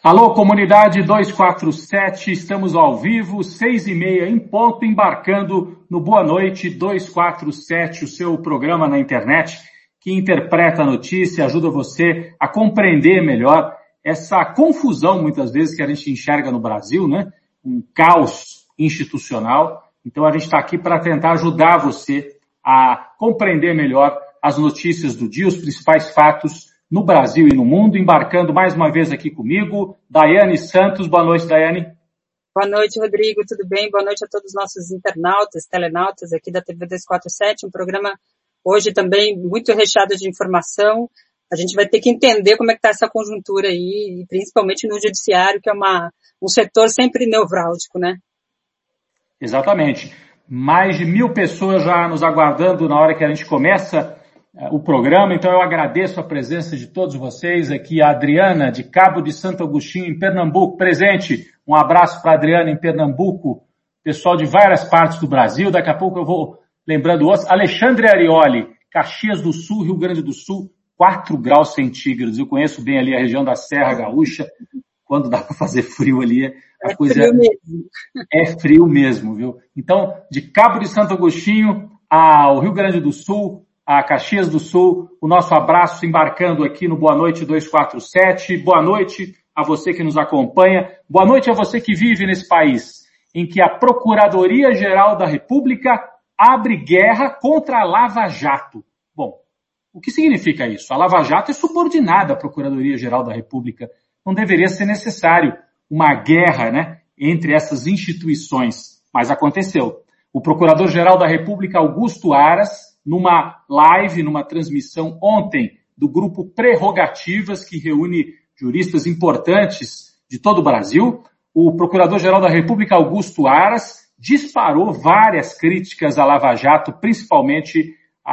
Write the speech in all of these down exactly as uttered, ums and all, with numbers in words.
Alô, comunidade duzentos e quarenta e sete, estamos ao vivo, seis e meia em ponto, embarcando no Boa Noite duzentos e quarenta e sete, o seu programa na internet que interpreta a notícia, ajuda você a compreender melhor essa confusão, muitas vezes, que a gente enxerga no Brasil, né? Um caos institucional. Então, a gente está aqui para tentar ajudar você a compreender melhor as notícias do dia, os principais fatos no Brasil e no mundo. Embarcando mais uma vez aqui comigo, Daiane Santos. Boa noite, Daiane. Boa noite, Rodrigo. Tudo bem? Boa noite a todos os nossos internautas, telenautas aqui da T V duzentos e quarenta e sete. Um programa hoje também muito recheado de informação. A gente vai ter que entender como é que está essa conjuntura aí, principalmente no judiciário, que é uma, um setor sempre nevrálgico, né? Exatamente. Mais de mil pessoas já nos aguardando na hora que a gente começa o programa, então eu agradeço a presença de todos vocês aqui, a Adriana, de Cabo de Santo Agostinho, em Pernambuco, presente. Um abraço para a Adriana em Pernambuco, pessoal de várias partes do Brasil. Daqui a pouco eu vou lembrando outros. Alexandre Arioli, Caxias do Sul, Rio Grande do Sul, quatro graus centígrados. Eu conheço bem ali a região da Serra Gaúcha, quando dá para fazer frio ali, a é coisa frio mesmo. É frio mesmo, viu? Então, de Cabo de Santo Agostinho ao Rio Grande do Sul, a Caxias do Sul, o nosso abraço embarcando aqui no Boa Noite duzentos e quarenta e sete. Boa noite a você que nos acompanha. Boa noite a você que vive nesse país em que a Procuradoria-Geral da República abre guerra contra a Lava Jato. Bom, o que significa isso? A Lava Jato é subordinada à Procuradoria-Geral da República. Não deveria ser necessário uma guerra, né, entre essas instituições, mas aconteceu. O Procurador-Geral da República, Augusto Aras, numa live, numa transmissão ontem do grupo Prerrogativas, que reúne juristas importantes de todo o Brasil, o Procurador-Geral da República, Augusto Aras, disparou várias críticas à Lava Jato, principalmente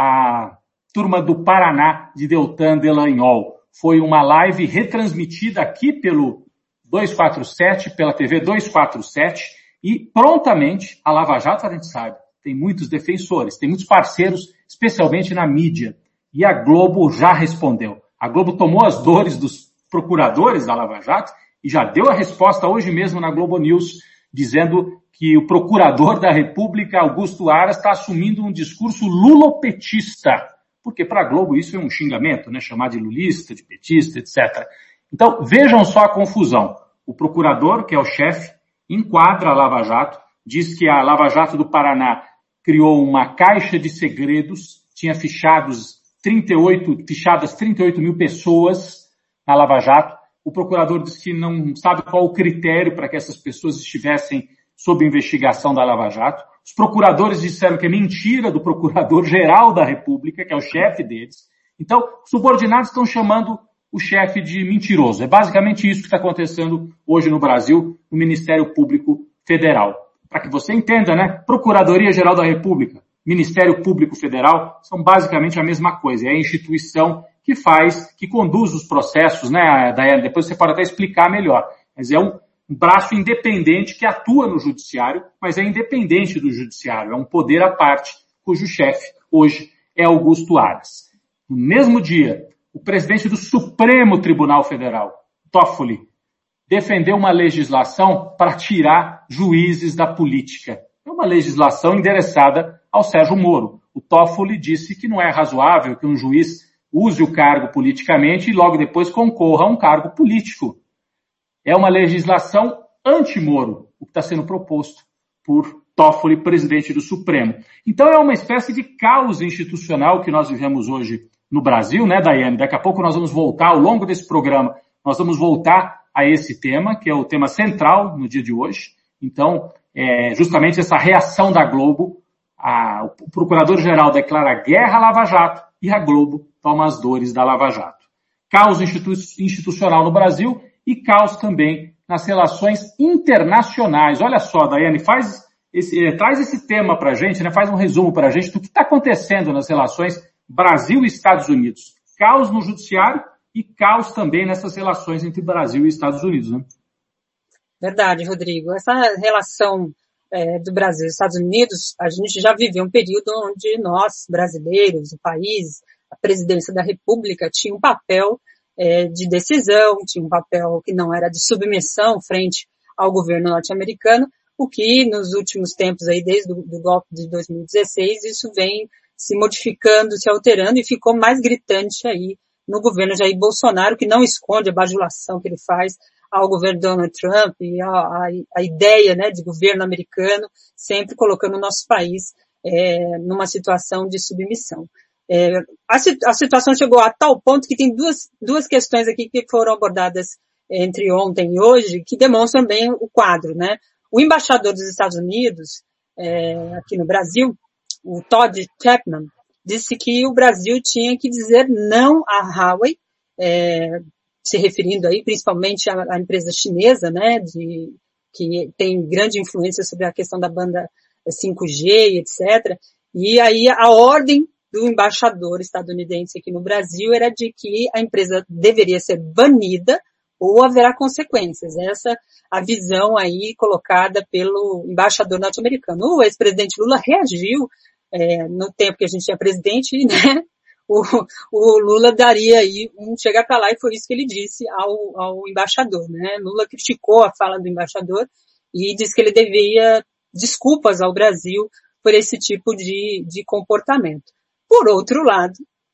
à turma do Paraná de Deltan Dallagnol. Foi uma live retransmitida aqui pelo duzentos e quarenta e sete, pela T V duzentos e quarenta e sete, e prontamente a Lava Jato, a gente sabe, tem muitos defensores, tem muitos parceiros, especialmente na mídia. E a Globo já respondeu. A Globo tomou as dores dos procuradores da Lava Jato e já deu a resposta hoje mesmo na Globo News, dizendo que o procurador da República, Augusto Aras, está assumindo um discurso lulopetista. Porque para a Globo isso é um xingamento, né? Chamar de lulista, de petista, etcétera. Então, vejam só a confusão. O procurador, que é o chefe, enquadra a Lava Jato, diz que a Lava Jato do Paraná criou uma caixa de segredos, tinha fichados trinta e oito, fichadas trinta e oito mil pessoas na Lava Jato. O procurador diz que não sabe qual o critério para que essas pessoas estivessem sob investigação da Lava Jato. Os procuradores disseram que é mentira do Procurador-Geral da República, que é o chefe deles. Então, os subordinados estão chamando o chefe de mentiroso. É basicamente isso que está acontecendo hoje no Brasil, no Ministério Público Federal. Para que você entenda, né? Procuradoria-Geral da República, Ministério Público Federal, são basicamente a mesma coisa. É a instituição que faz, que conduz os processos, né, Daiane? Depois você pode até explicar melhor. Mas é um braço independente que atua no judiciário, mas é independente do judiciário. É um poder à parte, cujo chefe, hoje, é Augusto Aras. No mesmo dia, o presidente do Supremo Tribunal Federal, Toffoli, defendeu uma legislação para tirar juízes da política. É uma legislação endereçada ao Sérgio Moro. O Toffoli disse que não é razoável que um juiz use o cargo politicamente e logo depois concorra a um cargo político. É uma legislação anti-Moro, o que está sendo proposto por Toffoli, presidente do Supremo. Então é uma espécie de caos institucional que nós vivemos hoje no Brasil, né, Daiane? Daqui a pouco nós vamos voltar, ao longo desse programa, nós vamos voltar a esse tema, que é o tema central no dia de hoje. Então, é justamente essa reação da Globo, a, o Procurador-Geral declara guerra à Lava Jato e a Globo toma as dores da Lava Jato. Caos institu- institucional no Brasil e caos também nas relações internacionais. Olha só, Daiane, faz esse, eh, traz esse tema para a gente, né, faz um resumo para a gente do que está acontecendo nas relações Brasil e Estados Unidos. Caos no judiciário e caos também nessas relações entre Brasil e Estados Unidos, né? Verdade, Rodrigo. Essa relação é, do Brasil e Estados Unidos, a gente já viveu um período onde nós, brasileiros, o país, a presidência da República, tinha um papel é, de decisão, tinha um papel que não era de submissão frente ao governo norte-americano, o que nos últimos tempos aí, desde o do golpe de dois mil e dezesseis, isso vem se modificando, se alterando e ficou mais gritante aí no governo Jair Bolsonaro, que não esconde a bajulação que ele faz ao governo Donald Trump e a, a, a ideia, né, de governo americano, sempre colocando o nosso país é, numa situação de submissão. É, a, a situação chegou a tal ponto que tem duas, duas questões aqui que foram abordadas entre ontem e hoje, que demonstram bem o quadro, né? O embaixador dos Estados Unidos, é, aqui no Brasil, o Todd Chapman, disse que o Brasil tinha que dizer não à Huawei, é, se referindo aí principalmente à, à empresa chinesa, né, de, que tem grande influência sobre a questão da banda cinco G, etcétera. E aí a ordem do embaixador estadunidense aqui no Brasil era de que a empresa deveria ser banida ou haverá consequências. Essa a visão aí colocada pelo embaixador norte-americano. O ex-presidente Lula reagiu é, no tempo que a gente tinha presidente, né? O, o Lula daria aí um chegar para lá e foi isso que ele disse ao, ao embaixador, né? Lula criticou a fala do embaixador e disse que ele devia desculpas ao Brasil por esse tipo de, de comportamento. Por outro lado,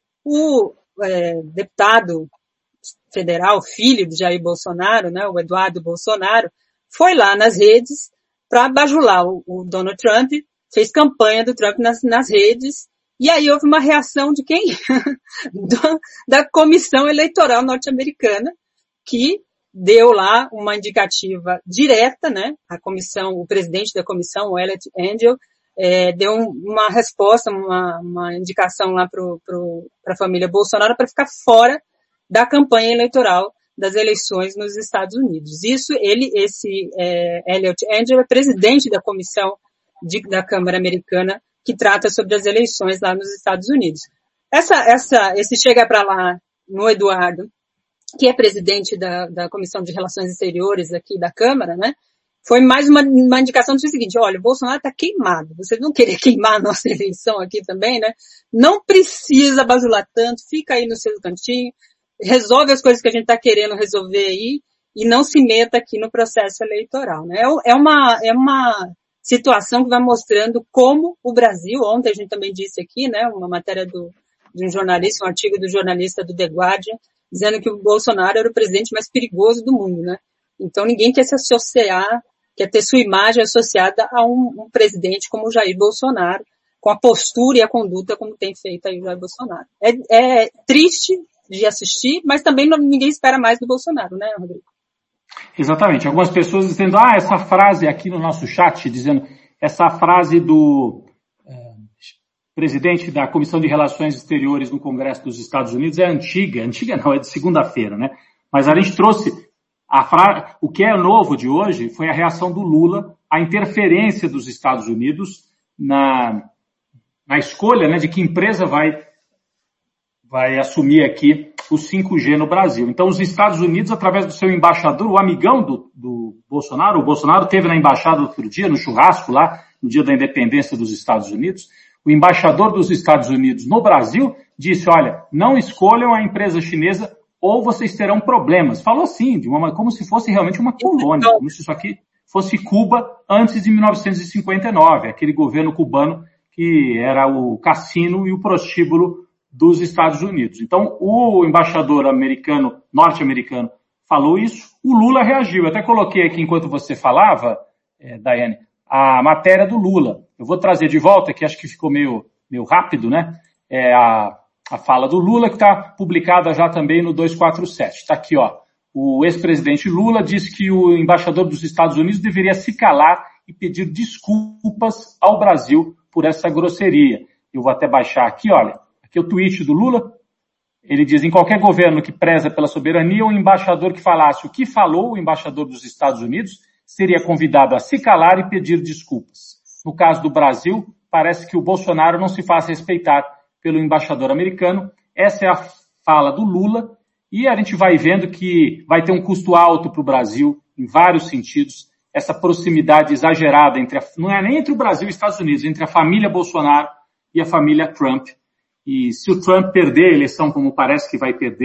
o é, deputado federal, filho de Jair Bolsonaro, né, o Eduardo Bolsonaro, foi lá nas redes para bajular o, o Donald Trump, fez campanha do Trump nas, nas redes, e aí houve uma reação de quem? do, da Comissão Eleitoral norte-americana, que deu lá uma indicativa direta, né, a comissão, o presidente da comissão, o Elliot Engel, é, deu um, uma resposta, uma, uma indicação lá para a família Bolsonaro para ficar fora da campanha eleitoral das eleições nos Estados Unidos. Isso, ele, esse é, Elliot Engel é presidente da comissão de, da Câmara Americana que trata sobre as eleições lá nos Estados Unidos. Essa, essa, esse chega para lá no Eduardo, que é presidente da, da Comissão de Relações Exteriores aqui da Câmara, né? Foi mais uma, uma indicação do seguinte: olha, o Bolsonaro está queimado. Vocês não querem queimar a nossa eleição aqui também, né? Não precisa bajular tanto, fica aí no seu cantinho, resolve as coisas que a gente está querendo resolver aí e não se meta aqui no processo eleitoral, né? É uma, é uma situação que vai mostrando como o Brasil, ontem a gente também disse aqui, né, uma matéria do, de um jornalista, um artigo do jornalista do The Guardian, dizendo que o Bolsonaro era o presidente mais perigoso do mundo, né? Então ninguém quer se associar, quer ter sua imagem associada a um, um presidente como o Jair Bolsonaro, com a postura e a conduta como tem feito aí o Jair Bolsonaro. É, é triste de assistir, mas também não, ninguém espera mais do Bolsonaro, né, Rodrigo? Exatamente. Algumas pessoas dizendo, ah, essa frase aqui no nosso chat, dizendo, essa frase do é, presidente da Comissão de Relações Exteriores no Congresso dos Estados Unidos é antiga, antiga não, é de segunda-feira, né? Mas a gente trouxe a frase, o que é novo de hoje foi a reação do Lula à interferência dos Estados Unidos na, na escolha, né, de que empresa vai, vai assumir aqui o cinco G no Brasil. Então, os Estados Unidos, através do seu embaixador, o amigão do, do Bolsonaro, o Bolsonaro esteve na embaixada outro dia, no churrasco lá, no dia da independência dos Estados Unidos, o embaixador dos Estados Unidos no Brasil disse, olha, não escolham a empresa chinesa ou vocês terão problemas. Falou assim, de uma, como se fosse realmente uma colônia, como se isso aqui fosse Cuba antes de mil novecentos e cinquenta e nove, aquele governo cubano que era o cassino e o prostíbulo dos Estados Unidos. Então, o embaixador americano, norte-americano, falou isso, o Lula reagiu. Eu até coloquei aqui, enquanto você falava, é, Daiane, a matéria do Lula. Eu vou trazer de volta, que acho que ficou meio, meio rápido, né? É a, a fala do Lula, que está publicada já também no duzentos e quarenta e sete. Está aqui, ó. O ex-presidente Lula disse que o embaixador dos Estados Unidos deveria se calar e pedir desculpas ao Brasil por essa grosseria. Eu vou até baixar aqui, olha. Aqui é o tweet do Lula, ele diz, em qualquer governo que preza pela soberania, o embaixador que falasse o que falou, o embaixador dos Estados Unidos, seria convidado a se calar e pedir desculpas. No caso do Brasil, parece que o Bolsonaro não se faz respeitar pelo embaixador americano. Essa é a fala do Lula, e a gente vai vendo que vai ter um custo alto para o Brasil, em vários sentidos, essa proximidade exagerada entre a, não é nem entre o Brasil e os Estados Unidos, entre a família Bolsonaro e a família Trump. E se o Trump perder a eleição, como parece que vai perder,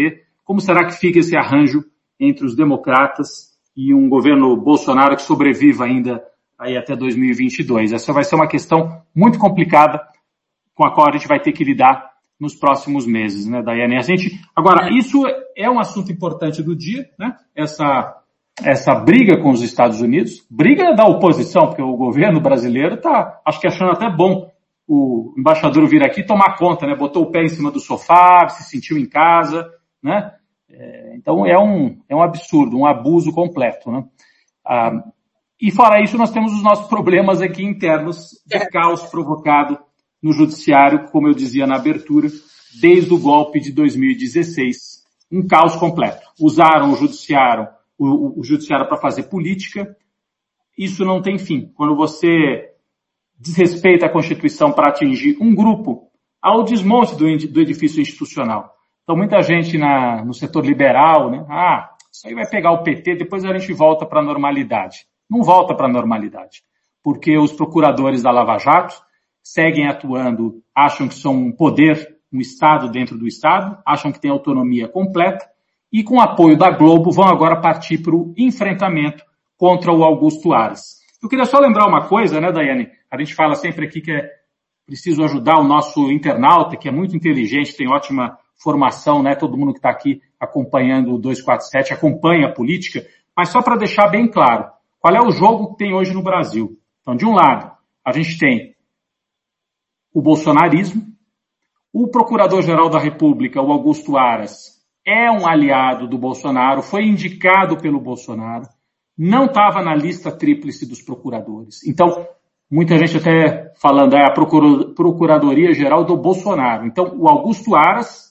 como será que fica esse arranjo entre os democratas e um governo Bolsonaro que sobreviva ainda aí até dois mil e vinte e dois. Essa vai ser uma questão muito complicada com a qual a gente vai ter que lidar nos próximos meses, né, Daiane? A gente, agora, isso é um assunto importante do dia, né? Essa, essa briga com os Estados Unidos, briga da oposição, porque o governo brasileiro está, acho que achando até bom o embaixador vir aqui tomar conta, né? Botou o pé em cima do sofá, se sentiu em casa, né? É, então é um, é um absurdo, um abuso completo, né? Ah, e fora isso, nós temos os nossos problemas aqui internos de caos provocado no judiciário, como eu dizia na abertura, desde o golpe de dois mil e dezesseis. Um caos completo. Usaram o judiciário, o, o judiciário para fazer política. Isso não tem fim. Quando você desrespeita a Constituição para atingir um grupo, há o desmonte do, do edifício institucional. Então, muita gente na, no setor liberal, né? Ah, isso aí vai pegar o P T, depois a gente volta para a normalidade. Não volta para a normalidade, porque os procuradores da Lava Jato seguem atuando, acham que são um poder, um Estado dentro do Estado, acham que tem autonomia completa, e com o apoio da Globo vão agora partir para o enfrentamento contra o Augusto Aras. Eu queria só lembrar uma coisa, né, Daiane? A gente fala sempre aqui que é preciso ajudar o nosso internauta, que é muito inteligente, tem ótima formação, né? Todo mundo que está aqui acompanhando o duzentos e quarenta e sete acompanha a política, mas só para deixar bem claro, qual é o jogo que tem hoje no Brasil? Então, de um lado, a gente tem o bolsonarismo, o Procurador-Geral da República, o Augusto Aras, é um aliado do Bolsonaro, foi indicado pelo Bolsonaro, não estava na lista tríplice dos procuradores. Então, muita gente até falando, é a Procuradoria-Geral do Bolsonaro. Então, o Augusto Aras,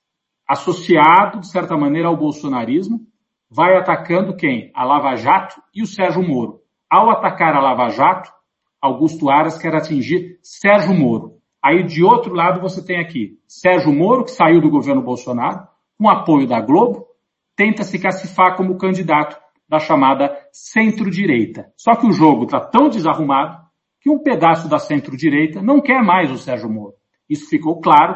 associado, de certa maneira, ao bolsonarismo, vai atacando quem? A Lava Jato e o Sérgio Moro. Ao atacar a Lava Jato, Augusto Aras quer atingir Sérgio Moro. Aí, de outro lado, você tem aqui Sérgio Moro, que saiu do governo Bolsonaro, com apoio da Globo, tenta se cacifar como candidato da chamada centro-direita. Só que o jogo está tão desarrumado que um pedaço da centro-direita não quer mais o Sérgio Moro. Isso ficou claro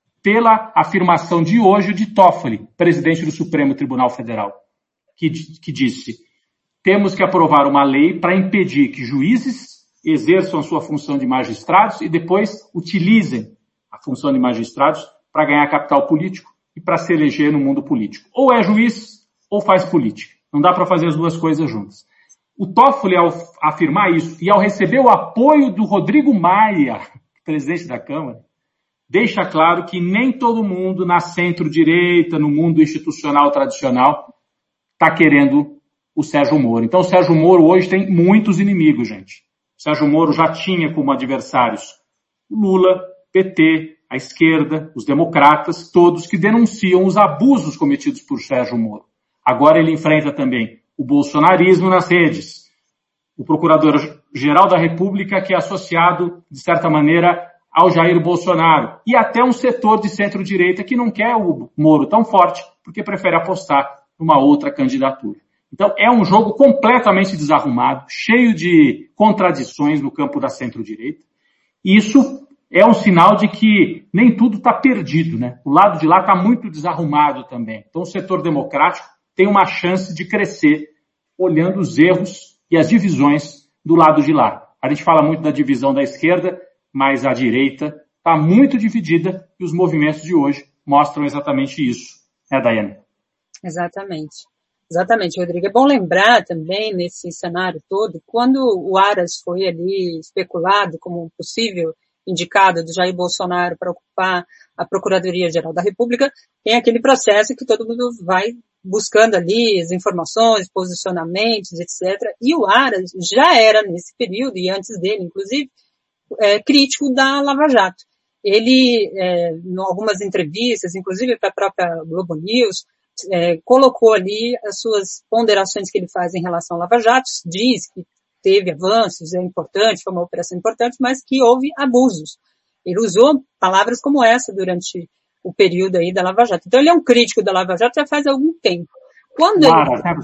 pela afirmação de hoje de Toffoli, presidente do Supremo Tribunal Federal, que, que disse: temos que aprovar uma lei para impedir que juízes exerçam a sua função de magistrados e depois utilizem a função de magistrados para ganhar capital político e para se eleger no mundo político. Ou é juiz ou faz política. Não dá para fazer as duas coisas juntas. O Toffoli, ao afirmar isso e ao receber o apoio do Rodrigo Maia, presidente da Câmara, deixa claro que nem todo mundo na centro-direita, no mundo institucional tradicional, está querendo o Sérgio Moro. Então o Sérgio Moro hoje tem muitos inimigos, gente. O Sérgio Moro já tinha como adversários o Lula, P T, a esquerda, os democratas, todos que denunciam os abusos cometidos por Sérgio Moro. Agora ele enfrenta também o bolsonarismo nas redes, o Procurador-Geral da República, que é associado, de certa maneira, ao Jair Bolsonaro, e até um setor de centro-direita que não quer o Moro tão forte, porque prefere apostar numa outra candidatura. Então, é um jogo completamente desarrumado, cheio de contradições no campo da centro-direita, e isso é um sinal de que nem tudo está perdido, né? O lado de lá está muito desarrumado também. Então, o setor democrático tem uma chance de crescer olhando os erros e as divisões do lado de lá. A gente fala muito da divisão da esquerda, mas a direita está muito dividida e os movimentos de hoje mostram exatamente isso, né, Daiane? Exatamente. Exatamente, Rodrigo. É bom lembrar também, nesse cenário todo, quando o Aras foi ali especulado como um possível indicado do Jair Bolsonaro para ocupar a Procuradoria-Geral da República, tem aquele processo que todo mundo vai buscando ali as informações, posicionamentos, etcétera. E o Aras já era, nesse período, e antes dele, inclusive, é, crítico da Lava Jato. Ele, é, em algumas entrevistas, inclusive para a própria Globo News, é, colocou ali as suas ponderações que ele faz em relação à Lava Jato, diz que teve avanços, é importante, foi uma operação importante, mas que houve abusos. Ele usou palavras como essa durante o período aí da Lava Jato. Então ele é um crítico da Lava Jato já faz algum tempo. Quando ele,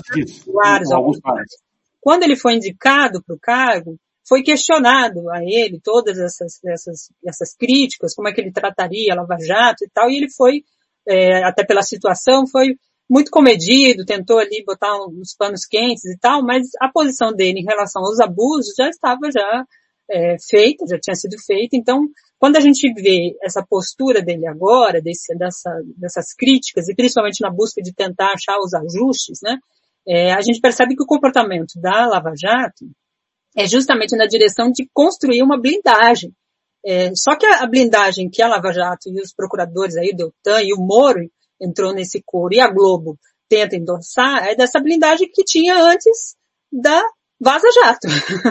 o Aras, quando ele foi indicado para o cargo, foi questionado a ele todas essas, essas, essas críticas, como é que ele trataria a Lava Jato e tal, e ele foi é, até pela situação, foi muito comedido, tentou ali botar uns panos quentes e tal, mas a posição dele em relação aos abusos já estava já é, feita, já tinha sido feita. Então, quando a gente vê essa postura dele agora, desse, dessa, dessas críticas, e principalmente na busca de tentar achar os ajustes, né, é, a gente percebe que o comportamento da Lava Jato é justamente na direção de construir uma blindagem. É, só que a blindagem que a Lava Jato e os procuradores aí, o Deltan e o Moro, entrou nesse coro, e a Globo tenta endossar, é dessa blindagem que tinha antes da Vaza Jato,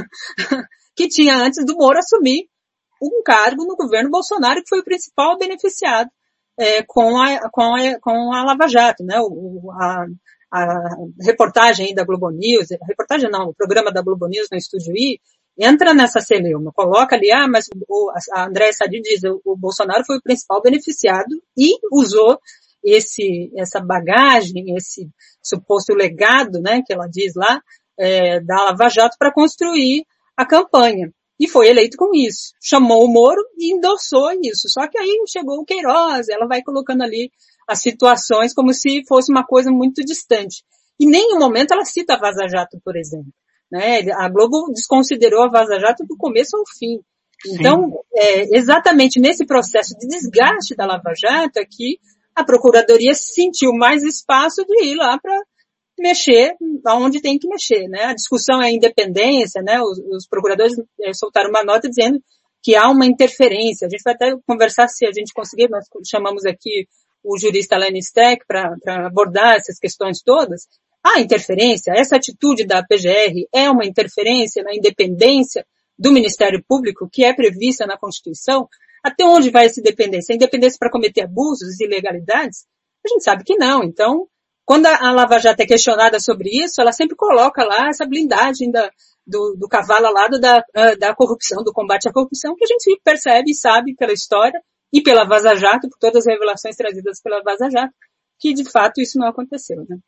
que tinha antes do Moro assumir um cargo no governo Bolsonaro, que foi o principal beneficiado é, com, a, com, a, com a Lava Jato, né? O, a, a reportagem aí da Globo News, a reportagem não, o programa da Globo News no Estúdio I, entra nessa celeuma, coloca ali, ah, mas o, a Andréa Sadi diz, o, o Bolsonaro foi o principal beneficiado e usou esse, essa bagagem, esse suposto legado, né, que ela diz lá, é, da Lava Jato para construir a campanha. E foi eleito com isso. Chamou o Moro e endossou isso. Só que aí chegou o Queiroz, ela vai colocando ali as situações como se fosse uma coisa muito distante. E em nenhum momento ela cita a Vaza Jato, por exemplo. Né? A Globo desconsiderou a Vaza Jato do começo ao fim. Então, é, exatamente nesse processo de desgaste da Lava Jato é que a Procuradoria sentiu mais espaço de ir lá para mexer aonde tem que mexer, né? A discussão é a independência, né? Os, os procuradores é, soltaram uma nota dizendo que há uma interferência. A gente vai até conversar se a gente conseguir, nós chamamos aqui o jurista Lenny Steck para abordar essas questões todas. Há interferência, essa atitude da P G R é uma interferência na independência do Ministério Público, que é prevista na Constituição. Até onde vai essa independência? A independência para cometer abusos e ilegalidades? A gente sabe que não. Então, quando a Lava Jato é questionada sobre isso, ela sempre coloca lá essa blindagem da, do, do cavalo ao lado da, da corrupção, do combate à corrupção, que a gente percebe e sabe pela história e pela Vaza Jato, por todas as revelações trazidas pela Vaza Jato, que de fato isso não aconteceu, né?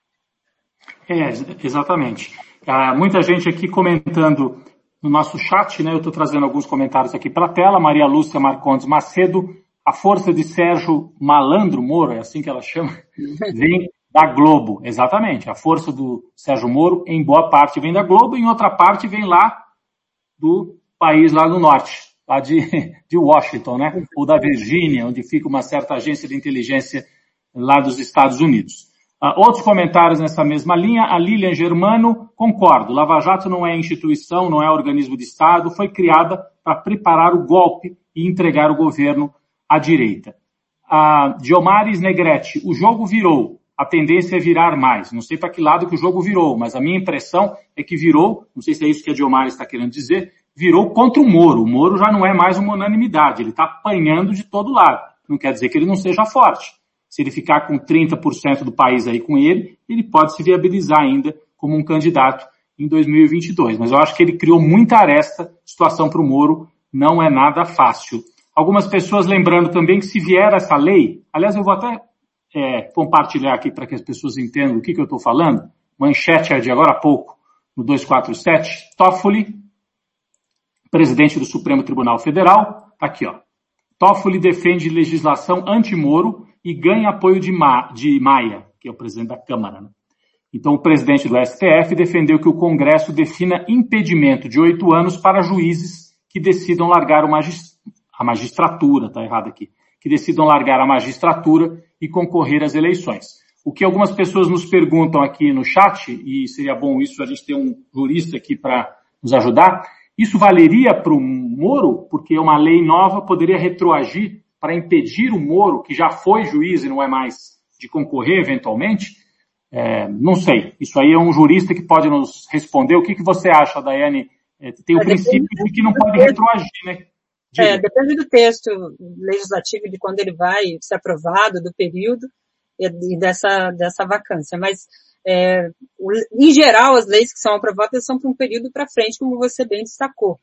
É, exatamente. Ah, muita gente aqui comentando no nosso chat, né? Eu estou trazendo alguns comentários aqui para a tela. Maria Lúcia Marcondes Macedo, a força de Sérgio Malandro Moro, é assim que ela chama, vem da Globo. Exatamente. A força do Sérgio Moro, em boa parte, vem da Globo, em outra parte vem lá do país lá no norte, lá de, de Washington, né? Ou da Virgínia, onde fica uma certa agência de inteligência lá dos Estados Unidos. Uh, outros comentários nessa mesma linha, a Lilian Germano, concordo, Lava Jato não é instituição, não é organismo de Estado, foi criada para preparar o golpe e entregar o governo à direita. A uh, Diomares Negrete, o jogo virou, a tendência é virar mais, não sei para que lado que o jogo virou, mas a minha impressão é que virou, não sei se é isso que a Diomares está querendo dizer, virou contra o Moro, o Moro já não é mais uma unanimidade, ele está apanhando de todo lado, não quer dizer que ele não seja forte. Se ele ficar com trinta por cento do país aí com ele, ele pode se viabilizar ainda como um candidato em dois mil e vinte e dois. Mas eu acho que ele criou muita aresta, situação para o Moro não é nada fácil. Algumas pessoas lembrando também que se vier essa lei, aliás, eu vou até é, compartilhar aqui para que as pessoas entendam o que, que eu estou falando, manchete é de agora há pouco, no duzentos e quarenta e sete, Toffoli, presidente do Supremo Tribunal Federal, tá aqui, ó. Toffoli defende legislação anti-Moro e ganha apoio de, Ma, de Maia, que é o presidente da Câmara, né? Então, o presidente do S T F defendeu que o Congresso defina impedimento de oito anos para juízes que decidam largar o magist... a magistratura, tá errado aqui, que decidam largar a magistratura e concorrer às eleições. O que algumas pessoas nos perguntam aqui no chat, e seria bom isso, a gente ter um jurista aqui para nos ajudar, isso valeria para o Moro, porque uma lei nova poderia retroagir para impedir o Moro, que já foi juiz e não é mais, de concorrer eventualmente? É, não sei. Isso aí é um jurista que pode nos responder. O que, que você acha, Daiane? É, tem o é, princípio de que não pode retroagir, né? Diga. É, depende do texto legislativo, de quando ele vai ser aprovado, do período e dessa, dessa vacância. Mas, é, em geral, as leis que são aprovadas são para um período para frente, como você bem destacou.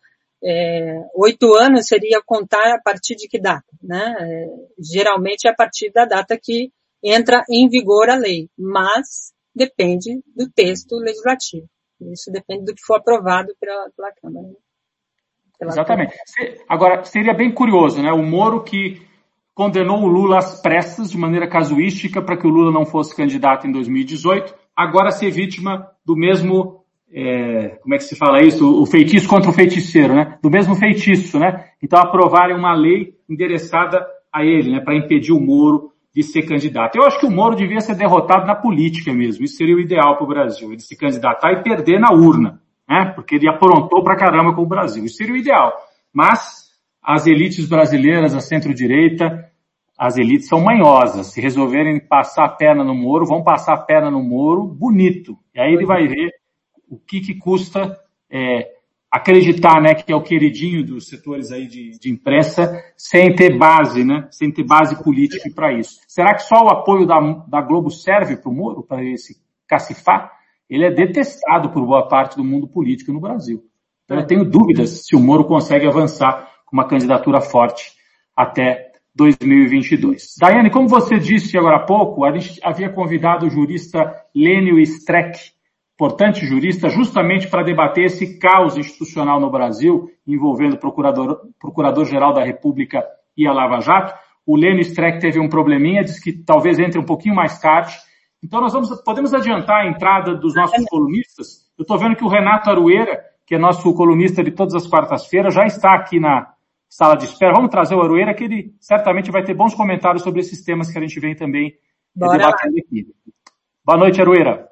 É, oito anos seria contar a partir de que data, né? É, geralmente é a partir da data que entra em vigor a lei, mas depende do texto legislativo. Isso depende do que for aprovado pela, pela Câmara. Né? Pela Exatamente. Câmara. Agora, seria bem curioso, né? O Moro que condenou o Lula às pressas, de maneira casuística, para que o Lula não fosse candidato em dois mil e dezoito, agora ser vítima do mesmo, é, como é que se fala isso? O feitiço contra o feiticeiro, né? Do mesmo feitiço, né? Então aprovarem uma lei endereçada a ele, né? Para impedir o Moro de ser candidato. Eu acho que o Moro devia ser derrotado na política mesmo, isso seria o ideal para o Brasil, ele se candidatar e perder na urna, né? Porque ele aprontou pra caramba com o Brasil, isso seria o ideal. Mas as elites brasileiras, a centro-direita, as elites são manhosas. Se resolverem passar a perna no Moro, vão passar a perna no Moro bonito. E aí ele vai ver o que, que custa é, acreditar, né, que é o queridinho dos setores aí de, de imprensa, sem ter base, né, sem ter base política para isso. Será que só o apoio da, da Globo serve para o Moro, para ele se cacifar? Ele é detestado por boa parte do mundo político no Brasil. Então eu tenho dúvidas se o Moro consegue avançar com uma candidatura forte até dois mil e vinte e dois. Daiane, como você disse agora há pouco, a gente havia convidado o jurista Lênio Streck, importante jurista, justamente para debater esse caos institucional no Brasil, envolvendo o Procurador, Procurador-Geral da República e a Lava Jato. O Lênio Streck teve um probleminha, disse que talvez entre um pouquinho mais tarde. Então nós vamos, podemos adiantar a entrada dos nossos colunistas. Eu estou vendo que o Renato Arueira, que é nosso colunista de todas as quartas-feiras, já está aqui na sala de espera. Vamos trazer o Arueira, que ele certamente vai ter bons comentários sobre esses temas que a gente vem também debatendo aqui. Boa noite, Arueira.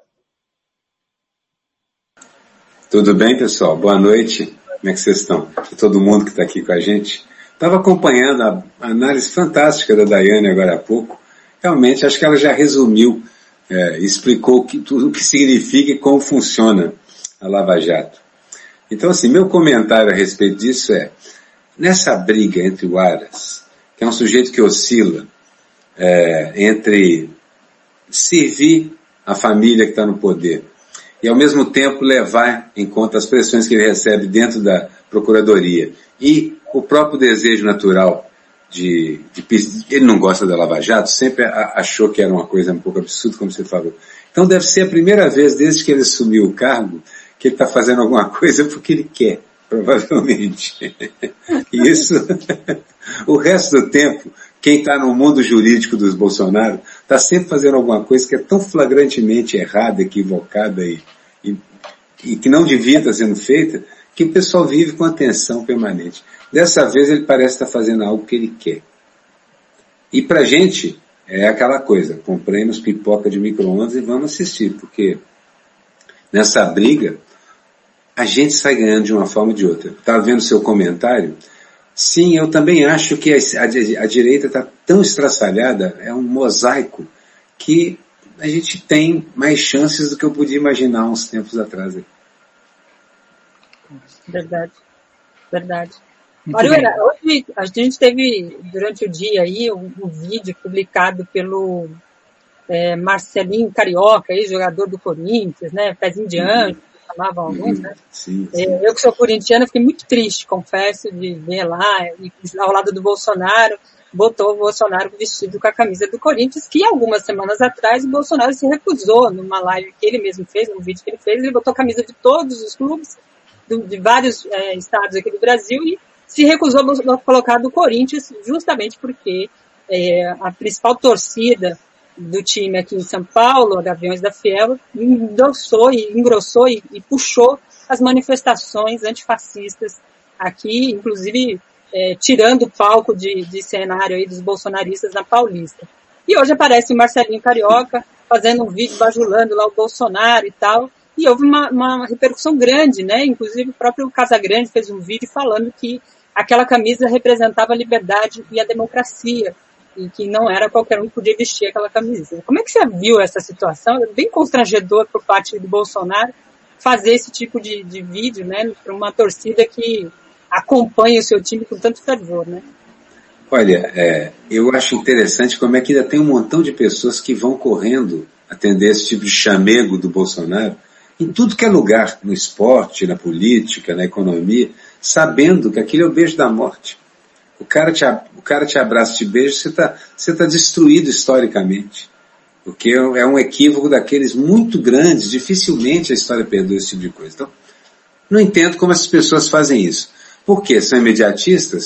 Tudo bem, pessoal? Boa noite. Como é que vocês estão? Todo mundo que está aqui com a gente. Estava acompanhando a análise fantástica da Daiane agora há pouco. Realmente, acho que ela já resumiu, é, explicou que, tudo o que significa e como funciona a Lava Jato. Então, assim, meu comentário a respeito disso é, nessa briga entre o Aras, que é um sujeito que oscila é, entre servir a família que está no poder e, ao mesmo tempo, levar em conta as pressões que ele recebe dentro da Procuradoria e o próprio desejo natural de, de... Ele não gosta da Lava Jato, sempre achou que era uma coisa um pouco absurda, como você falou. Então deve ser a primeira vez, desde que ele assumiu o cargo, que ele está fazendo alguma coisa porque ele quer, provavelmente. E isso, o resto do tempo, quem está no mundo jurídico dos Bolsonaro está sempre fazendo alguma coisa que é tão flagrantemente errada, equivocada e, e, e que não devia estar sendo feita, que o pessoal vive com atenção permanente. Dessa vez ele parece estar fazendo algo que ele quer. E pra gente, é aquela coisa, compremos pipoca de micro-ondas e vamos assistir, porque nessa briga, a gente sai ganhando de uma forma ou de outra. Está vendo seu comentário? Sim, eu também acho que a, a, a direita está tão estraçalhada, é um mosaico, que a gente tem mais chances do que eu podia imaginar uns tempos atrás. Verdade, verdade. Arueira, hoje a gente teve, durante o dia aí, um, um vídeo publicado pelo é, Marcelinho Carioca, aí, jogador do Corinthians, né, pezinho de anjo, chamavam alguns, né? Sim, sim. É, eu que sou corintiana, fiquei muito triste, confesso, de ver lá, e, ao lado do Bolsonaro, botou o Bolsonaro vestido com a camisa do Corinthians, que algumas semanas atrás o Bolsonaro se recusou numa live que ele mesmo fez, num vídeo que ele fez, ele botou a camisa de todos os clubes, do, de vários é, estados aqui do Brasil, e se recusou a colocar do Corinthians justamente porque é, a principal torcida do time aqui em São Paulo, a Gaviões da Fiel, endossou e engrossou e, e puxou as manifestações antifascistas aqui, inclusive é, tirando o palco de, de cenário aí dos bolsonaristas na Paulista. E hoje aparece o Marcelinho Carioca fazendo um vídeo bajulando lá o Bolsonaro e tal, e houve uma, uma repercussão grande, né? Inclusive o próprio Casagrande fez um vídeo falando que aquela camisa representava a liberdade e a democracia, e que não era qualquer um que podia vestir aquela camisa. Como é que você viu essa situação? É bem constrangedor por parte do Bolsonaro fazer esse tipo de, de vídeo, né, para uma torcida que acompanha o seu time com tanto fervor, né? Olha, é, eu acho interessante como é que ainda tem um montão de pessoas que vão correndo atender esse tipo de chamego do Bolsonaro em tudo que é lugar, no esporte, na política, na economia, sabendo que aquilo é o beijo da morte. O cara te, o cara te abraça, te beija, você está você tá destruído historicamente. Porque é um equívoco daqueles muito grandes, dificilmente a história perdoa esse tipo de coisa. Então, não entendo como essas pessoas fazem isso. Por quê? São imediatistas?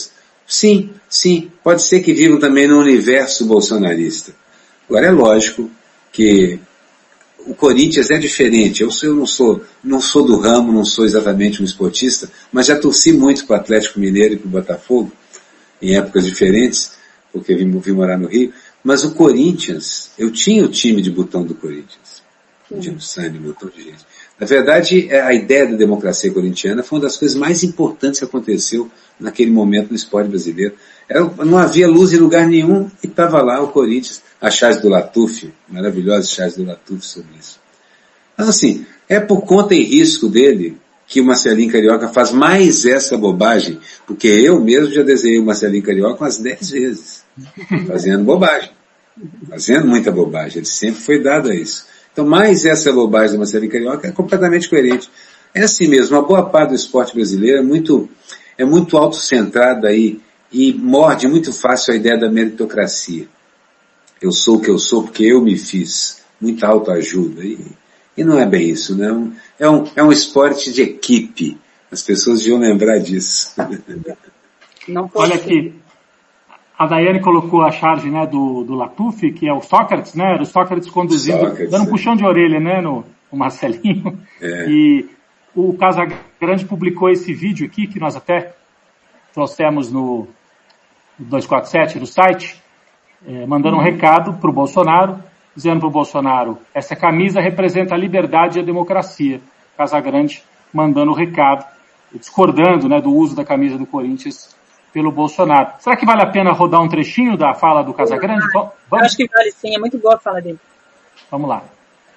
Sim, sim, pode ser que vivam também no universo bolsonarista. Agora é lógico que o Corinthians é diferente. Eu, eu não sou, não sou do ramo, não sou exatamente um esportista, mas já torci muito para o Atlético Mineiro e para o Botafogo, em épocas diferentes, porque vim, vim morar no Rio. Mas o Corinthians, eu tinha o time de botão do Corinthians. Tinha um sangue, um montão de gente. Na verdade, a ideia da democracia corintiana foi uma das coisas mais importantes que aconteceu naquele momento no esporte brasileiro. Era, não havia luz em lugar nenhum e estava lá o Corinthians, a charge do Latuf, maravilhosa charge do Latuf sobre isso. Então assim, é por conta e risco dele que o Marcelinho Carioca faz mais essa bobagem, porque eu mesmo já desenhei o Marcelinho Carioca umas dez vezes, fazendo bobagem, fazendo muita bobagem, ele sempre foi dado a isso. Então mais essa bobagem do Marcelinho Carioca é completamente coerente. É assim mesmo, uma boa parte do esporte brasileiro é muito, é muito autocentrada aí, e morde muito fácil a ideia da meritocracia. Eu sou o que eu sou porque eu me fiz. Muita autoajuda. E, e não é bem isso, né? É um, é um esporte de equipe. As pessoas deviam lembrar disso. Não pode. Olha aqui, a Daiane colocou a charge, né, do, do Latuf, que é o Sócrates, né? Era o Sócrates conduzindo, Sócrates, dando um puxão de orelha, né, no, no Marcelinho. É. E o Casagrande publicou esse vídeo aqui, que nós até trouxemos no dois quatro sete, no site, eh, mandando um recado para o Bolsonaro, dizendo para o Bolsonaro, essa camisa representa a liberdade e a democracia. Casagrande mandando o recado, discordando, né, do uso da camisa do Corinthians pelo Bolsonaro. Será que vale a pena rodar um trechinho da fala do Casagrande? Vamos? Eu acho que vale sim, é muito boa a fala dele. Vamos lá.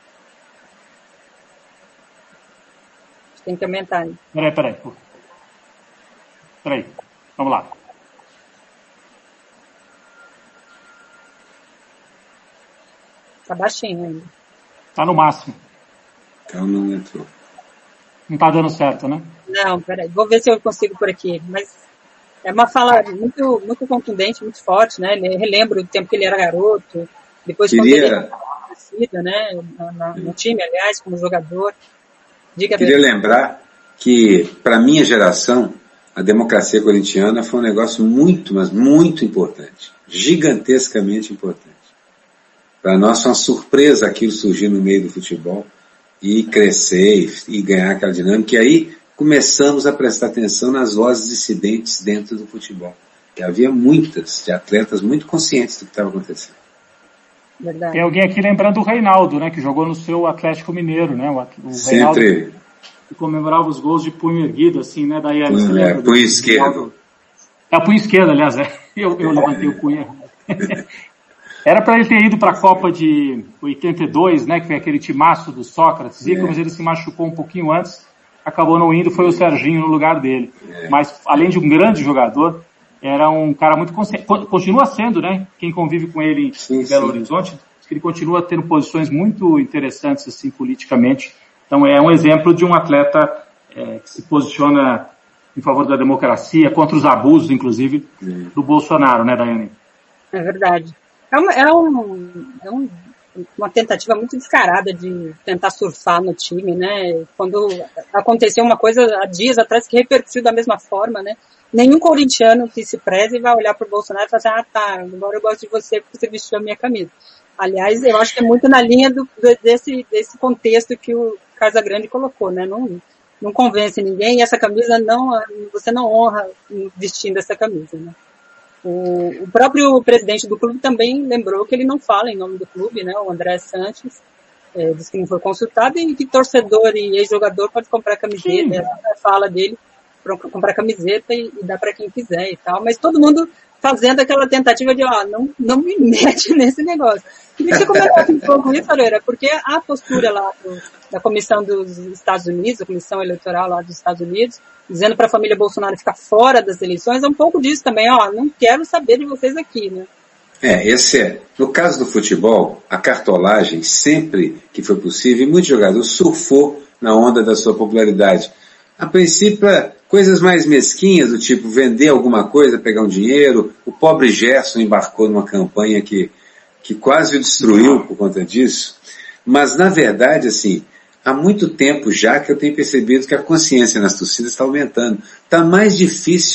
Tem que aumentar. Hein? Peraí, peraí. Peraí, vamos lá. Tá baixinho ainda. Tá no máximo. Então não entrou. Não tá dando certo, né? Não, peraí. Vou ver se eu consigo por aqui. Mas é uma fala muito, muito contundente, muito forte, né? Ele relembra o tempo que ele era garoto. Depois Queria... quando ele era crescida, né? No, no time, aliás, como jogador. Diga Queria bem. Lembrar que, para a minha geração, a democracia corintiana foi um negócio muito, mas muito importante. Gigantescamente importante. Para nós foi uma surpresa aquilo surgir no meio do futebol e crescer e ganhar aquela dinâmica. E aí começamos a prestar atenção nas vozes dissidentes dentro do futebol. E havia muitas, de atletas muito conscientes do que estava acontecendo. Verdade. Tem alguém aqui lembrando o Reinaldo, né, que jogou no seu Atlético Mineiro, né? O, o Sempre. Reinaldo que comemorava os gols de punho erguido, assim, né, Daiane? Punho, é, punho do... esquerdo. É, punho esquerdo, aliás, é. Eu, eu levantei o punho. Era para ele ter ido para a Copa de oitenta e dois, né, que foi aquele timaço do Sócrates, e é. Mas ele se machucou um pouquinho antes, acabou não indo, foi o Serginho no lugar dele. É. Mas, além de um grande jogador, era um cara muito consciente, continua sendo, né, quem convive com ele em sim, Belo sim. Horizonte, ele continua tendo posições muito interessantes, assim, politicamente. Então, é um exemplo de um atleta é, que se posiciona em favor da democracia, contra os abusos, inclusive, sim. do Bolsonaro, né, Daiane? É verdade. É, uma, é, um, é um, uma tentativa muito descarada de tentar surfar no time, né? Quando aconteceu uma coisa há dias atrás que repercutiu da mesma forma, né? Nenhum corintiano que se preze vai olhar pro Bolsonaro e falar assim, ah, tá, agora eu gosto de você porque você vestiu a minha camisa. Aliás, eu acho que é muito na linha do, desse, desse contexto que o Casagrande colocou, né? Não, não convence ninguém e essa camisa não, você não honra vestindo essa camisa, né? O, o próprio presidente do clube também lembrou que ele não fala em nome do clube, né? O André Sanches é, disse que não foi consultado e que torcedor e ex-jogador pode comprar camiseta, essa fala dele, para comprar camiseta e, e dar para quem quiser e tal, mas todo mundo fazendo aquela tentativa de, ó, não, não me mete nesse negócio. Queria que você comentasse um pouco isso, Aroeira, porque a postura lá do, da Comissão dos Estados Unidos, a Comissão Eleitoral lá dos Estados Unidos, dizendo para a família Bolsonaro ficar fora das eleições, é um pouco disso também, ó, não quero saber de vocês aqui, né? É, esse é, no caso do futebol, a cartolagem, sempre que foi possível, e muitos jogadores surfou na onda da sua popularidade. A princípio, coisas mais mesquinhas, do tipo vender alguma coisa, pegar um dinheiro. O pobre Gerson embarcou numa campanha que, que quase o destruiu por conta disso. Mas, na verdade, assim, há muito tempo já que eu tenho percebido que a consciência nas torcidas está aumentando. Está mais difícil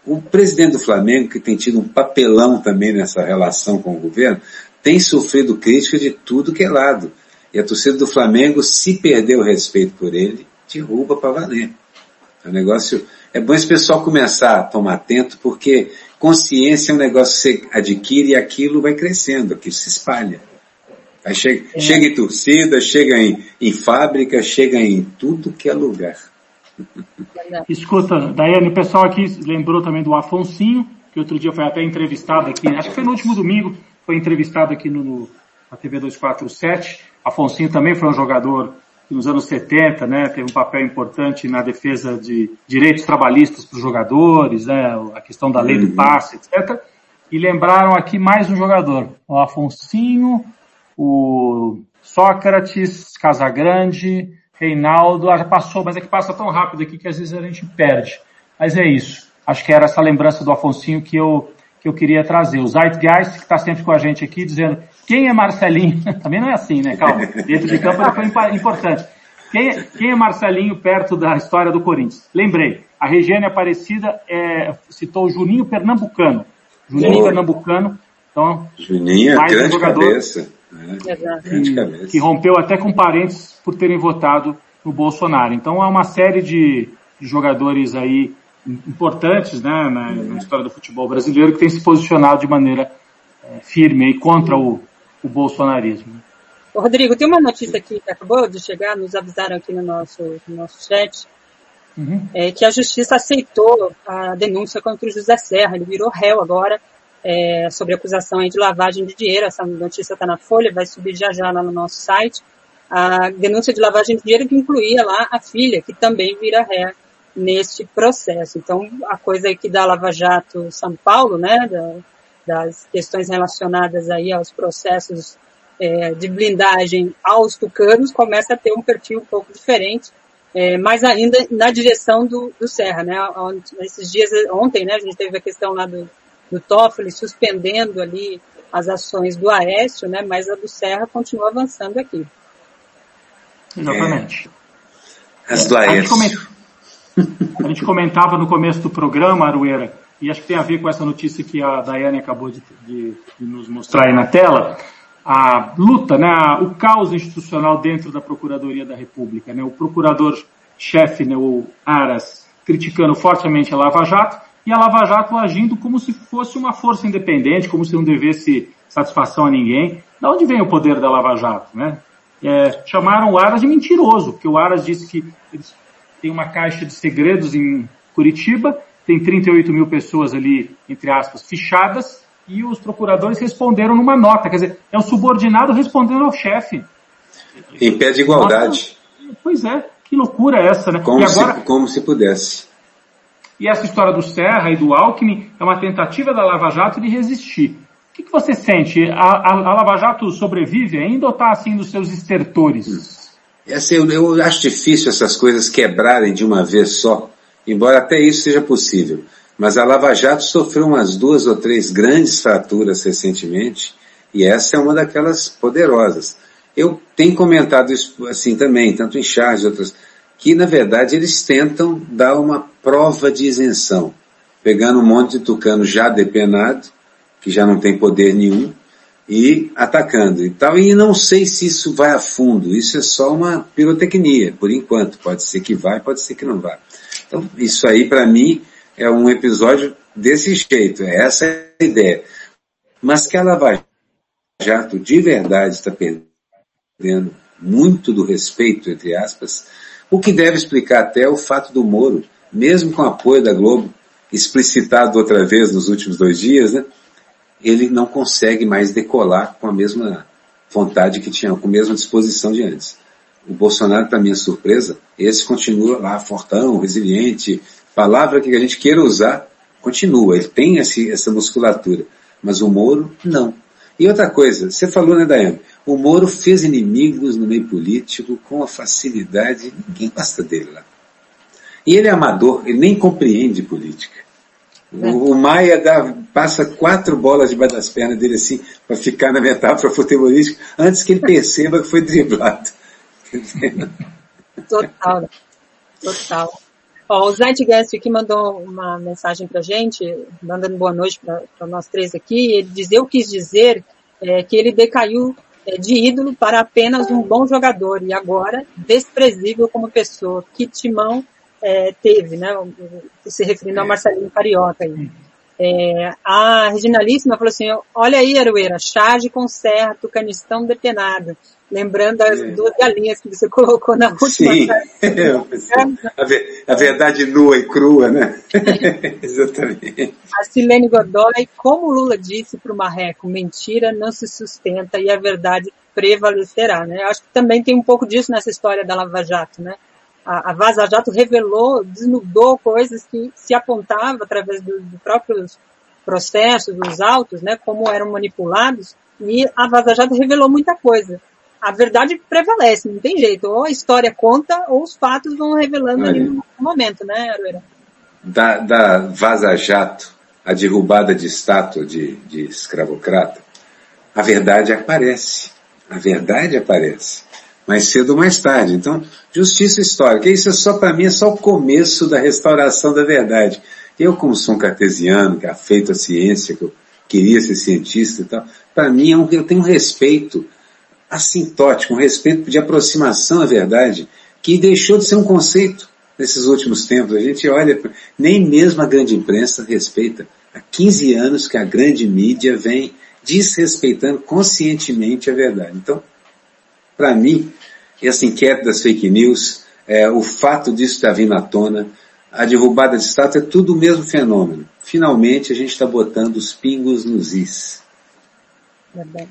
O presidente do Flamengo, que tem tido um papelão também nessa relação com o governo, tem sofrido crítica de tudo que é lado. E a torcida do Flamengo, se perder o respeito por ele, derruba para valer. O negócio, é bom esse pessoal começar a tomar atento, porque consciência é um negócio que você adquire e aquilo vai crescendo, aquilo se espalha. Aí chega, é. chega em torcida, chega em, em fábrica, chega em tudo que é lugar. Escuta, Daiane, o pessoal aqui lembrou também do Afonsinho, que outro dia foi até entrevistado aqui, acho que foi no último domingo, foi entrevistado aqui no, no, na T V duzentos e quarenta e sete. Afonsinho também foi um jogador que nos anos setenta, né, teve um papel importante na defesa de direitos trabalhistas para os jogadores, né, a questão da lei do passe, etcétera. E lembraram aqui mais um jogador, o Afonsinho, o Sócrates, Casagrande, Reinaldo, ah, já passou, mas é que passa tão rápido aqui que às vezes a gente perde. Mas é isso. Acho que era essa lembrança do Afonsinho que eu, que eu queria trazer. O Zeitgeist, que está sempre com a gente aqui, dizendo, quem é Marcelinho? Também não é assim, né? Calma. Dentro de campo ele foi importante. Quem é, quem é Marcelinho perto da história do Corinthians? Lembrei. A Regiane Aparecida é, citou o Juninho Pernambucano. Juninho oh. Pernambucano. Então, Juninho é mais grande um jogador cabeça. É, que, que rompeu até com parentes por terem votado no Bolsonaro. Então há uma série de, de jogadores aí importantes, né, na, na história do futebol brasileiro que tem se posicionado de maneira é, firme aí contra o, o bolsonarismo. Ô, Rodrigo, tem uma notícia aqui que acabou de chegar, nos avisaram aqui no nosso, no nosso chat, uhum. é, que a Justiça aceitou a denúncia contra o José Serra. Ele virou réu agora, É, sobre acusação aí de lavagem de dinheiro. Essa notícia está na Folha, vai subir já já lá no nosso site. A denúncia de lavagem de dinheiro que incluía lá a filha, que também vira ré neste processo. Então, a coisa aqui da Lava Jato São Paulo, né, da, das questões relacionadas aí aos processos é, de blindagem aos tucanos, começa a ter um perfil um pouco diferente, é, mas ainda na direção do, do Serra, né. Esses dias, ontem, né, a gente teve a questão lá do do Toffoli suspendendo ali as ações do Aécio, né, mas a do Serra continua avançando aqui. Exatamente. É. As do Aécio. A gente, a gente comentava no começo do programa, Arueira, e acho que tem a ver com essa notícia que a Daiane acabou de, de, de nos mostrar aí na tela, a luta, né, o caos institucional dentro da Procuradoria da República, né, o procurador-chefe, né, o Aras, criticando fortemente a Lava Jato, e a Lava Jato agindo como se fosse uma força independente, como se não devesse satisfação a ninguém. Da onde vem o poder da Lava Jato, né? É, chamaram o Aras de mentiroso, porque o Aras disse que eles têm uma caixa de segredos em Curitiba, tem trinta e oito mil pessoas ali, entre aspas, fichadas, e os procuradores responderam numa nota. Quer dizer, é o subordinado respondendo ao chefe. Em pé de igualdade. Nossa, pois é, que loucura essa, né? Como, e agora, se, como se pudesse. E essa história do Serra e do Alckmin é uma tentativa da Lava Jato de resistir. O que, que você sente? A, a, a Lava Jato sobrevive ainda ou está assim nos seus estertores? Essa, eu, eu acho difícil essas coisas quebrarem de uma vez só, embora até isso seja possível. Mas a Lava Jato sofreu umas duas ou três grandes fraturas recentemente, e essa é uma daquelas poderosas. Eu tenho comentado isso assim também, tanto em charges e outras, que na verdade eles tentam dar uma prova de isenção, pegando um monte de tucano já depenado, que já não tem poder nenhum, e atacando e tal. E não sei se isso vai a fundo, isso é só uma pirotecnia, por enquanto. Pode ser que vá, pode ser que não vá. Então, isso aí para mim é um episódio desse jeito, essa é a ideia. Mas que a Lava Jato de verdade está perdendo muito do respeito, entre aspas, o que deve explicar até o fato do Moro, mesmo com o apoio da Globo, explicitado outra vez nos últimos dois dias, né, ele não consegue mais decolar com a mesma vontade que tinha, com a mesma disposição de antes. O Bolsonaro, para minha surpresa, esse continua lá, fortão, resiliente, palavra que a gente queira usar, continua, ele tem esse, essa musculatura, mas o Moro, não. E outra coisa, você falou, né, Daiane? O Moro fez inimigos no meio político com a facilidade, ninguém gosta dele lá. E ele é amador, ele nem compreende política. O, o Maia dá, passa quatro bolas debaixo das pernas dele assim, para ficar na metáfora futebolística, antes que ele perceba que foi driblado. Total, total. Ó, o Zeitgeist aqui mandou uma mensagem pra gente, mandando boa noite para nós três aqui. Ele diz, eu quis dizer é, que ele decaiu é, de ídolo para apenas um bom jogador e agora desprezível como pessoa. Que timão é, teve, né? Se referindo ao Marcelinho Carioca aí. É, a Reginalíssima falou assim, olha aí, Aroeira, charge com certo, canistão depenado. Lembrando as é. duas galinhas que você colocou na última. Sim, a, ver, a verdade nua e crua, né? Exatamente. A Silene Godoy, como o Lula disse para o Marreco, mentira não se sustenta e a verdade prevalecerá, né? Acho que também tem um pouco disso nessa história da Lava Jato, né? A, a Vaza Jato revelou, desnudou coisas que se apontava através dos do próprios processos, dos autos, né? Como eram manipulados, e a Vaza Jato revelou muita coisa. A verdade prevalece, não tem jeito. Ou a história conta, ou os fatos vão revelando Olha, ali no momento, né, Aroeira? Da, da Vaza Jato, a derrubada de estátua de, de escravocrata, a verdade aparece. A verdade aparece. Mais cedo ou mais tarde. Então, justiça histórica. Isso é só, para mim, é só o começo da restauração da verdade. Eu, como sou um cartesiano, que afeito a ciência, que eu queria ser cientista e tal, para mim, é um, eu tenho um respeito assintótico, um respeito de aproximação à verdade, que deixou de ser um conceito nesses últimos tempos. A gente olha, nem mesmo a grande imprensa respeita. Há quinze anos que a grande mídia vem desrespeitando conscientemente a verdade. Então, para mim, essa enquete das fake news, é, o fato disso estar vindo à tona, a derrubada de estátua, é tudo o mesmo fenômeno. Finalmente, a gente está botando os pingos nos is. Verdade.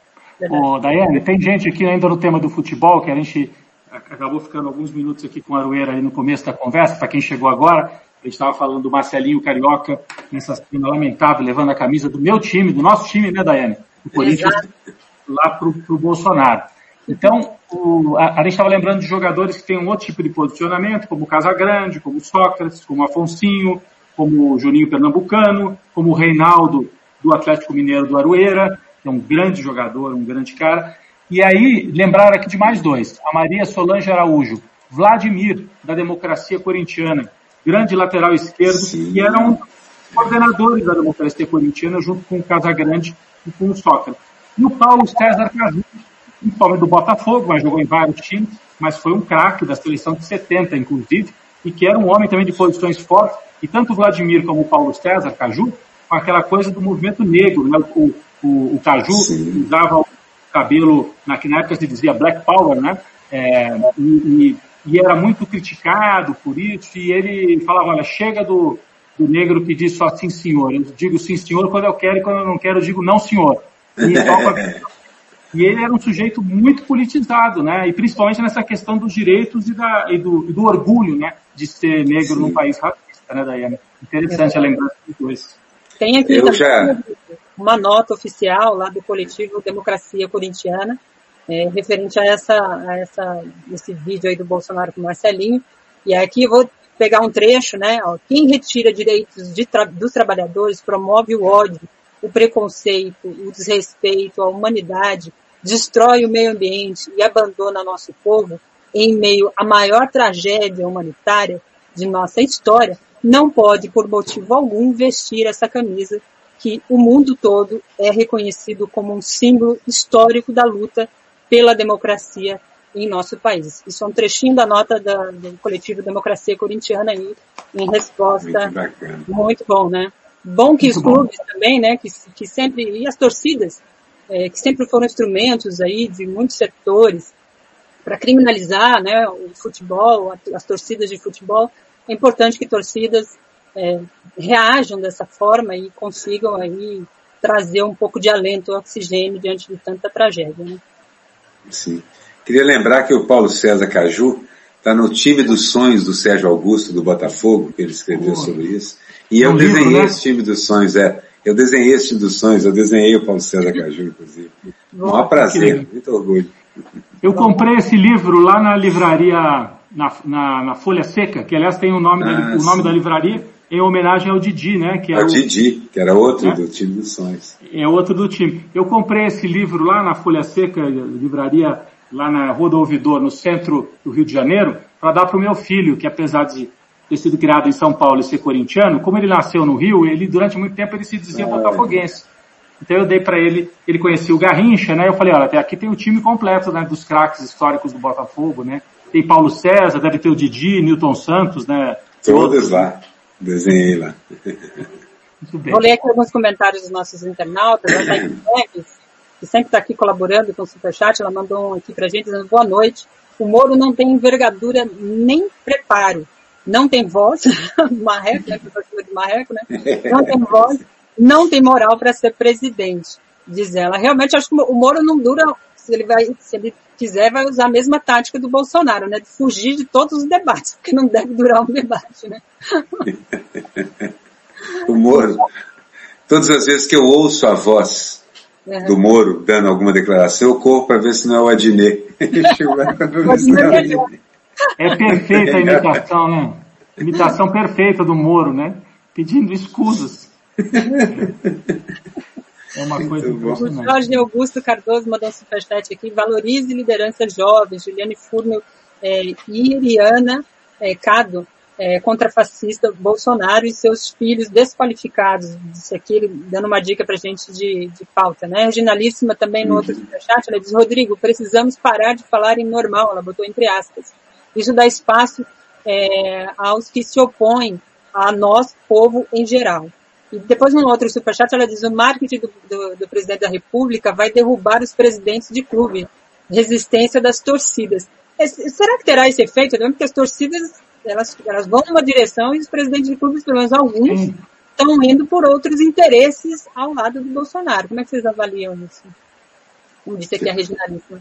Ô, Daiane, tem gente aqui ainda no tema do futebol, que a gente acabou ficando alguns minutos aqui com a Aroeira ali no começo da conversa, para quem chegou agora, a gente estava falando do Marcelinho Carioca, nessa cena lamentável, levando a camisa do meu time, do nosso time, né, Daiane? Do Corinthians, Exato. Lá pro, pro Bolsonaro. Então, o, a, a gente estava lembrando de jogadores que têm um outro tipo de posicionamento, como o Casagrande, como o Sócrates, como o Afonsinho, como o Juninho Pernambucano, como o Reinaldo do Atlético Mineiro do Aroeira, que é um grande jogador, um grande cara. E aí, lembrar aqui de mais dois. A Maria Solange Araújo, Vladimir, da Democracia Corintiana, grande lateral esquerdo, Sim. que eram coordenadores da Democracia Corintiana, junto com o Casagrande e com o Sócrates. E o Paulo César Caju, principalmente do Botafogo, mas jogou em vários times, mas foi um craque da seleção de setenta, inclusive, e que era um homem também de posições fortes. E tanto o Vladimir como o Paulo César Caju, com aquela coisa do movimento negro, né? O, o, o Caju Sim. usava o cabelo, na, que na época se dizia Black Power, né? É, e, e, e era muito criticado por isso, e ele falava, olha, chega do, do negro que diz só sim senhor. Eu digo sim senhor quando eu quero, e quando eu não quero eu digo não senhor. E, e ele era um sujeito muito politizado, né? E principalmente nessa questão dos direitos e, da, e, do, e do orgulho, né? De ser negro Sim. num país racista, né, Daiane? Interessante a lembrança dos dois. Tem aqui eu já... uma nota oficial lá do coletivo Democracia Corintiana, é, referente a essa, a essa, esse vídeo aí do Bolsonaro com o Marcelinho. E aqui eu vou pegar um trecho, né? Ó, quem retira direitos de tra- dos trabalhadores promove o ódio, o preconceito, o desrespeito à humanidade, destrói o meio ambiente e abandona nosso povo em meio à maior tragédia humanitária de nossa história, não pode, por motivo algum, vestir essa camisa que o mundo todo é reconhecido como um símbolo histórico da luta pela democracia em nosso país. Isso é um trechinho da nota da, do coletivo Democracia Corintiana aí, em resposta. Muito, muito bom, né? Bom que muito os clubes bom. também, né, que, que sempre, e as torcidas, é, que sempre foram instrumentos aí de muitos setores para criminalizar, né, o futebol, as torcidas de futebol. É importante que torcidas é, reajam dessa forma e consigam aí trazer um pouco de alento, oxigênio diante de tanta tragédia, né? Sim. Queria lembrar que o Paulo César Caju está no time dos sonhos do Sérgio Augusto do Botafogo, que ele escreveu oh. sobre isso. E eu um desenhei livro, né? esse time dos sonhos, é. Eu desenhei esse time dos sonhos, eu desenhei o Paulo César Caju, inclusive. Um maior prazer, muito orgulho. Eu comprei esse livro lá na livraria, na, na, na Folha Seca, que aliás tem o nome, ah, da, o nome da livraria em homenagem ao Didi, né? Que é o Didi, que era outro né? do time dos sonhos. É outro do time. Eu comprei esse livro lá na Folha Seca, livraria lá na Rua do Ouvidor, no centro do Rio de Janeiro, para dar para o meu filho, que apesar de ter sido criado em São Paulo e ser corintiano, como ele nasceu no Rio, ele durante muito tempo ele se dizia ah, botafoguense. Então eu dei para ele, ele conhecia o Garrincha, né? Eu falei, olha, até aqui tem o time completo, né, dos craques históricos do Botafogo, né? Tem Paulo César, deve ter o Didi, Newton Santos, né? Todos lá, desenhei lá. Muito bem. Vou ler aqui alguns comentários dos nossos internautas. A Thaís Neves, que sempre está aqui colaborando com o Superchat, ela mandou um aqui pra gente dizendo boa noite. O Moro não tem envergadura nem preparo. Não tem voz, marreco, né? De marreco, né? Não tem voz. Não tem moral para ser presidente, diz ela. Realmente, acho que o Moro não dura, se ele, vai, se ele quiser, vai usar a mesma tática do Bolsonaro, né? De fugir de todos os debates, porque não deve durar um debate, né? O Moro, todas as vezes que eu ouço a voz uhum. do Moro dando alguma declaração, eu corro para ver se não é o Adnet. É perfeita a imitação, né? Imitação perfeita do Moro, né? Pedindo escusas. É uma coisa o Jorge Augusto Cardoso mandou um superchat aqui. Valorize lideranças jovens. Juliane Furno é, e Iriana é, Cado, é, contrafascista Bolsonaro e seus filhos desqualificados. Disse aqui, dando uma dica pra gente de, de pauta, né? Reginalíssima também no outro superchat, ela diz, Rodrigo, precisamos parar de falar em normal, ela botou entre aspas. Isso dá espaço é, aos que se opõem a nós, povo em geral. E depois, num outro superchat, ela diz, o marketing do, do, do presidente da República vai derrubar os presidentes de clube. Resistência das torcidas. Esse, será que terá esse efeito? Porque as torcidas, elas, elas vão numa direção e os presidentes de clubes, pelo menos alguns, Sim. estão indo por outros interesses ao lado do Bolsonaro. Como é que vocês avaliam isso? Como disse aqui a Reginalíssima.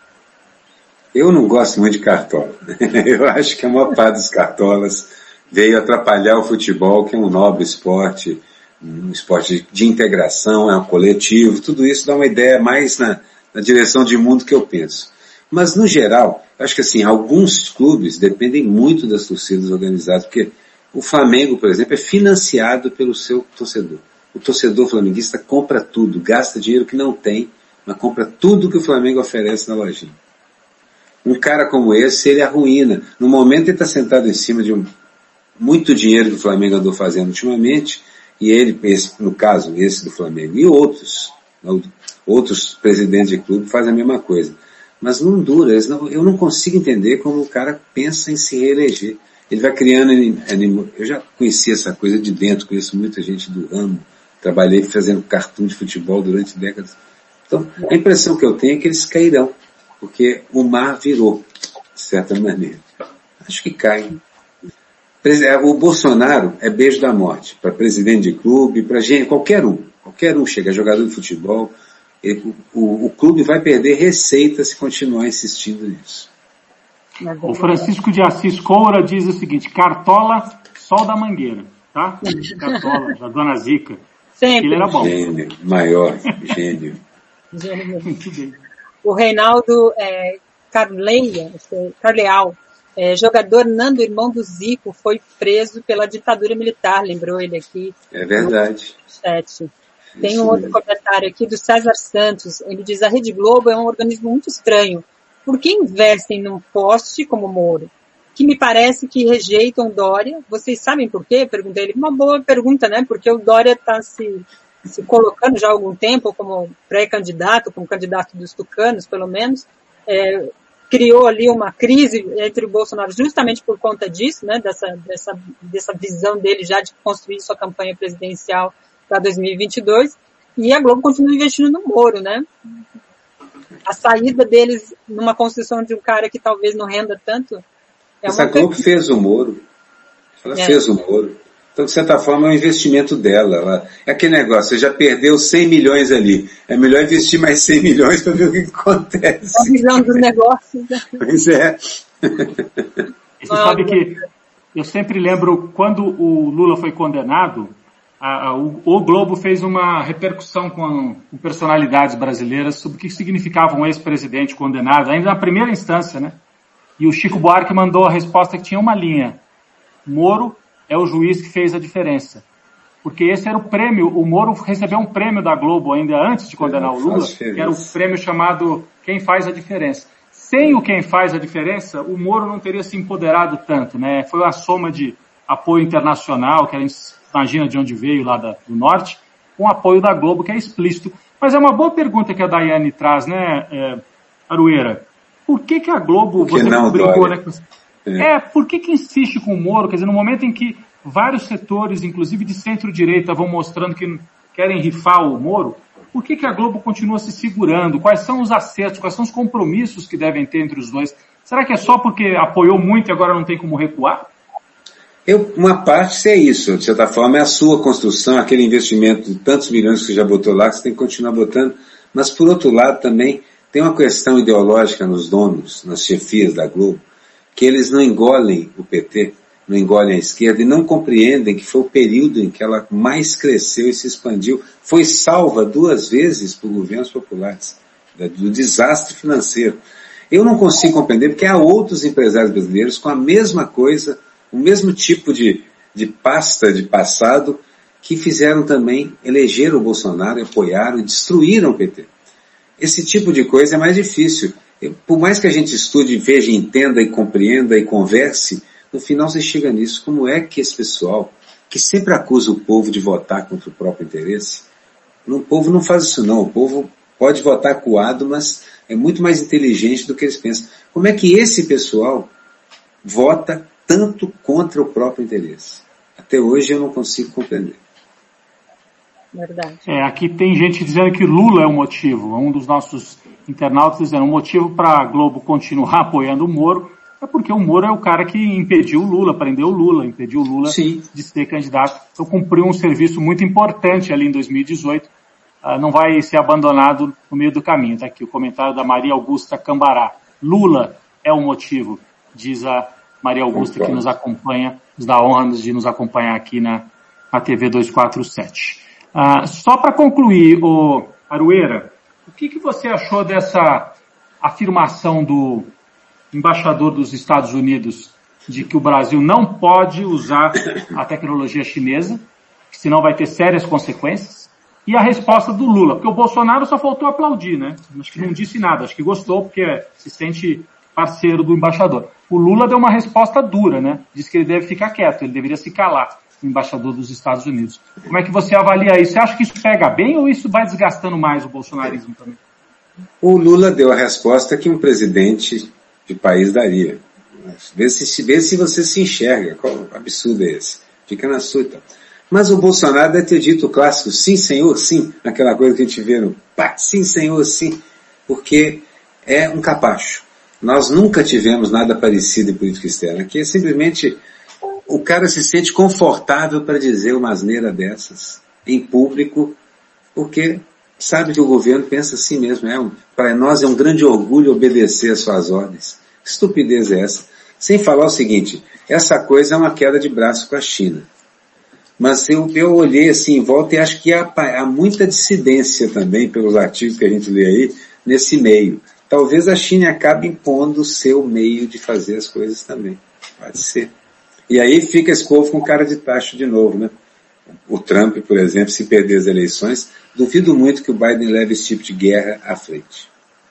Eu não gosto muito de cartola. Eu acho que a maior parte dos cartolas veio atrapalhar o futebol, que é um nobre esporte, um esporte de integração, é um coletivo, tudo isso dá uma ideia mais na, na direção de mundo que eu penso. Mas, no geral, acho que assim, alguns clubes dependem muito das torcidas organizadas, porque o Flamengo, por exemplo, é financiado pelo seu torcedor. O torcedor flamenguista compra tudo, gasta dinheiro que não tem, mas compra tudo que o Flamengo oferece na lojinha. Um cara como esse, ele arruína. No momento ele está sentado em cima de um muito dinheiro que o Flamengo andou fazendo ultimamente, e ele, esse, no caso, esse do Flamengo, e outros, outros presidentes de clube fazem a mesma coisa. Mas não dura, não, eu não consigo entender como o cara pensa em se reeleger. Ele vai criando, eu já conheci essa coisa de dentro, conheço muita gente do ramo, trabalhei fazendo cartoon de futebol durante décadas. Então, a impressão que eu tenho é que eles cairão, porque o mar virou, de certa maneira. Acho que caem. O Bolsonaro é beijo da morte para presidente de clube, para gente, qualquer um, qualquer um chega, jogador de futebol, o, o, o clube vai perder receita se continuar insistindo nisso. O Francisco de Assis Coura diz o seguinte, cartola, sol da mangueira, tá? Cartola, da Dona Zica. Sempre. Ele era bom. Gênio, maior, gênio. Gênio. Muito bem. O Reinaldo é, Carleia, Carleal, é, jogador Nando, irmão do Zico, foi preso pela ditadura militar, lembrou ele aqui. É verdade. Chat. Tem um outro comentário aqui do César Santos, ele diz, a Rede Globo é um organismo muito estranho. Por que investem num poste como Moro? Que me parece que rejeitam Dória. Vocês sabem por quê? Perguntei ele. Uma boa pergunta, né? Porque o Dória está se, se colocando já há algum tempo como pré-candidato, como candidato dos tucanos, pelo menos. É, criou ali uma crise entre o Bolsonaro justamente por conta disso, né? Dessa, dessa, dessa visão dele já de construir sua campanha presidencial para dois mil e vinte e dois. E a Globo continua investindo no Moro, né? A saída deles numa construção de um cara que talvez não renda tanto. É Essa Globo coisa... fez o Moro. Ela é. fez o Moro. Então, de certa forma, é um investimento dela. Ela... É aquele negócio, você já perdeu cem milhões ali. É melhor investir mais cem milhões para ver o que acontece. É a visão dos negócios. Pois é. Você sabe que eu sempre lembro, quando o Lula foi condenado, A, a, o, o Globo fez uma repercussão com, com personalidades brasileiras sobre o que significava um ex-presidente condenado, ainda na primeira instância, né? E o Chico Buarque mandou a resposta que tinha uma linha. Moro é o juiz que fez a diferença. Porque esse era o prêmio, o Moro recebeu um prêmio da Globo ainda antes de condenar o Lula, que era o prêmio chamado Quem Faz a Diferença. Sem o Quem Faz a Diferença, o Moro não teria se empoderado tanto, né? Foi uma soma de apoio internacional, que a gente imagina de onde veio, lá da, do norte, com apoio da Globo, que é explícito. Mas é uma boa pergunta que a Daiane traz, né, é, Arueira? Por que que a Globo, Porque você não, brincou, né? É. é, por que que insiste com o Moro? Quer dizer, no momento em que vários setores, inclusive de centro-direita, vão mostrando que querem rifar o Moro, por que que a Globo continua se segurando? Quais são os acertos, quais são os compromissos que devem ter entre os dois? Será que é só porque apoiou muito e agora não tem como recuar? Eu, uma parte é isso, de certa forma é a sua construção, aquele investimento de tantos milhões que você já botou lá, que você tem que continuar botando, mas por outro lado também tem uma questão ideológica nos donos, nas chefias da Globo, que eles não engolem o P T, não engolem a esquerda e não compreendem que foi o período em que ela mais cresceu e se expandiu, foi salva duas vezes por governos populares, do desastre financeiro. Eu não consigo compreender porque há outros empresários brasileiros com a mesma coisa, o mesmo tipo de, de pasta de passado, que fizeram também, elegeram o Bolsonaro, apoiaram e destruíram o P T. Esse tipo de coisa é mais difícil. Eu, por mais que a gente estude, veja, entenda e compreenda e converse, no final você chega nisso. Como é que esse pessoal, que sempre acusa o povo de votar contra o próprio interesse, o povo não faz isso não. O povo pode votar acuado, mas é muito mais inteligente do que eles pensam. Como é que esse pessoal vota tanto contra o próprio interesse? Até hoje eu não consigo compreender. Verdade. É, aqui tem gente dizendo que Lula é o motivo. Um dos nossos internautas dizendo, o motivo para a Globo continuar apoiando o Moro é porque o Moro é o cara que impediu o Lula, prendeu o Lula, impediu o Lula Sim. de ser candidato. Então cumpriu um serviço muito importante ali em dois mil e dezoito. Uh, não vai ser abandonado no meio do caminho. Está aqui o comentário da Maria Augusta Cambará. Lula é o motivo, diz a Maria Augusta, que nos acompanha, nos dá a honra de nos acompanhar aqui na, na T V duzentos e quarenta e sete. Uh, só para concluir, o Arueira, o que, que você achou dessa afirmação do embaixador dos Estados Unidos de que o Brasil não pode usar a tecnologia chinesa, senão vai ter sérias consequências, e a resposta do Lula? Porque o Bolsonaro só faltou aplaudir, né? Acho que não disse nada, acho que gostou porque se sente parceiro do embaixador. O Lula deu uma resposta dura, né? Disse que ele deve ficar quieto, ele deveria se calar, o embaixador dos Estados Unidos. Como é que você avalia isso? Você acha que isso pega bem ou isso vai desgastando mais o bolsonarismo também? O Lula deu a resposta que um presidente de país daria. Vê se, vê se você se enxerga. Qual absurdo é esse? Fica na sua. Mas o Bolsonaro deve ter dito o clássico, sim senhor, sim, aquela coisa que a gente vê no pá, sim senhor, sim, porque é um capacho. Nós nunca tivemos nada parecido em política externa. Aqui é simplesmente o cara se sente confortável para dizer uma asneira dessas em público, porque sabe que o governo pensa assim mesmo. É um, para nós é um grande orgulho obedecer às suas ordens. Que estupidez é essa? Sem falar o seguinte, essa coisa é uma queda de braço com a China. Mas eu, eu olhei assim em volta e acho que há, há muita dissidência também, pelos artigos que a gente lê aí, nesse meio. Talvez a China acabe impondo o seu meio de fazer as coisas também. Pode ser. E aí fica esse povo com cara de tacho de novo, né? O Trump, por exemplo, se perder as eleições, duvido muito que o Biden leve esse tipo de guerra à frente.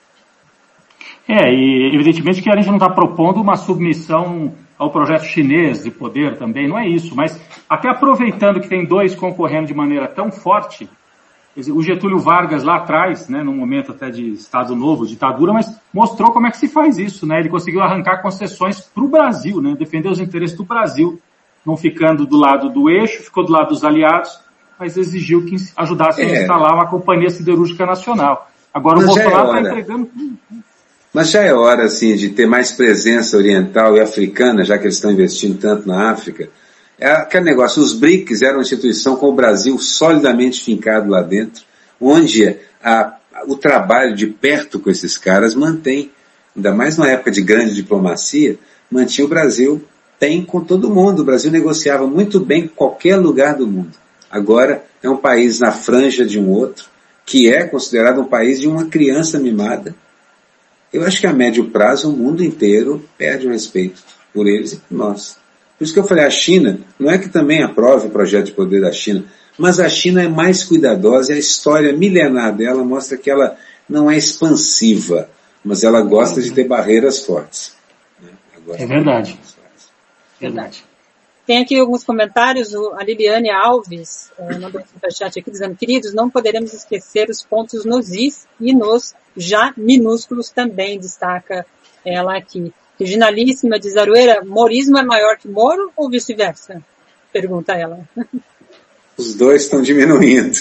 É, e evidentemente que a gente não está propondo uma submissão ao projeto chinês de poder também, não é isso, mas até aproveitando que tem dois concorrendo de maneira tão forte, o Getúlio Vargas lá atrás, né, num momento até de Estado Novo, ditadura, mas mostrou como é que se faz isso, né? Ele conseguiu arrancar concessões para o Brasil, né? Defender os interesses do Brasil, não ficando do lado do eixo, ficou do lado dos aliados, mas exigiu que ajudasse é. a instalar uma companhia siderúrgica nacional. Agora mas o Bolsonaro está entregando tudo. Mas já é hora, assim, de ter mais presença oriental e africana, já que eles estão investindo tanto na África. É aquele negócio, os BRICS eram uma instituição com o Brasil solidamente fincado lá dentro, onde a, o trabalho de perto com esses caras mantém, ainda mais numa época de grande diplomacia, mantinha o Brasil bem com todo mundo. O Brasil negociava muito bem com qualquer lugar do mundo. Agora é um país na franja de um outro, que é considerado um país de uma criança mimada. Eu acho que a médio prazo o mundo inteiro perde o respeito por eles e por nós. Por isso que eu falei, a China, não é que também aprove o projeto de poder da China, mas a China é mais cuidadosa e a história milenar dela mostra que ela não é expansiva, mas ela gosta de ter barreiras fortes. Agora, é verdade. Verdade. Tem aqui alguns comentários, a Liliane Alves é, mandou um superchat aqui dizendo, queridos, não poderemos esquecer os pontos nos is e nos já minúsculos também, destaca ela aqui. Regionalíssima diz, Aroeira, morismo é maior que Moro ou vice-versa? Pergunta ela. Os dois estão diminuindo.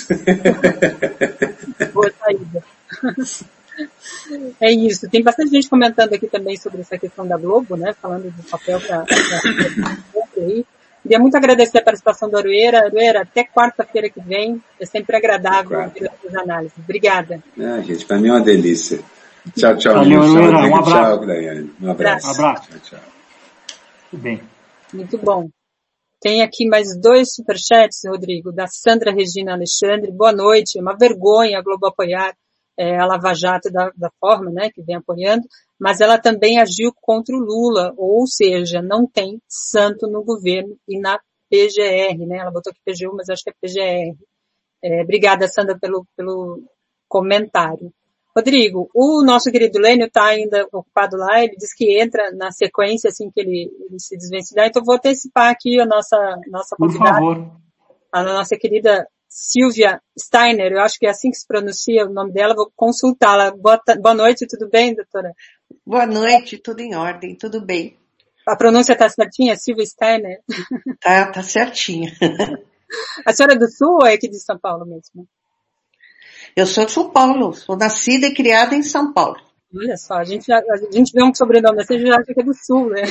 Boa saída. É isso. Tem bastante gente comentando aqui também sobre essa questão da Globo, né? Falando do papel para aí. Queria muito agradecer a participação do Aroeira. Aroeira, até quarta-feira que vem. É sempre agradável ouvir as suas análises. Obrigada. Ah, gente, para mim é uma delícia. Tchau, tchau. Valeu, Aroeira. Um abraço. Tchau, Daiane. Um abraço. Um abraço. Tchau, tchau. Tudo bem. Muito bom. Tem aqui mais dois superchats, Rodrigo, da Sandra Regina Alexandre. Boa noite. É uma vergonha a Globo apoiar é, a Lava Jato da, da forma, né, que vem apoiando, mas ela também agiu contra o Lula, ou seja, não tem santo no governo e na P G R, né? Ela botou aqui P G U, mas acho que é P G R. É, obrigada, Sandra, pelo, pelo comentário. Rodrigo, o nosso querido Lênio está ainda ocupado lá, ele diz que entra na sequência assim que ele, ele se desvencilhar, então vou antecipar aqui a nossa, nossa convidada, por favor, a nossa querida Silvia Steiner, eu acho que é assim que se pronuncia o nome dela, vou consultá-la. Boa, boa noite, tudo bem, doutora? Boa noite, tudo em ordem, tudo bem. A pronúncia está certinha, Silvia Steiner? Tá, tá certinha. A senhora é do Sul ou é aqui de São Paulo mesmo? Eu sou de São Paulo, sou nascida e criada em São Paulo. Olha só, a gente, a gente vê um sobrenome assim, já acha que é do Sul, né?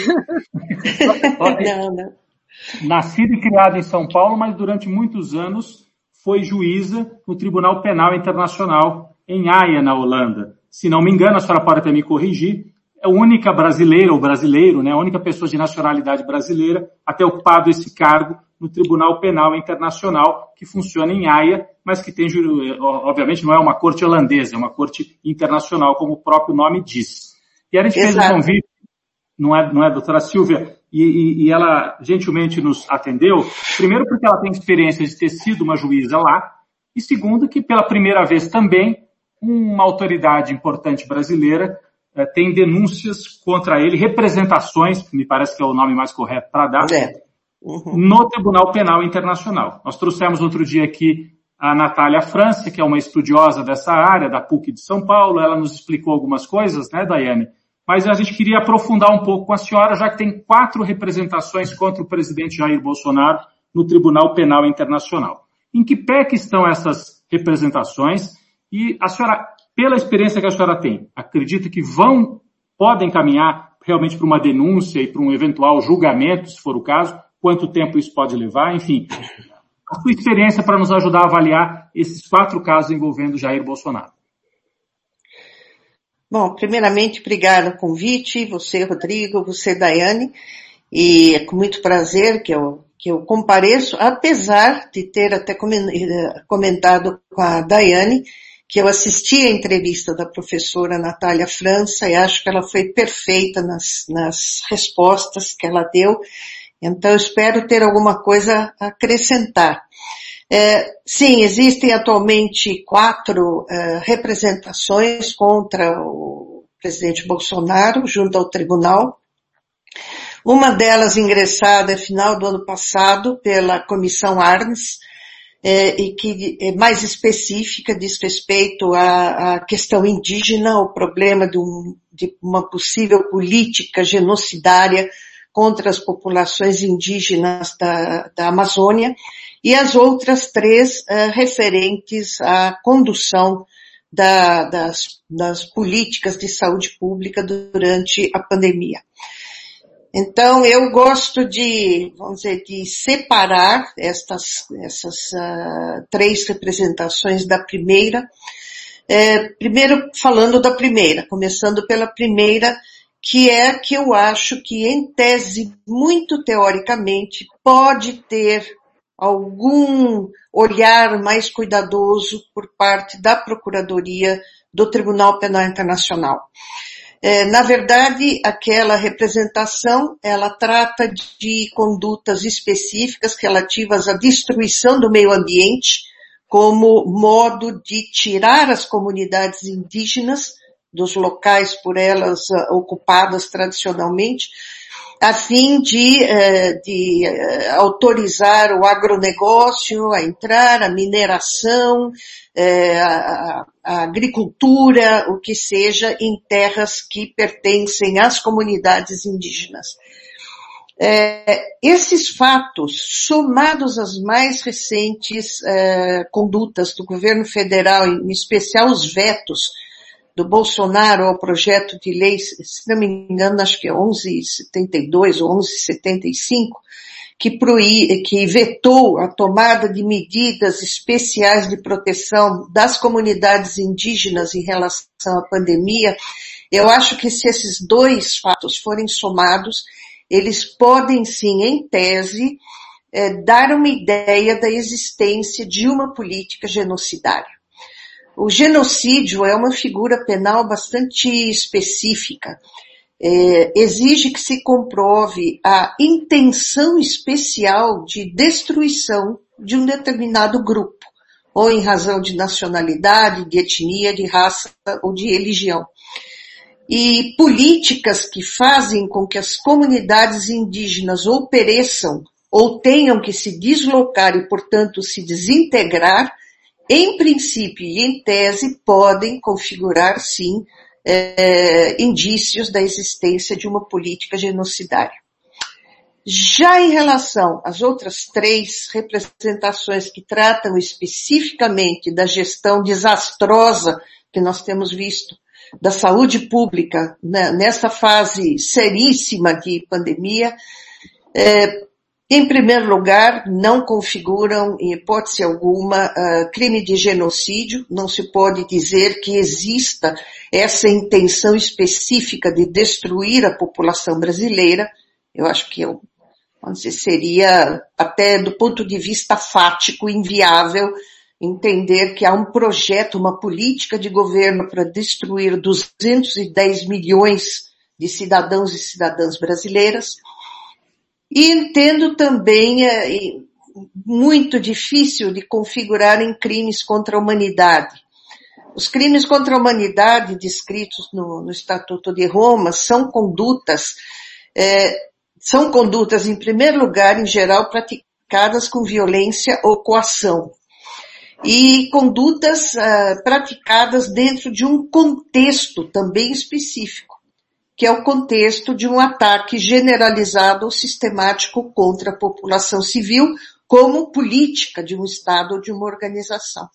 Não, não. Nascida e criada em São Paulo, mas durante muitos anos foi juíza no Tribunal Penal Internacional em Haia, na Holanda. Se não me engano, a senhora pode até me corrigir, é a única brasileira ou brasileiro, né, a única pessoa de nacionalidade brasileira a ter ocupado esse cargo no Tribunal Penal Internacional, que funciona em Haia, mas que tem, obviamente, não é uma corte holandesa, é uma corte internacional, como o próprio nome diz. E a gente fez um convite, não é, não é, doutora Silvia, e, e, e ela gentilmente nos atendeu, primeiro porque ela tem experiência de ter sido uma juíza lá, e segundo que pela primeira vez também uma autoridade importante brasileira eh, tem denúncias contra ele, representações, me parece que é o nome mais correto para dar, é. Uhum. no Tribunal Penal Internacional. Nós trouxemos outro dia aqui a Natália França, que é uma estudiosa dessa área, da P U C de São Paulo, ela nos explicou algumas coisas, né, Daiane? Mas a gente queria aprofundar um pouco com a senhora, já que tem quatro representações contra o presidente Jair Bolsonaro no Tribunal Penal Internacional. Em que pé que estão essas representações? E a senhora, pela experiência que a senhora tem, acredita que vão, podem caminhar realmente para uma denúncia e para um eventual julgamento, se for o caso? Quanto tempo isso pode levar? Enfim, a sua experiência para nos ajudar a avaliar esses quatro casos envolvendo Jair Bolsonaro. Bom, primeiramente, obrigada pelo convite, você, Rodrigo, você, Daiane, e é com muito prazer que eu, que eu compareço, apesar de ter até comentado com a Daiane que eu assisti a entrevista da professora Natália França e acho que ela foi perfeita nas, nas respostas que ela deu, então eu espero ter alguma coisa a acrescentar. É, sim, existem atualmente quatro é, representações contra o presidente Bolsonaro junto ao tribunal. Uma delas ingressada no final do ano passado pela Comissão Arns, é, e que é mais específica, diz respeito à, à questão indígena, o problema de, um, de uma possível política genocidária contra as populações indígenas da, da Amazônia, e as outras três uh, referentes à condução da, das, das políticas de saúde pública durante a pandemia. Então, eu gosto de, vamos dizer, de separar estas, essas uh, três representações da primeira. É, primeiro, falando da primeira, começando pela primeira, que é que eu acho que, em tese, muito teoricamente, pode ter algum olhar mais cuidadoso por parte da Procuradoria do Tribunal Penal Internacional. É, na verdade, aquela representação, ela trata de condutas específicas relativas à destruição do meio ambiente como modo de tirar as comunidades indígenas dos locais por elas uh, ocupadas tradicionalmente a fim de, de autorizar o agronegócio a entrar, a mineração, a, a agricultura, o que seja, em terras que pertencem às comunidades indígenas. É, esses fatos, somados às mais recentes é, condutas do governo federal, em especial os vetos do Bolsonaro ao projeto de lei, se não me engano, acho que é onze setenta e dois ou onze setenta e cinco, que, proí, que vetou a tomada de medidas especiais de proteção das comunidades indígenas em relação à pandemia, eu acho que se esses dois fatos forem somados, eles podem sim, em tese, eh, dar uma ideia da existência de uma política genocidária. O genocídio é uma figura penal bastante específica. É, exige que se comprove a intenção especial de destruição de um determinado grupo, ou em razão de nacionalidade, de etnia, de raça ou de religião. E políticas que fazem com que as comunidades indígenas ou pereçam ou tenham que se deslocar e, portanto, se desintegrar, em princípio e em tese, podem configurar, sim, é, indícios da existência de uma política genocidária. Já em relação às outras três representações que tratam especificamente da gestão desastrosa que nós temos visto da saúde pública, né, nessa fase seríssima de pandemia, é, em primeiro lugar, não configuram, em hipótese alguma, uh, crime de genocídio. Não se pode dizer que exista essa intenção específica de destruir a população brasileira. Eu acho que eu, vamos dizer, seria, até do ponto de vista fático, inviável entender que há um projeto, uma política de governo para destruir duzentos e dez milhões de cidadãos e cidadãs brasileiras. E entendo também é, muito difícil de configurar em crimes contra a humanidade. Os crimes contra a humanidade descritos no, no Estatuto de Roma são condutas, é, são condutas, em primeiro lugar, em geral, praticadas com violência ou coação. E condutas uh, praticadas dentro de um contexto também específico, que é o contexto de um ataque generalizado ou sistemático contra a população civil como política de um Estado ou de uma organização.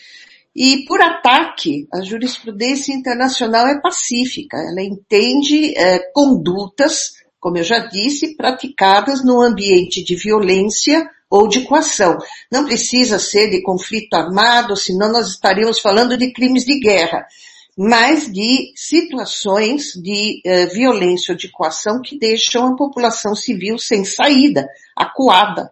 E por ataque, a jurisprudência internacional é pacífica, ela entende eh, condutas, como eu já disse, praticadas no ambiente de violência ou de coação. Não precisa ser de conflito armado, senão nós estaríamos falando de crimes de guerra, mas de situações de eh, violência ou de coação que deixam a população civil sem saída, acuada.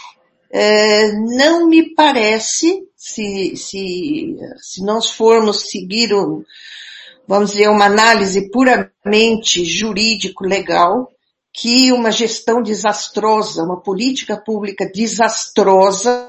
Eh, não me parece, se, se, se nós formos seguir, um, vamos dizer, uma análise puramente jurídico-legal, que uma gestão desastrosa, uma política pública desastrosa,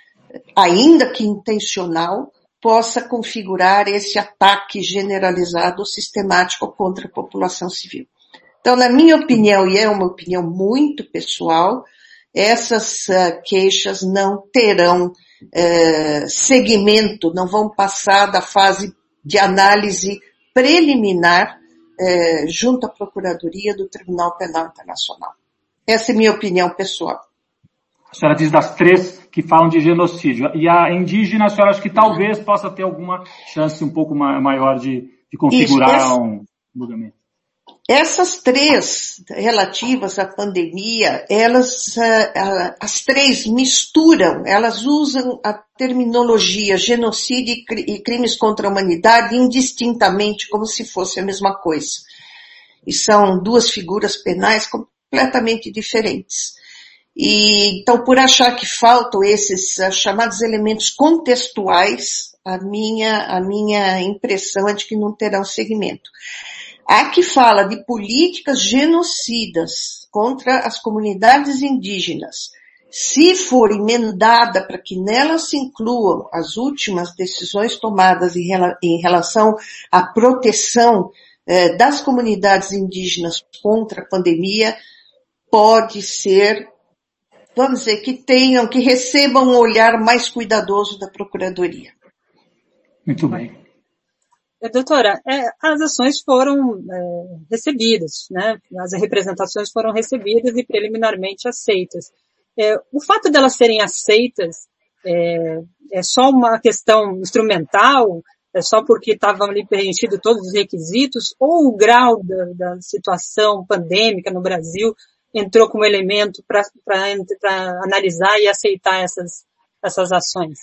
ainda que intencional, possa configurar esse ataque generalizado ou sistemático contra a população civil. Então, na minha opinião, e é uma opinião muito pessoal, essas uh, queixas não terão uh, segmento, não vão passar da fase de análise preliminar uh, junto à Procuradoria do Tribunal Penal Internacional. Essa é a minha opinião pessoal. A senhora diz das três que falam de genocídio. E a indígena, a senhora acha que talvez possa ter alguma chance um pouco maior de, de configurar Isso, essa, um julgamento? Essas três relativas à pandemia, elas, as três misturam, elas usam a terminologia genocídio e crimes contra a humanidade indistintamente, como se fosse a mesma coisa. E são duas figuras penais completamente diferentes. E, então, por achar que faltam esses uh, chamados elementos contextuais, a minha, a minha impressão é de que não terão segmento. A que fala de políticas genocidas contra as comunidades indígenas, se for emendada para que nelas se incluam as últimas decisões tomadas em, rela, em relação à proteção eh, das comunidades indígenas contra a pandemia, pode ser, vamos dizer, que tenham, que recebam um olhar mais cuidadoso da Procuradoria. Muito bem. Doutora, é, as ações foram é, recebidas, né? As representações foram recebidas e preliminarmente aceitas. É, o fato delas serem aceitas é, é só uma questão instrumental? É só porque estavam ali preenchidos todos os requisitos? Ou o grau da, da situação pandêmica no Brasil entrou como elemento para analisar e aceitar essas, essas ações?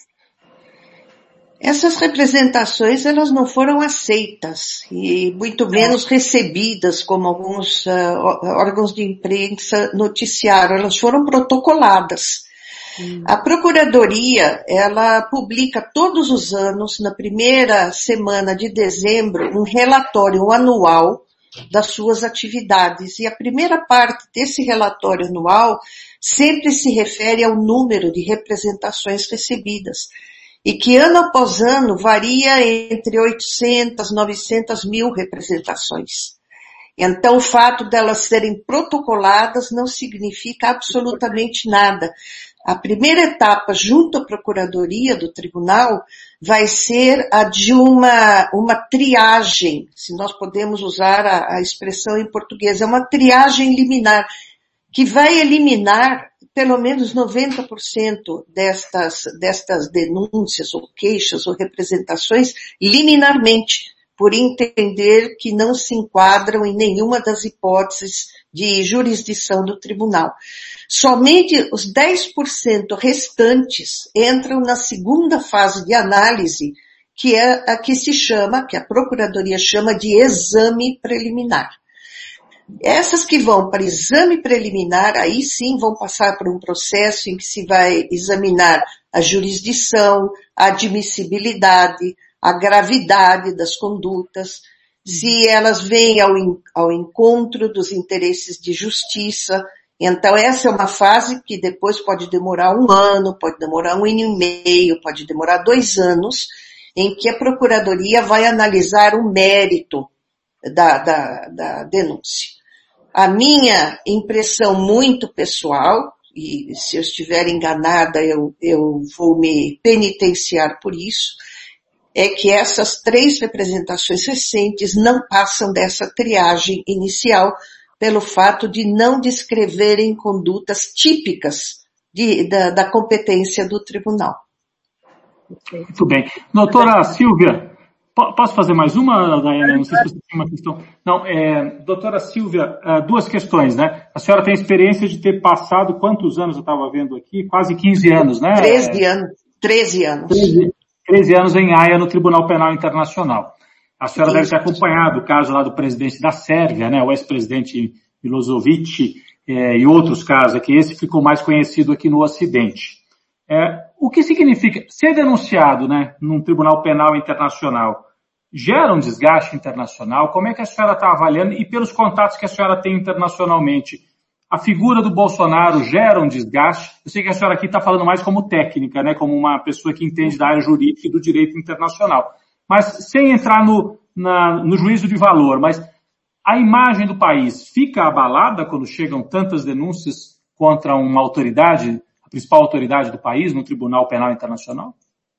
Essas representações, elas não foram aceitas e muito menos recebidas, como alguns uh, órgãos de imprensa noticiaram. Elas foram protocoladas. Hum. A Procuradoria, ela publica todos os anos, na primeira semana de dezembro, um relatório anual das suas atividades. E a primeira parte desse relatório anual sempre se refere ao número de representações recebidas. E que ano após ano varia entre oitocentas, novecentas mil representações. Então o fato delas serem protocoladas não significa absolutamente nada. A primeira etapa junto à Procuradoria do Tribunal vai ser a de uma, uma triagem, se nós podemos usar a, a expressão em português, é uma triagem liminar, que vai eliminar pelo menos noventa por cento destas, destas denúncias ou queixas ou representações liminarmente, por entender que não se enquadram em nenhuma das hipóteses de jurisdição do tribunal. Somente os dez por cento restantes entram na segunda fase de análise, que é a que se chama, que a Procuradoria chama de exame preliminar. Essas que vão para exame preliminar, aí sim vão passar por um processo em que se vai examinar a jurisdição, a admissibilidade, a gravidade das condutas, se elas vêm ao, ao encontro dos interesses de justiça. Então essa é uma fase que depois pode demorar um ano, pode demorar um ano e meio, pode demorar dois anos, em que a Procuradoria vai analisar o mérito da, da, da denúncia. A minha impressão muito pessoal, e se eu estiver enganada eu, eu vou me penitenciar por isso, é que essas três representações recentes não passam dessa triagem inicial pelo fato de não descreverem condutas típicas de, da, da competência do tribunal. Muito bem. Doutora Silvia, posso fazer mais uma, Daiane? Não sei se você tem uma questão. Não, é, doutora Silvia, duas questões, né? A senhora tem experiência de ter passado quantos anos, eu estava vendo aqui? Quase quinze anos, né? treze anos. treze anos. treze, treze anos em Haia, no Tribunal Penal Internacional. A senhora deve ter acompanhado o caso lá do presidente da Sérvia, né? O ex-presidente Milosevic, é, e outros casos aqui. Esse ficou mais conhecido aqui no Ocidente. É, o que significa ser denunciado, né, num Tribunal Penal Internacional? Gera um desgaste internacional? Como é que a senhora está avaliando? E pelos contatos que a senhora tem internacionalmente, a figura do Bolsonaro gera um desgaste? Eu sei que a senhora aqui está falando mais como técnica, né, como uma pessoa que entende da área jurídica e do direito internacional. Mas sem entrar no, na, no juízo de valor, mas a imagem do país fica abalada quando chegam tantas denúncias contra uma autoridade, a principal autoridade do país, no Tribunal Penal Internacional?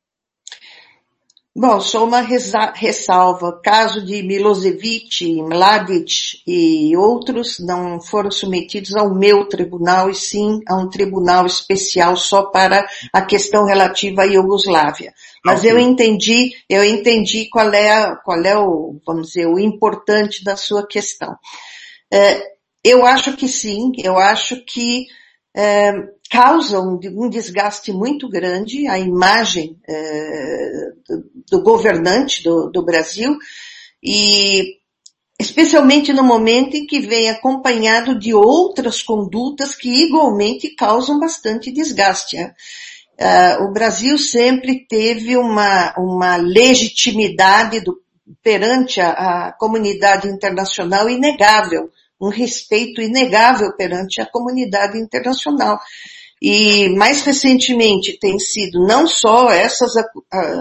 Bom, só uma ressalva. Caso de Milosevic, Mladic e outros não foram submetidos ao meu tribunal, e sim a um tribunal especial só para a questão relativa à Iugoslávia. Mas okay. eu entendi, eu entendi qual é, qual é o, vamos dizer, o importante da sua questão. É, eu acho que sim, eu acho que é, causa um, um desgaste muito grande a imagem é, do, do governante do, do Brasil, e especialmente no momento em que vem acompanhado de outras condutas que igualmente causam bastante desgaste. É. Uh, o Brasil sempre teve uma, uma legitimidade do, perante a, a comunidade internacional inegável, um respeito inegável perante a comunidade internacional. E mais recentemente tem sido não só essas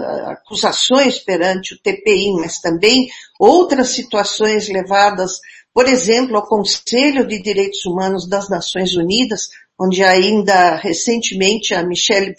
acusações perante o T P I, mas também outras situações levadas por exemplo, ao Conselho de Direitos Humanos das Nações Unidas, onde ainda recentemente a Michelle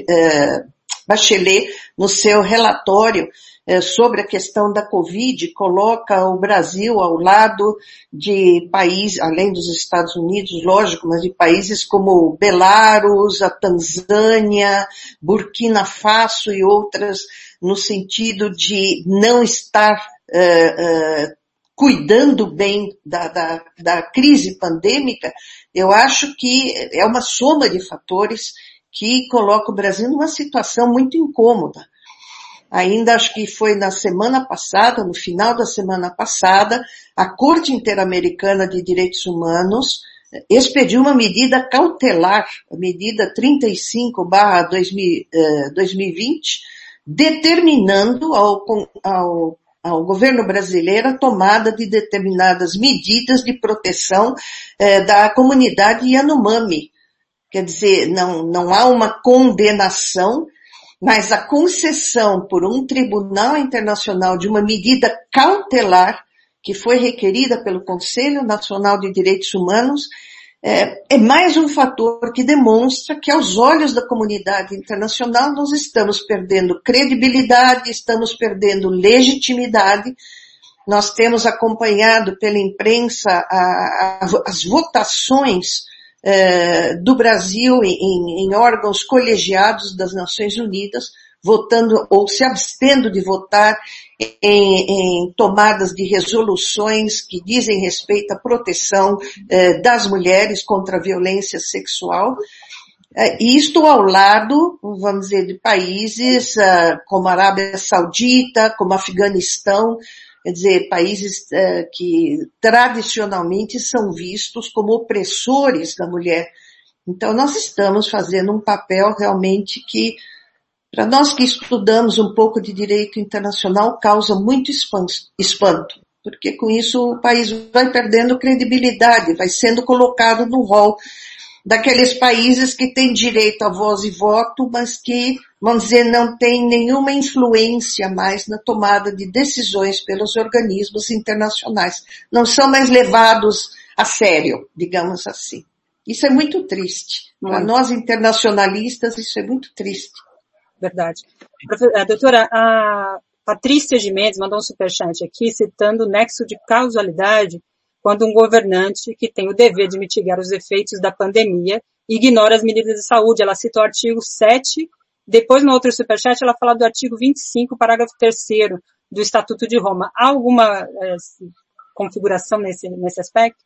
Bachelet, no seu relatório sobre a questão da Covid, coloca o Brasil ao lado de países, além dos Estados Unidos, lógico, mas de países como Belarus, a Tanzânia, Burkina Faso e outras, no sentido de não estar uh, uh, cuidando bem da, da, da crise pandêmica. Eu acho que é uma soma de fatores que coloca o Brasil numa situação muito incômoda. Ainda acho que foi na semana passada, no final da semana passada, a Corte Interamericana de Direitos Humanos expediu uma medida cautelar, a medida trinta e cinco barra dois mil e vinte, determinando ao, ao, ao governo brasileiro a tomada de determinadas medidas de proteção eh, da comunidade Yanomami. Quer dizer, não, não há uma condenação, mas a concessão por um tribunal internacional de uma medida cautelar que foi requerida pelo Conselho Nacional de Direitos Humanos é, é mais um fator que demonstra que aos olhos da comunidade internacional nós estamos perdendo credibilidade, estamos perdendo legitimidade. Nós temos acompanhado pela imprensa a, a, as votações do Brasil em, em órgãos colegiados das Nações Unidas, votando ou se abstendo de votar em, em tomadas de resoluções que dizem respeito à proteção eh, das mulheres contra a violência sexual. Eh, isto ao lado, vamos dizer, de países eh, como a Arábia Saudita, como Afeganistão, quer dizer, países uh, que tradicionalmente são vistos como opressores da mulher. Então, nós estamos fazendo um papel realmente que, para nós que estudamos um pouco de direito internacional, causa muito espanto, porque com isso o país vai perdendo credibilidade, vai sendo colocado no rol daqueles países que têm direito a voz e voto, mas que, vamos dizer, não têm nenhuma influência mais na tomada de decisões pelos organismos internacionais. Não são mais levados a sério, digamos assim. Isso é muito triste. Para nós internacionalistas, isso é muito triste. Verdade. Doutora, a Patrícia Gimenez mandou um superchat aqui citando o nexo de causalidade quando um governante que tem o dever de mitigar os efeitos da pandemia ignora as medidas de saúde. Ela cita o artigo sete, depois no outro superchat ela fala do artigo vinte e cinco, parágrafo terceiro do Estatuto de Roma. Há alguma é, configuração nesse, nesse aspecto?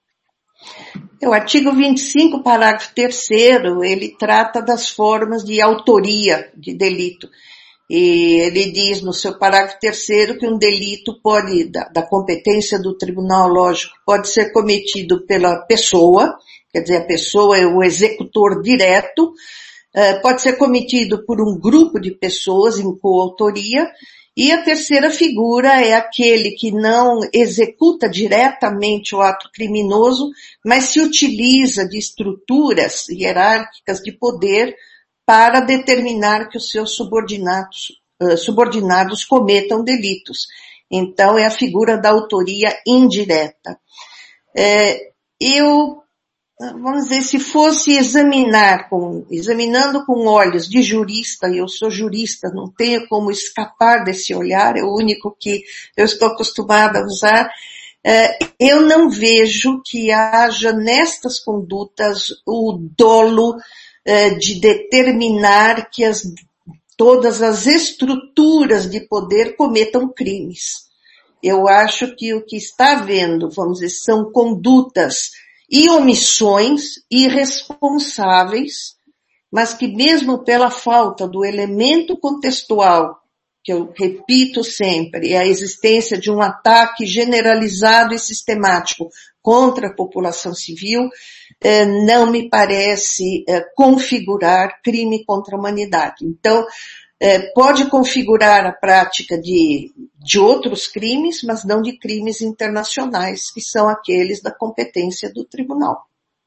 O artigo vinte e cinco, parágrafo terceiro, ele trata das formas de autoria de delito. E ele diz no seu parágrafo terceiro que um delito pode, da, da competência do tribunal, lógico, pode ser cometido pela pessoa, quer dizer, a pessoa é o executor direto, uh, pode ser cometido por um grupo de pessoas em coautoria, e a terceira figura é aquele que não executa diretamente o ato criminoso, mas se utiliza de estruturas hierárquicas de poder para determinar que os seus subordinados, uh, subordinados cometam delitos. Então, é a figura da autoria indireta. É, eu, vamos dizer, se fosse examinar, com, examinando com olhos de jurista, e eu sou jurista, não tenho como escapar desse olhar, é o único que eu estou acostumada a usar, é, eu não vejo que haja nestas condutas o dolo de determinar que as, todas as estruturas de poder cometam crimes. Eu acho que o que está havendo, vamos dizer, são condutas e omissões irresponsáveis, mas que mesmo pela falta do elemento contextual, que eu repito sempre, é a existência de um ataque generalizado e sistemático contra a população civil, eh, não me parece eh, configurar crime contra a humanidade. Então, eh, pode configurar a prática de, de outros crimes, mas não de crimes internacionais, que são aqueles da competência do tribunal.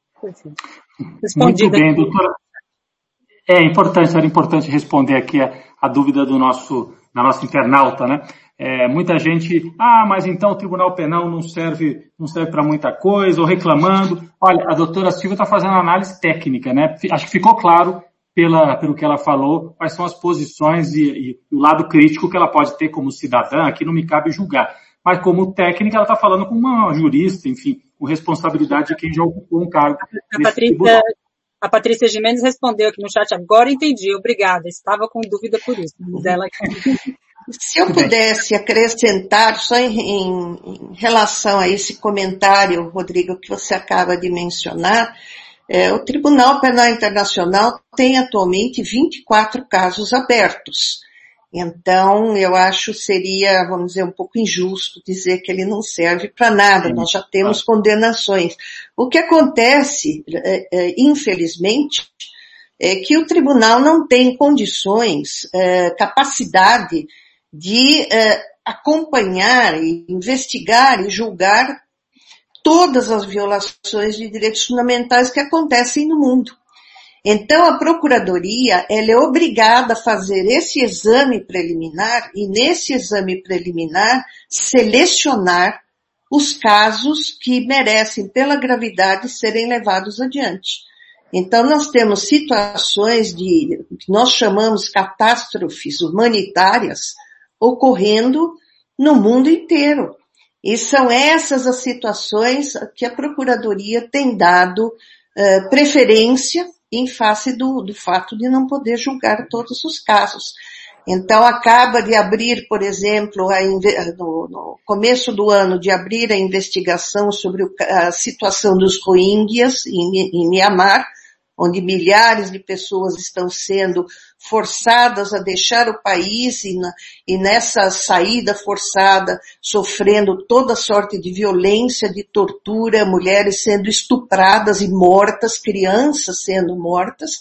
Muito bem, doutora. É importante, era importante responder aqui a, a dúvida do nosso, da nossa internauta, né? É, muita gente, ah, mas então o Tribunal Penal não serve, não serve para muita coisa, ou reclamando. Olha, a doutora Silvia está fazendo análise técnica, né? Acho que ficou claro pela, pelo que ela falou, quais são as posições e, e o lado crítico que ela pode ter como cidadã, aqui não me cabe julgar. Mas como técnica, ela está falando com uma jurista, enfim, com responsabilidade de quem já ocupou um cargo. A Patrícia, a Patrícia Gimenez respondeu aqui no chat, agora entendi, obrigada, estava com dúvida por isso. Diz ela aqui. Se eu pudesse acrescentar, só em, em, em relação a esse comentário, Rodrigo, que você acaba de mencionar, é, o Tribunal Penal Internacional tem atualmente vinte e quatro casos abertos. Então, eu acho seria, vamos dizer, um pouco injusto dizer que ele não serve para nada, nós já temos condenações. O que acontece, é, é, infelizmente, é que o tribunal não tem condições, é, capacidade de é, acompanhar, investigar e julgar todas as violações de direitos fundamentais que acontecem no mundo. Então, a Procuradoria, ela é obrigada a fazer esse exame preliminar e, nesse exame preliminar, selecionar os casos que merecem, pela gravidade, serem levados adiante. Então, nós temos situações de, que nós chamamos catástrofes humanitárias, ocorrendo no mundo inteiro. E são essas as situações que a Procuradoria tem dado uh, preferência em face do, do fato de não poder julgar todos os casos. Então, acaba de abrir, por exemplo, a, no, no começo do ano, de abrir a investigação sobre o, a situação dos Rohingyas em, em Mianmar, onde milhares de pessoas estão sendo forçadas a deixar o país e, na, e nessa saída forçada, sofrendo toda sorte de violência, de tortura, mulheres sendo estupradas e mortas, crianças sendo mortas,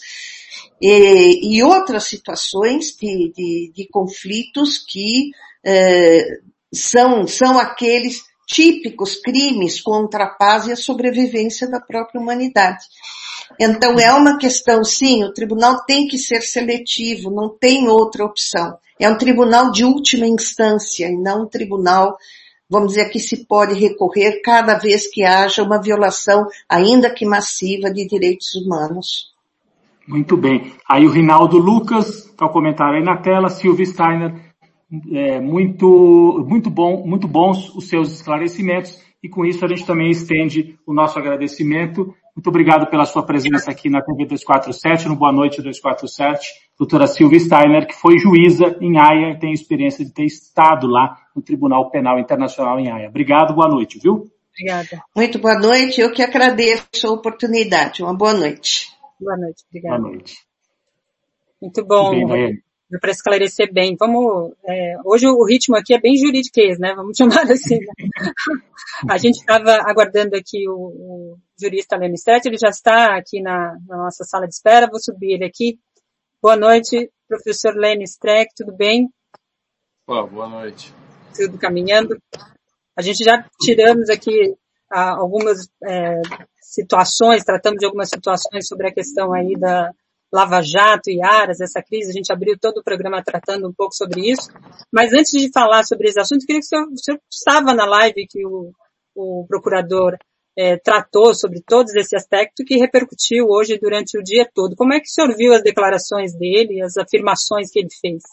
e, e outras situações de, de, de conflitos que eh, são, são aqueles típicos crimes contra a paz e a sobrevivência da própria humanidade. Então, é uma questão, sim, o tribunal tem que ser seletivo, não tem outra opção. É um tribunal de última instância e não um tribunal, vamos dizer, que se pode recorrer cada vez que haja uma violação, ainda que massiva, de direitos humanos. Muito bem. Aí o Rinaldo Lucas, está o comentário aí na tela, Silvia Steiner, é, muito, muito bom, muito bons os seus esclarecimentos, e com isso a gente também estende o nosso agradecimento. Muito obrigado pela sua presença aqui na T V duzentos e quarenta e sete, no Boa Noite duzentos e quarenta e sete, doutora Silvia Steiner, que foi juíza em Haia e tem experiência de ter estado lá no Tribunal Penal Internacional em Haia. Obrigado, boa noite, viu? Obrigada. Muito boa noite, eu que agradeço a oportunidade. Uma boa noite. Boa noite, obrigada. Boa noite. Muito bom. Para esclarecer bem, vamos, é, hoje o ritmo aqui é bem juridiquês, né? Vamos chamar assim. Né? A gente estava aguardando aqui o, o jurista Lênin Streck, ele já está aqui na, na nossa sala de espera, vou subir ele aqui. Boa noite, professor Lênin Streck, tudo bem? Boa, boa noite. Tudo caminhando. A gente já tiramos aqui ah, algumas é, situações, tratamos de algumas situações sobre a questão aí da Lava Jato e Aras, essa crise, a gente abriu todo o programa tratando um pouco sobre isso, mas antes de falar sobre esse assunto, eu queria que o senhor, o senhor estava na live que o, o procurador é, tratou sobre todos esse aspecto que repercutiu hoje durante o dia todo. Como é que o senhor viu as declarações dele, as afirmações que ele fez?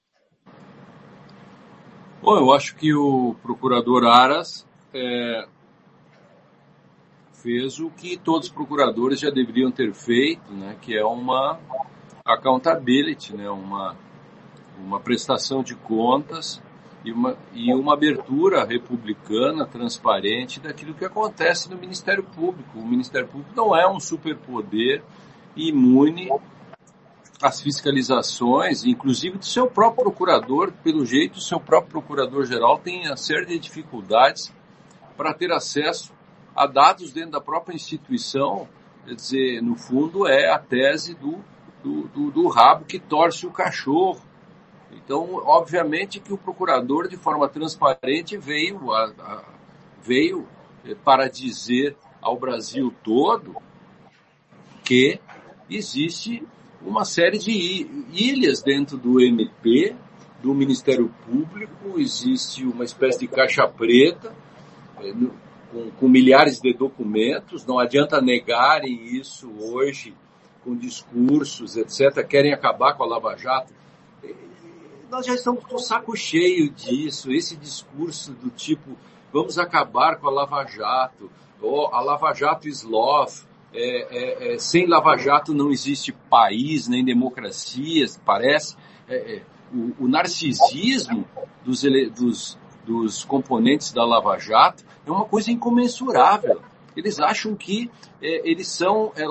Bom, eu acho que o procurador Aras é, fez o que todos os procuradores já deveriam ter feito, né, que é uma accountability, né, uma, uma prestação de contas e uma, e uma abertura republicana, transparente daquilo que acontece no Ministério Público. O Ministério Público não é um superpoder imune às fiscalizações, inclusive do seu próprio procurador. Pelo jeito, o seu próprio procurador-geral tem uma série de dificuldades para ter acesso a dados dentro da própria instituição. Quer dizer, no fundo, é a tese do, do, do, do rabo que torce o cachorro. Então, obviamente que o procurador, de forma transparente, veio, a, a, veio para dizer ao Brasil todo que existe uma série de ilhas dentro do M P do Ministério Público, existe uma espécie de caixa preta, é, no, com, com milhares de documentos, não adianta negarem isso hoje, com discursos, etcétera, querem acabar com a Lava Jato. Nós já estamos com o saco cheio disso, esse discurso do tipo, vamos acabar com a Lava Jato, ou a Lava Jato is love, é, é, é, sem Lava Jato não existe país, nem democracia, parece. É, é, o, o narcisismo dos, ele, dos, dos componentes da Lava Jato é uma coisa incomensurável. Eles acham que é, eles são é,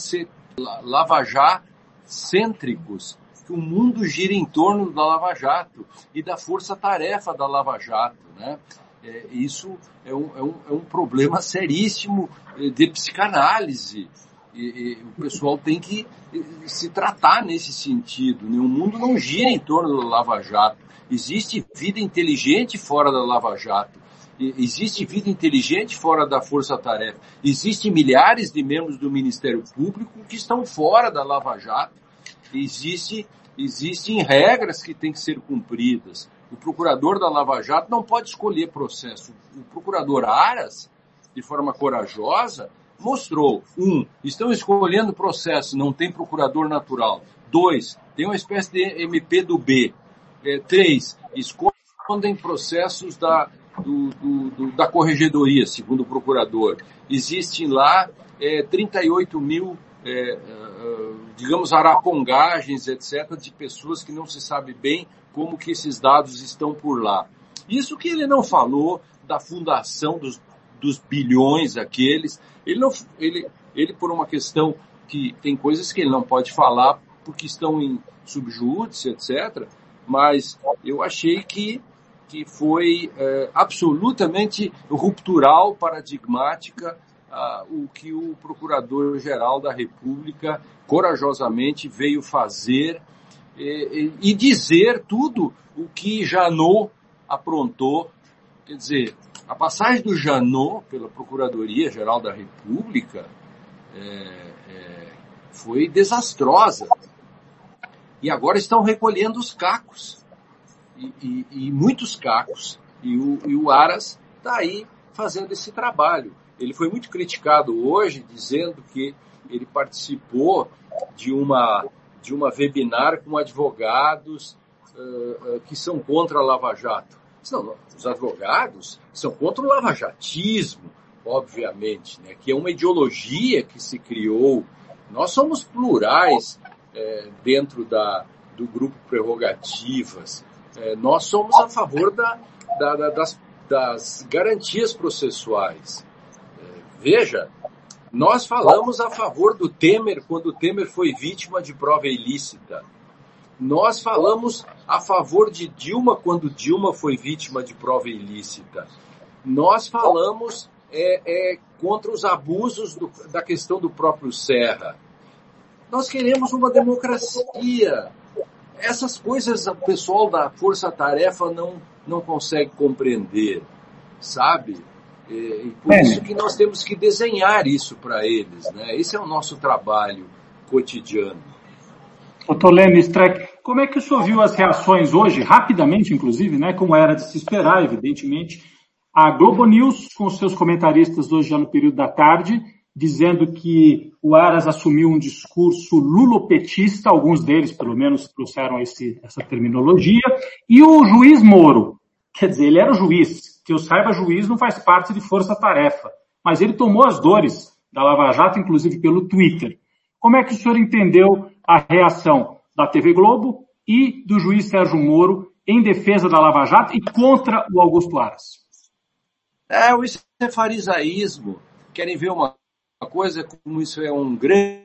lavajacêntricos, que o mundo gira em torno da Lava Jato e da força-tarefa da Lava Jato, né? É, isso é um, é, um, é um problema seríssimo de psicanálise. E, e, o pessoal tem que se tratar nesse sentido, né? O mundo não gira em torno da Lava Jato. Existe vida inteligente fora da Lava Jato. Existe vida inteligente fora da força-tarefa. Existem milhares de membros do Ministério Público que estão fora da Lava Jato. Existe, existem regras que têm que ser cumpridas. O procurador da Lava Jato não pode escolher processo. O procurador Aras, de forma corajosa, mostrou, um, estão escolhendo processo, não tem procurador natural. Dois, tem uma espécie de M P do B. É, três, escondem processos da, do, do, do, da corregedoria, segundo o procurador. Existem lá é, trinta e oito mil, é, é, digamos, arapongagens, etcétera, de pessoas que não se sabe bem como que esses dados estão por lá. Isso que ele não falou da fundação dos, dos bilhões aqueles, ele, não, ele, ele por uma questão que tem coisas que ele não pode falar porque estão em subjúdice, etcétera, mas eu achei que, que foi é, absolutamente ruptural, paradigmática, ah, o que o Procurador-Geral da República corajosamente veio fazer e, e dizer tudo o que Janot aprontou. Quer dizer, a passagem do Janot pela Procuradoria-Geral da República é, é, foi desastrosa. E agora estão recolhendo os cacos. E, e, e muitos cacos. E o, e o Aras está aí fazendo esse trabalho. Ele foi muito criticado hoje, dizendo que ele participou de uma, de uma webinar com advogados uh, uh, que são contra a Lava Jato. Não, os advogados são contra o lavajatismo, obviamente, né, que é uma ideologia que se criou. Nós somos plurais é, dentro da, do grupo Prerrogativas. É, nós somos a favor da, da, da, das, das garantias processuais. É, veja, nós falamos a favor do Temer quando o Temer foi vítima de prova ilícita. Nós falamos a favor de Dilma quando Dilma foi vítima de prova ilícita. Nós falamos é, é, contra os abusos do, da questão do próprio Serra. Nós queremos uma democracia. Essas coisas o pessoal da força-tarefa não, não consegue compreender, sabe? E por é. isso que nós temos que desenhar isso para eles, né? Esse é o nosso trabalho cotidiano. doutor Leme Streck, como é que o senhor viu as reações hoje, rapidamente inclusive, né, como era de se esperar, evidentemente, a Globo News, com os seus comentaristas hoje já no período da tarde, dizendo que o Aras assumiu um discurso lulopetista, alguns deles, pelo menos, trouxeram esse, essa terminologia, e o juiz Moro, quer dizer, ele era o juiz, que eu saiba, juiz não faz parte de força-tarefa, mas ele tomou as dores da Lava Jato, inclusive pelo Twitter. Como é que o senhor entendeu a reação da T V Globo e do juiz Sérgio Moro em defesa da Lava Jato e contra o Augusto Aras? É, isso é farisaísmo. Querem ver uma coisa como isso é um grande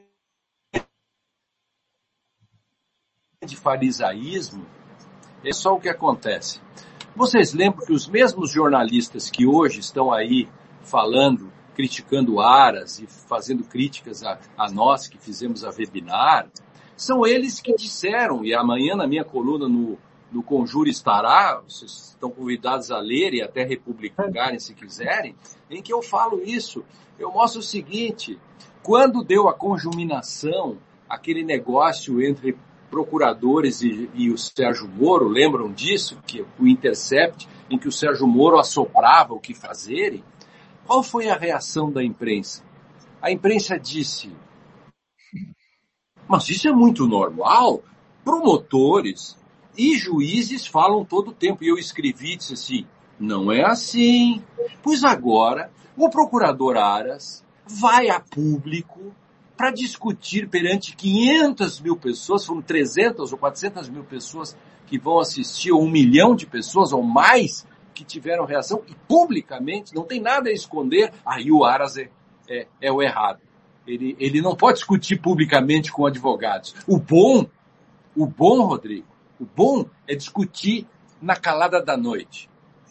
farisaísmo? É só o que acontece. Vocês lembram que os mesmos jornalistas que hoje estão aí falando, criticando Aras e fazendo críticas a, a nós que fizemos a webinar, são eles que disseram, e amanhã na minha coluna no, no Conjuro estará, vocês estão convidados a ler e até republicarem se quiserem, em que eu falo isso. Eu mostro o seguinte, quando deu a conjuminação, aquele negócio entre procuradores e, e o Sérgio Moro, lembram disso? Que o Intercept, em que o Sérgio Moro assoprava o que fazerem. Qual foi a reação da imprensa? A imprensa disse, mas isso é muito normal, promotores e juízes falam todo o tempo. E eu escrevi e disse assim, não é assim, pois agora o procurador Aras vai a público para discutir perante quinhentas mil pessoas, foram trezentas ou quatrocentas mil pessoas que vão assistir, ou um milhão de pessoas ou mais que tiveram reação, e publicamente, não tem nada a esconder, aí o Aras é, é, é o errado. Ele, ele não pode discutir publicamente com advogados. O bom, o bom, Rodrigo, o bom é discutir na calada da noite.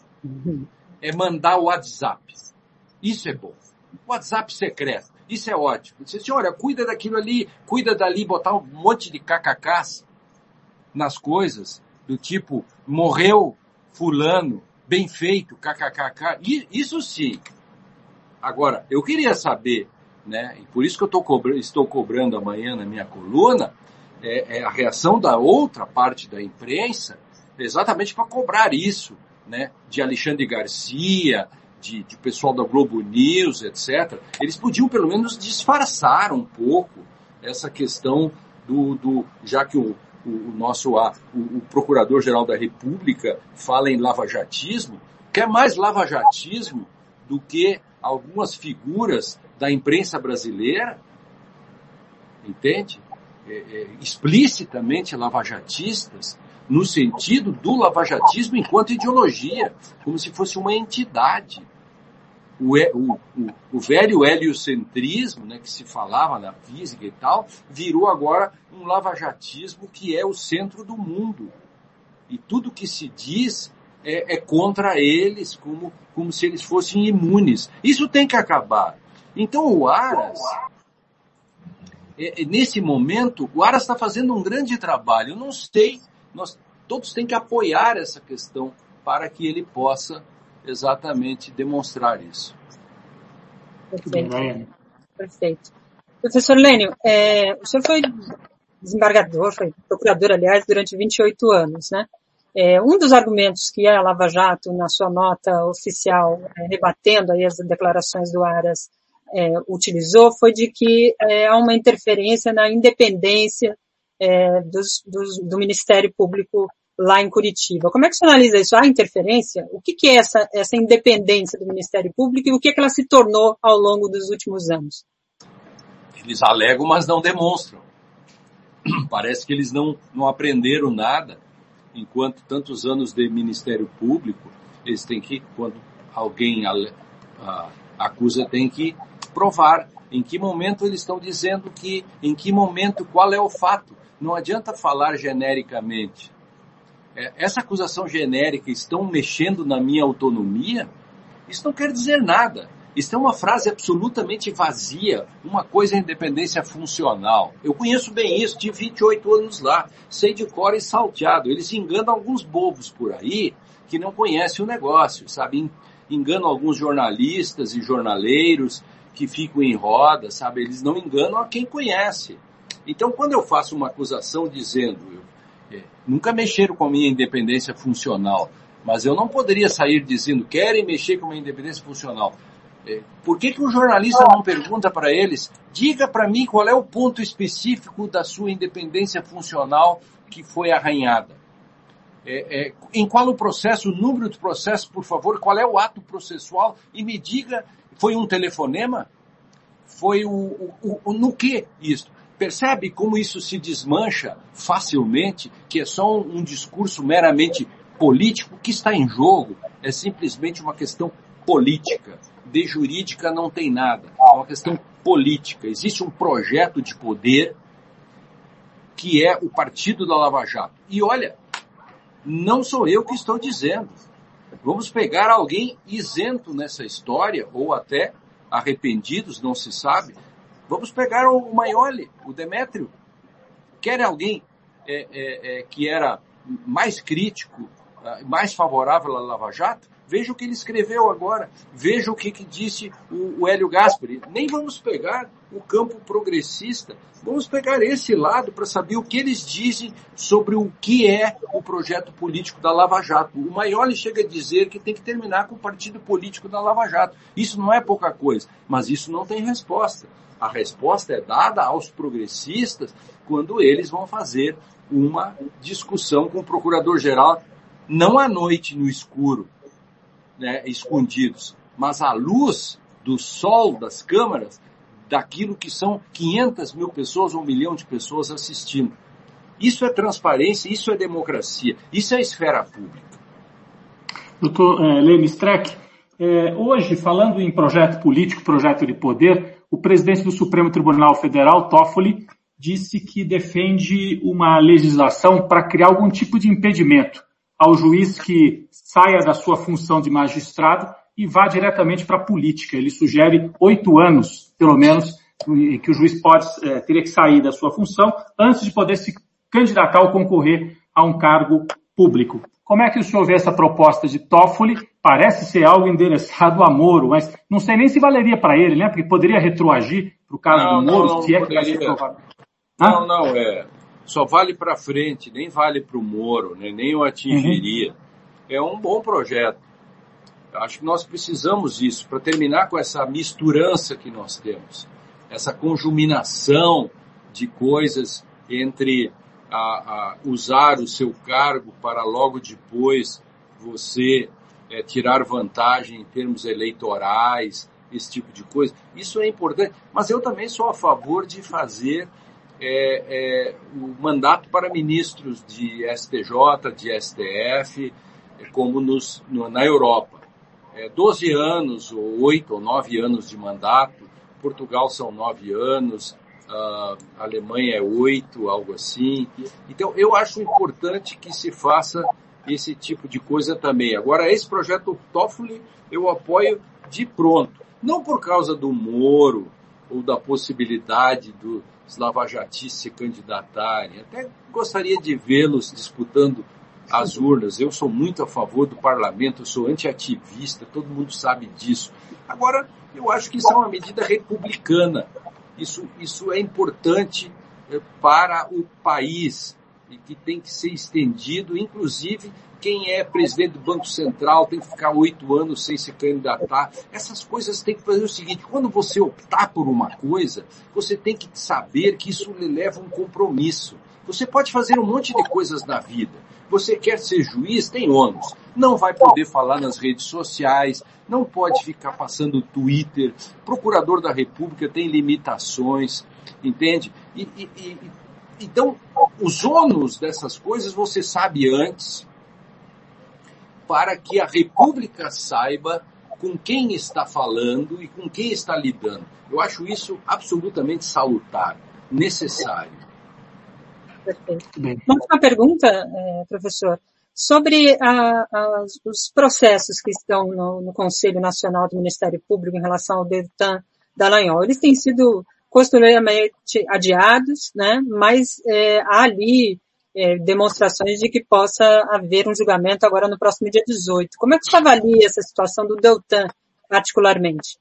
É mandar o WhatsApp. Isso é bom. WhatsApp secreto. Isso é ótimo. Você diz, olha, cuida daquilo ali, cuida dali, botar um monte de kkks nas coisas, do tipo, morreu fulano, bem feito, kkkk. Isso sim. Agora, eu queria saber, né, e por isso que eu tô cobra- estou cobrando amanhã na minha coluna, é, é a reação da outra parte da imprensa, exatamente para cobrar isso, né, de Alexandre Garcia, de, de pessoal da Globo News, etcétera. Eles podiam pelo menos disfarçar um pouco essa questão do, do já que o, o, o nosso o, o Procurador-Geral da República fala em lavajatismo, quer mais lavajatismo do que algumas figuras da imprensa brasileira, entende? É, é, explicitamente lavajatistas, no sentido do lavajatismo enquanto ideologia, como se fosse uma entidade. O, o, o, o velho heliocentrismo, né, que se falava na física e tal, virou agora um lavajatismo que é o centro do mundo. E tudo que se diz é, é contra eles, como, como se eles fossem imunes. Isso tem que acabar. Então o Aras, é, é, nesse momento, o Aras está fazendo um grande trabalho. Eu não sei, nós todos têm que apoiar essa questão para que ele possa exatamente demonstrar isso. Perfeito. Perfeito. Professor Lênio, é, o senhor foi desembargador, foi procurador, aliás, durante vinte e oito anos, né? É, um dos argumentos que a Lava Jato, na sua nota oficial, é, rebatendo aí as declarações do Aras, é, utilizou, foi de que é, há uma interferência na independência é, dos, dos, do Ministério Público lá em Curitiba. Como é que você analisa isso? Há interferência? O que, que é essa, essa independência do Ministério Público e o que, é que ela se tornou ao longo dos últimos anos? Eles alegam, mas não demonstram. Parece que eles não, não aprenderam nada, enquanto tantos anos de Ministério Público, eles têm que, quando alguém a, a, acusa, tem que provar em que momento eles estão dizendo que, em que momento, qual é o fato. Não adianta falar genericamente. Essa acusação genérica, estão mexendo na minha autonomia, isso não quer dizer nada. Isso é uma frase absolutamente vazia. Uma coisa é independência funcional. Eu conheço bem isso, tive vinte e oito anos lá, sei de cor e salteado. Eles enganam alguns bobos por aí que não conhecem o negócio, sabe? Enganam alguns jornalistas e jornaleiros que ficam em roda, sabe? Eles não enganam a quem conhece. Então, quando eu faço uma acusação dizendo... Nunca mexeram com a minha independência funcional, mas eu não poderia sair dizendo, querem mexer com a minha independência funcional. Por que que o jornalista não pergunta para eles, diga para mim qual é o ponto específico da sua independência funcional que foi arranhada? É, é, em qual o processo, o número do processo, por favor, qual é o ato processual? E me diga, foi um telefonema? Foi o, o, o no que isso? Percebe como isso se desmancha facilmente, que é só um, um discurso meramente político? O que está em jogo é simplesmente uma questão política. De jurídica não tem nada, é uma questão política. Existe um projeto de poder que é o Partido da Lava Jato. E olha, não sou eu que estou dizendo. Vamos pegar alguém isento nessa história, ou até arrependidos, não se sabe. Vamos pegar o Maioli, o Demétrio. Quer alguém é, é, é, que era mais crítico, mais favorável à Lava Jato? veja o que ele escreveu agora, veja o que, que disse o, o Hélio Gaspari. Nem vamos pegar o campo progressista, vamos pegar esse lado para saber o que eles dizem sobre o que é o projeto político da Lava Jato. O Maioli chega a dizer que tem que terminar com o partido político da Lava Jato. Isso não é pouca coisa, mas isso não tem resposta. A resposta é dada aos progressistas quando eles vão fazer uma discussão com o procurador-geral, não à noite, no escuro, né, escondidos, mas à luz do sol das câmaras, daquilo que são quinhentas mil pessoas, um milhão de pessoas assistindo. Isso é transparência, isso é democracia, isso é esfera pública. Doutor eh, Leme Streck, eh, hoje, falando em projeto político, projeto de poder, o presidente do Supremo Tribunal Federal, Toffoli, disse que defende uma legislação para criar algum tipo de impedimento ao juiz que saia da sua função de magistrado e vá diretamente para a política. Ele sugere oito anos, pelo menos, que o juiz pode, é, teria que sair da sua função antes de poder se candidatar ou concorrer a um cargo público. Como é que o senhor vê essa proposta de Toffoli? Parece ser algo endereçado a Moro, mas não sei nem se valeria para ele, né? Porque poderia retroagir para o caso não, do Moro, não, não, se é que vai ser provado. Não, não, é. Só vale para frente, nem vale para o Moro, né, nem o atingiria. Uhum. É um bom projeto. Acho que nós precisamos disso para terminar com essa misturança que nós temos, essa conjuminação de coisas entre a, a usar o seu cargo para logo depois você é, tirar vantagem em termos eleitorais, esse tipo de coisa. Isso é importante, mas eu também sou a favor de fazer É, é, o mandato para ministros de S T J, de S T F, como nos, no, na Europa. É, doze anos, ou oito ou nove anos de mandato. Portugal são nove anos, a Alemanha é oito, algo assim. Então, eu acho importante que se faça esse tipo de coisa também. Agora, esse projeto Toffoli eu apoio de pronto. Não por causa do Moro ou da possibilidade do os lavajatistas se candidatarem. Até gostaria de vê-los disputando as urnas. Eu sou muito a favor do parlamento, eu sou antiativista, todo mundo sabe disso. Agora, eu acho que isso é uma medida republicana. Isso, isso é importante para o país e que tem que ser estendido, inclusive quem é presidente do Banco Central tem que ficar oito anos sem se candidatar. Essas coisas tem que fazer o seguinte, quando você optar por uma coisa, você tem que saber que isso lhe leva a um compromisso. Você pode fazer um monte de coisas na vida. Você quer ser juiz, tem ônus. Não vai poder falar nas redes sociais, não pode ficar passando Twitter. Procurador da República tem limitações, entende? E, e, e, então, os ônus dessas coisas você sabe antes, para que a República saiba com quem está falando e com quem está lidando. Eu acho isso absolutamente salutar, necessário. Perfeito. Uma última pergunta, eh, professor, sobre a, a, os processos que estão no, no Conselho Nacional do Ministério Público em relação ao Deltan Dallagnol. Eles têm sido costumeiramente adiados, né? Mas eh, há ali É, demonstrações de que possa haver um julgamento agora no próximo dia dezoito. Como é que você avalia essa situação do Deltan, particularmente?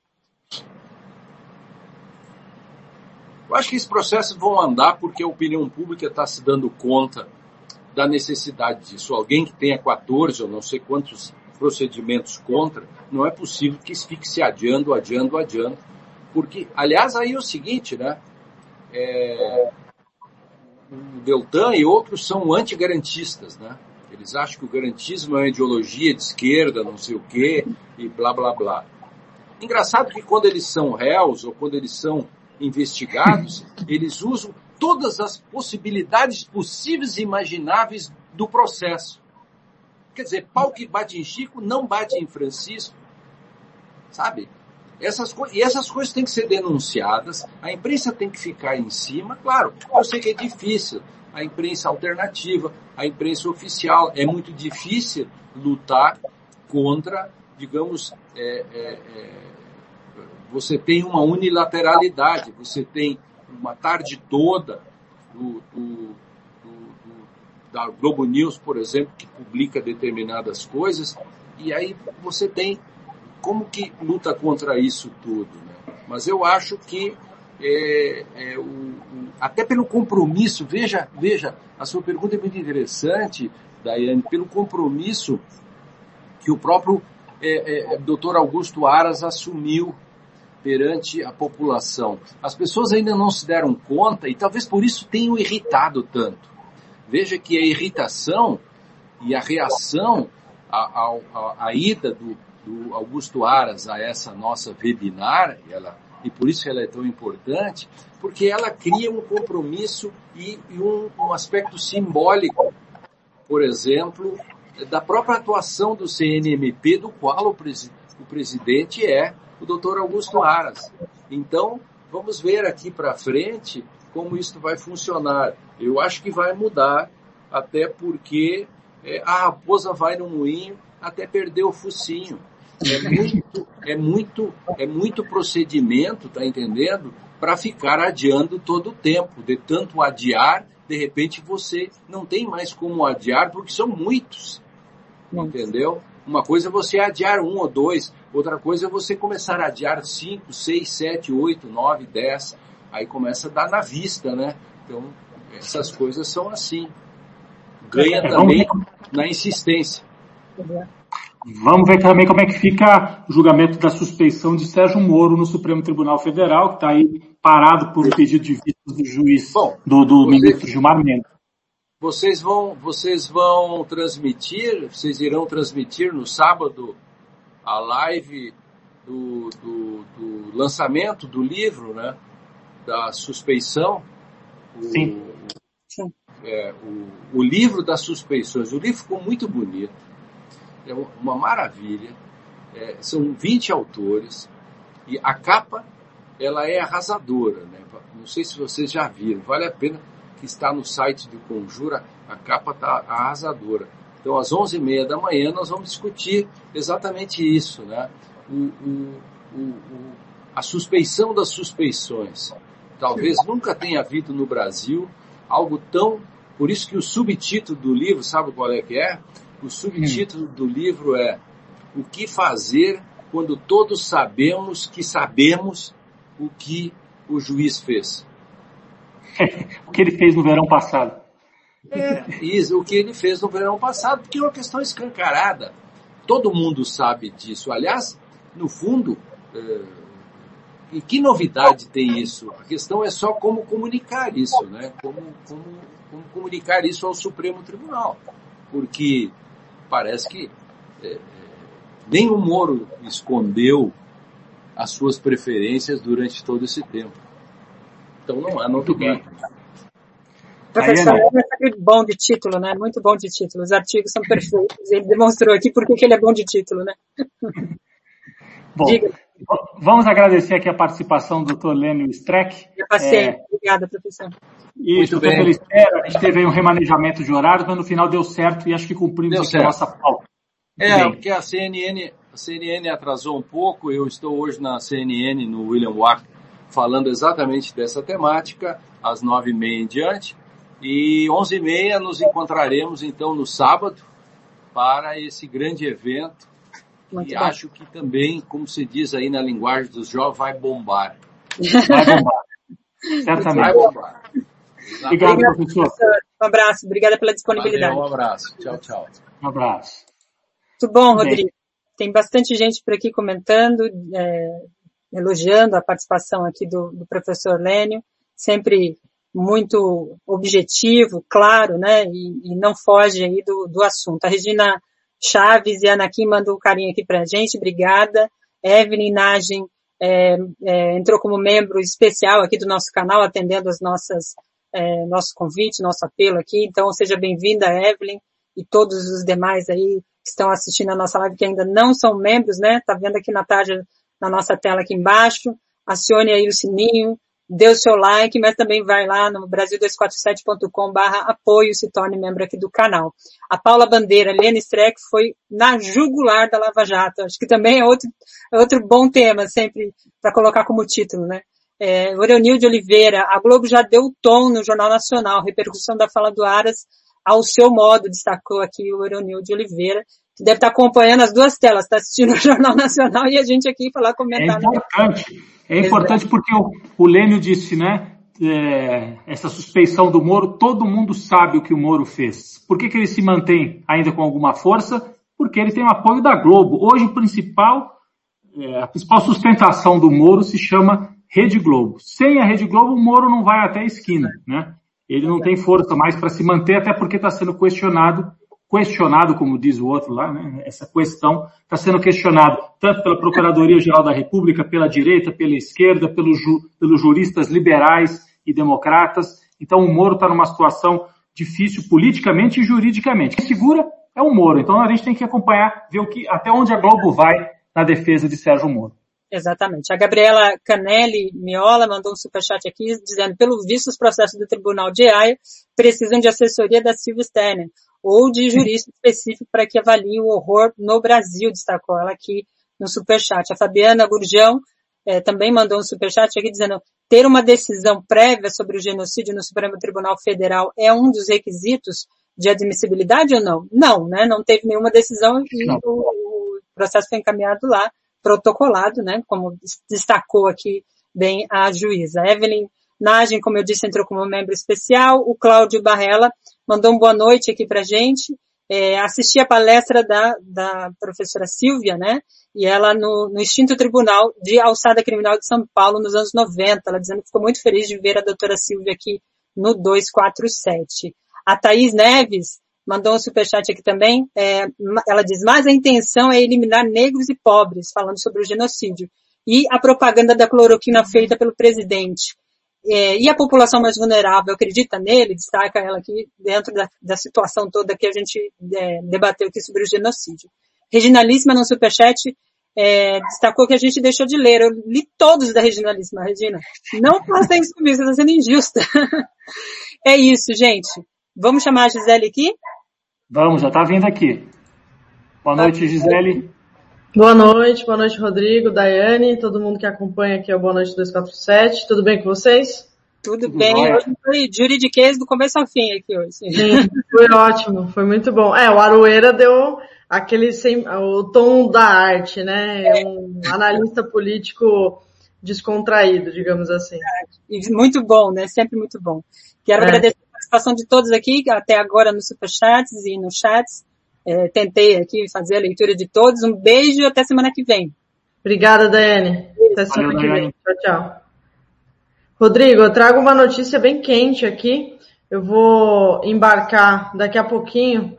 Eu acho que esses processos vão andar porque a opinião pública está se dando conta da necessidade disso. Alguém que tenha quatorze ou não sei quantos procedimentos contra, não é possível que isso fique se adiando, adiando, adiando. Porque, aliás, aí é o seguinte, né? É... O Deltan e outros são antigarantistas, né? Eles acham que o garantismo é uma ideologia de esquerda, não sei o quê, e blá, blá, blá. Engraçado que quando eles são réus ou quando eles são investigados, eles usam todas as possibilidades possíveis e imagináveis do processo. Quer dizer, pau que bate em Chico não bate em Francisco, sabe? Essas co- e essas coisas têm que ser denunciadas, a imprensa tem que ficar em cima, claro, eu sei que é difícil, a imprensa alternativa, a imprensa oficial, é muito difícil lutar contra, digamos, é, é, é, você tem uma unilateralidade, você tem uma tarde toda do, do, do, do, da Globo News, por exemplo, que publica determinadas coisas, e aí você tem como que luta contra isso tudo, né? Mas eu acho que é, é, o, o, até pelo compromisso, veja, veja, a sua pergunta é muito interessante, Daiane, pelo compromisso que o próprio é, é, doutor Augusto Aras assumiu perante a população. As pessoas ainda não se deram conta e talvez por isso tenham irritado tanto. Veja que a irritação e a reação à, à, à ida do, do Augusto Aras a essa nossa webinar, ela, e por isso ela é tão importante, porque ela cria um compromisso e, e um, um aspecto simbólico, por exemplo, da própria atuação do C N M P, do qual o, presi- o presidente é o doutor Augusto Aras. Então, vamos ver aqui para frente como isso vai funcionar. Eu acho que vai mudar, até porque é, a raposa vai no moinho até perder o focinho. É muito, é muito, é muito procedimento, tá entendendo? Para ficar adiando todo o tempo. De tanto adiar, de repente você não tem mais como adiar, porque são muitos. Entendeu? Uma coisa é você adiar um ou dois, outra coisa é você começar a adiar cinco, seis, sete, oito, nove, dez, aí começa a dar na vista, né? Então, essas coisas são assim. Ganha também na insistência. Vamos ver também como é que fica o julgamento da suspeição de Sérgio Moro no Supremo Tribunal Federal, que está aí parado por um pedido de vista do juiz, Bom, do, do você... ministro Gilmar Mendes. Vocês vão, vocês vão transmitir, vocês irão transmitir no sábado a live do, do, do lançamento do livro, né? Da suspeição. O, Sim. É, o, o livro das suspeições. O livro ficou muito bonito. É uma maravilha. É, são vinte autores. E a capa, ela é arrasadora, né? Não sei se vocês já viram. Vale a pena, que está no site do Conjura, a capa está arrasadora. Então, às onze e meia da manhã, nós vamos discutir exatamente isso, né? O, o, o, o, a suspeição das suspeições. Talvez nunca tenha havido no Brasil algo tão... Por isso que o subtítulo do livro, sabe qual é que é? O subtítulo do livro é O que fazer quando todos sabemos que sabemos o que o juiz fez. O que ele fez no verão passado. É, isso, o que ele fez no verão passado, porque é uma questão escancarada. Todo mundo sabe disso. Aliás, no fundo, é, e que novidade tem isso? A questão é só como comunicar isso, né? Como, como, como comunicar isso ao Supremo Tribunal. Porque parece que é, nem o Moro escondeu as suas preferências durante todo esse tempo. Então não há novidade. Professor, é muito bom de título, né? Muito bom de título. Os artigos são perfeitos. Ele demonstrou aqui porque que ele é bom de título, né? Bom, Diga. Vamos agradecer aqui a participação do doutor Lênio Streck. Eu passei. É... Obrigada, professor. Isso, doutor, pela espera. A gente teve aí um remanejamento de horários, mas no final deu certo e acho que cumprimos aqui a nossa pauta. É, bem. Porque a C N N, a C N N atrasou um pouco. Eu estou hoje na C N N, no William Wack, falando exatamente dessa temática, às nove e meia em diante. E onze e meia nos encontraremos, então, no sábado, para esse grande evento. Muito e bom. Acho que também, como se diz aí na linguagem dos jovens, vai bombar. Vai bombar. Certamente. Vai bombar. Obrigado, Obrigado, professor. Um abraço. Obrigada pela disponibilidade. Valeu, um abraço. Tchau, tchau. Um abraço. Muito bom, Rodrigo. Bem. Tem bastante gente por aqui comentando, é, elogiando a participação aqui do, do professor Lênio. Sempre muito objetivo, claro, né? E, e não foge aí do, do assunto. A Regina Chaves e a Anakim mandou um carinho aqui pra gente, obrigada. Evelyn Nagem é, é, entrou como membro especial aqui do nosso canal, atendendo as nossas, é, nosso convite, nosso apelo aqui. Então, seja bem-vinda, Evelyn, e todos os demais aí que estão assistindo a nossa live, que ainda não são membros, né? Tá vendo aqui na tarde, na nossa tela aqui embaixo. Acione aí o sininho, dê o seu like, mas também vai lá no brasil dois quatro sete ponto com barra apoio, se torne membro aqui do canal. A Paula Bandeira, Lênio Streck, foi na jugular da Lava Jato. Acho que também é outro, é outro bom tema, sempre para colocar como título, né? É, Oreonil de Oliveira, a Globo já deu o tom no Jornal Nacional, repercussão da fala do Aras ao seu modo, destacou aqui o Euronil de Oliveira, que deve estar acompanhando as duas telas, está assistindo o Jornal Nacional e a gente aqui falar, comentar. É importante, é importante porque o, o Lênio disse, né, é, essa suspeição do Moro, todo mundo sabe o que o Moro fez. Por que que ele se mantém ainda com alguma força? Porque ele tem o apoio da Globo. Hoje o principal, é, a principal sustentação do Moro se chama Rede Globo. Sem a Rede Globo, o Moro não vai até a esquina, né? Ele não tem força mais para se manter, até porque está sendo questionado, questionado, como diz o outro lá, né? Essa questão está sendo questionado tanto pela Procuradoria-Geral da República, pela direita, pela esquerda, pelos, ju, pelos juristas liberais e democratas. Então o Moro está numa situação difícil politicamente e juridicamente. Quem segura é o Moro. Então a gente tem que acompanhar, ver o que, até onde a Globo vai na defesa de Sérgio Moro. Exatamente. A Gabriela Canelli Miola mandou um superchat aqui dizendo, pelo visto, os processos do Tribunal de Haia precisam de assessoria da Silvia Sterner ou de jurista específico para que avalie o horror no Brasil, destacou ela aqui no superchat. A Fabiana Gurjão eh, também mandou um superchat aqui dizendo, ter uma decisão prévia sobre o genocídio no Supremo Tribunal Federal é um dos requisitos de admissibilidade ou não? Não, né? Não teve nenhuma decisão e o, o processo foi encaminhado lá, protocolado, né, como destacou aqui bem a juíza. Evelyn Nagem, como eu disse, entrou como membro especial. O Cláudio Barrella mandou uma boa noite aqui pra gente. É, assisti a palestra da, da professora Silvia, né, e ela no, no extinto Tribunal de Alçada Criminal de São Paulo nos anos noventa, ela dizendo que ficou muito feliz de ver a doutora Silvia aqui no duzentos e quarenta e sete. A Thaís Neves mandou um superchat aqui também, é, ela diz, mas a intenção é eliminar negros e pobres, falando sobre o genocídio, e a propaganda da cloroquina feita pelo presidente. É, e a população mais vulnerável acredita nele, destaca ela aqui, dentro da, da situação toda que a gente é, debateu aqui sobre o genocídio. Reginalíssima, no superchat, é, destacou que a gente deixou de ler. Eu li todos da Reginalíssima, Regina. Não faça isso comigo, você está sendo injusta. É isso, gente. Vamos chamar a Gisele aqui? Vamos, já está vindo aqui. Boa noite, Gisele. Boa noite, boa noite, Rodrigo, Daiane, todo mundo que acompanha aqui é o Boa Noite duzentos e quarenta e sete. Tudo bem com vocês? Tudo, Tudo bem. Bom. Hoje foi juridiquês do começo ao fim aqui hoje. Sim, foi ótimo, foi muito bom. É, o Aroeira deu aquele, sem, o tom da arte, né? É um analista político descontraído, digamos assim. E muito bom, né? Sempre muito bom. Quero é. agradecer a participação de todos aqui, até agora nos superchats e nos chats. É, tentei aqui fazer a leitura de todos. Um beijo e até semana que vem. Obrigada, Daiane. Até semana que vem. Tchau, tchau. Rodrigo, eu trago uma notícia bem quente aqui. Eu vou embarcar daqui a pouquinho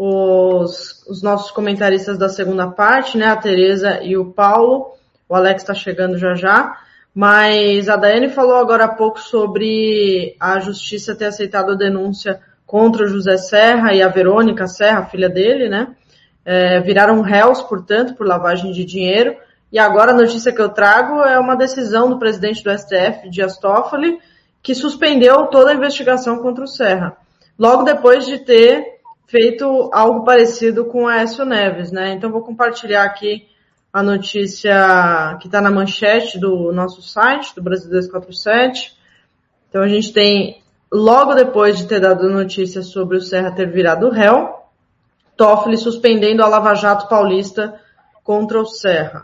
os, os nossos comentaristas da segunda parte, né? A Tereza e o Paulo. O Alex está chegando já já. Mas a Daiane falou agora há pouco sobre a justiça ter aceitado a denúncia contra o José Serra e a Verônica Serra, filha dele, né? É, viraram réus, portanto, por lavagem de dinheiro. E agora a notícia que eu trago é uma decisão do presidente do S T F, Dias Toffoli, que suspendeu toda a investigação contra o Serra. Logo depois de ter feito algo parecido com o Aécio Neves, né? Então vou compartilhar aqui a notícia que está na manchete do nosso site, do Brasil duzentos e quarenta e sete. Então a gente tem, logo depois de ter dado notícia sobre o Serra ter virado réu, Toffoli suspendendo a Lava Jato paulista contra o Serra.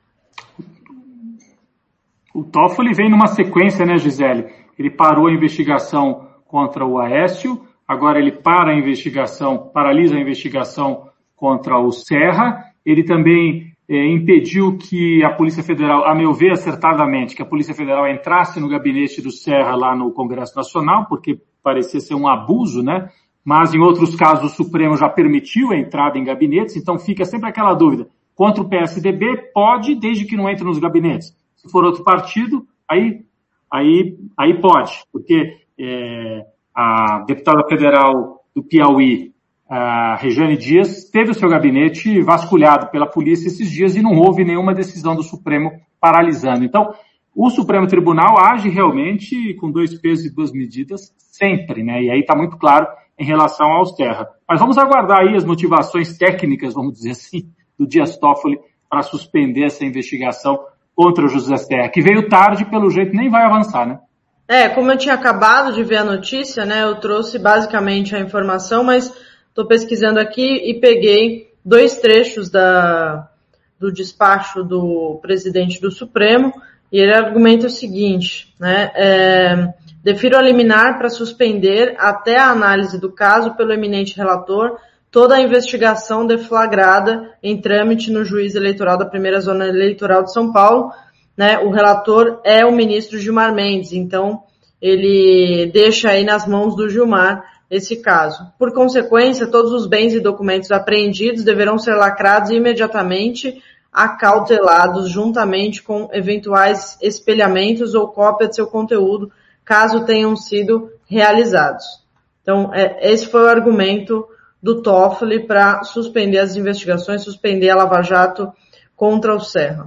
O Toffoli vem numa sequência, né, Gisele? Ele parou a investigação contra o Aécio, agora ele para a investigação, paralisa a investigação contra o Serra. Ele também é, impediu que a Polícia Federal, a meu ver acertadamente, que a Polícia Federal entrasse no gabinete do Serra lá no Congresso Nacional, porque parecia ser um abuso, né? Mas em outros casos o Supremo já permitiu a entrada em gabinetes, então fica sempre aquela dúvida. Contra o P S D B pode, desde que não entre nos gabinetes. Se for outro partido, aí, aí, aí pode, porque é, a deputada federal do Piauí, a Regiane Dias, teve o seu gabinete vasculhado pela polícia esses dias e não houve nenhuma decisão do Supremo paralisando. Então, o Supremo Tribunal age realmente com dois pesos e duas medidas sempre, né? E aí está muito claro em relação ao Serra. Mas vamos aguardar aí as motivações técnicas, vamos dizer assim, do Dias Toffoli para suspender essa investigação contra o José Serra, que veio tarde, pelo jeito nem vai avançar, né? É, como eu tinha acabado de ver a notícia, né, eu trouxe basicamente a informação, mas estou pesquisando aqui e peguei dois trechos da, do despacho do presidente do Supremo, e ele argumenta o seguinte, né, é, defiro a liminar para suspender até a análise do caso pelo eminente relator toda a investigação deflagrada em trâmite no juiz eleitoral da primeira zona eleitoral de São Paulo, né, o relator é o ministro Gilmar Mendes, então ele deixa aí nas mãos do Gilmar esse caso. Por consequência, todos os bens e documentos apreendidos deverão ser lacrados imediatamente, acautelados juntamente com eventuais espelhamentos ou cópia de seu conteúdo, caso tenham sido realizados. Então, é, esse foi o argumento do Toffoli para suspender as investigações, suspender a Lava Jato contra o Serra.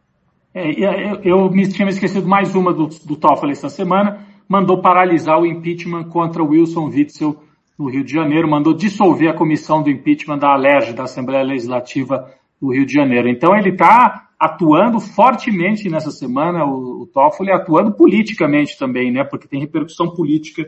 É, eu, eu me tinha me esquecido mais uma do, do Toffoli essa semana, mandou paralisar o impeachment contra Wilson Witzel no Rio de Janeiro, mandou dissolver a comissão do impeachment da Alerj, da Assembleia Legislativa do Rio de Janeiro. Então ele está atuando fortemente nessa semana, o, o Toffoli atuando politicamente também, né, porque tem repercussão política,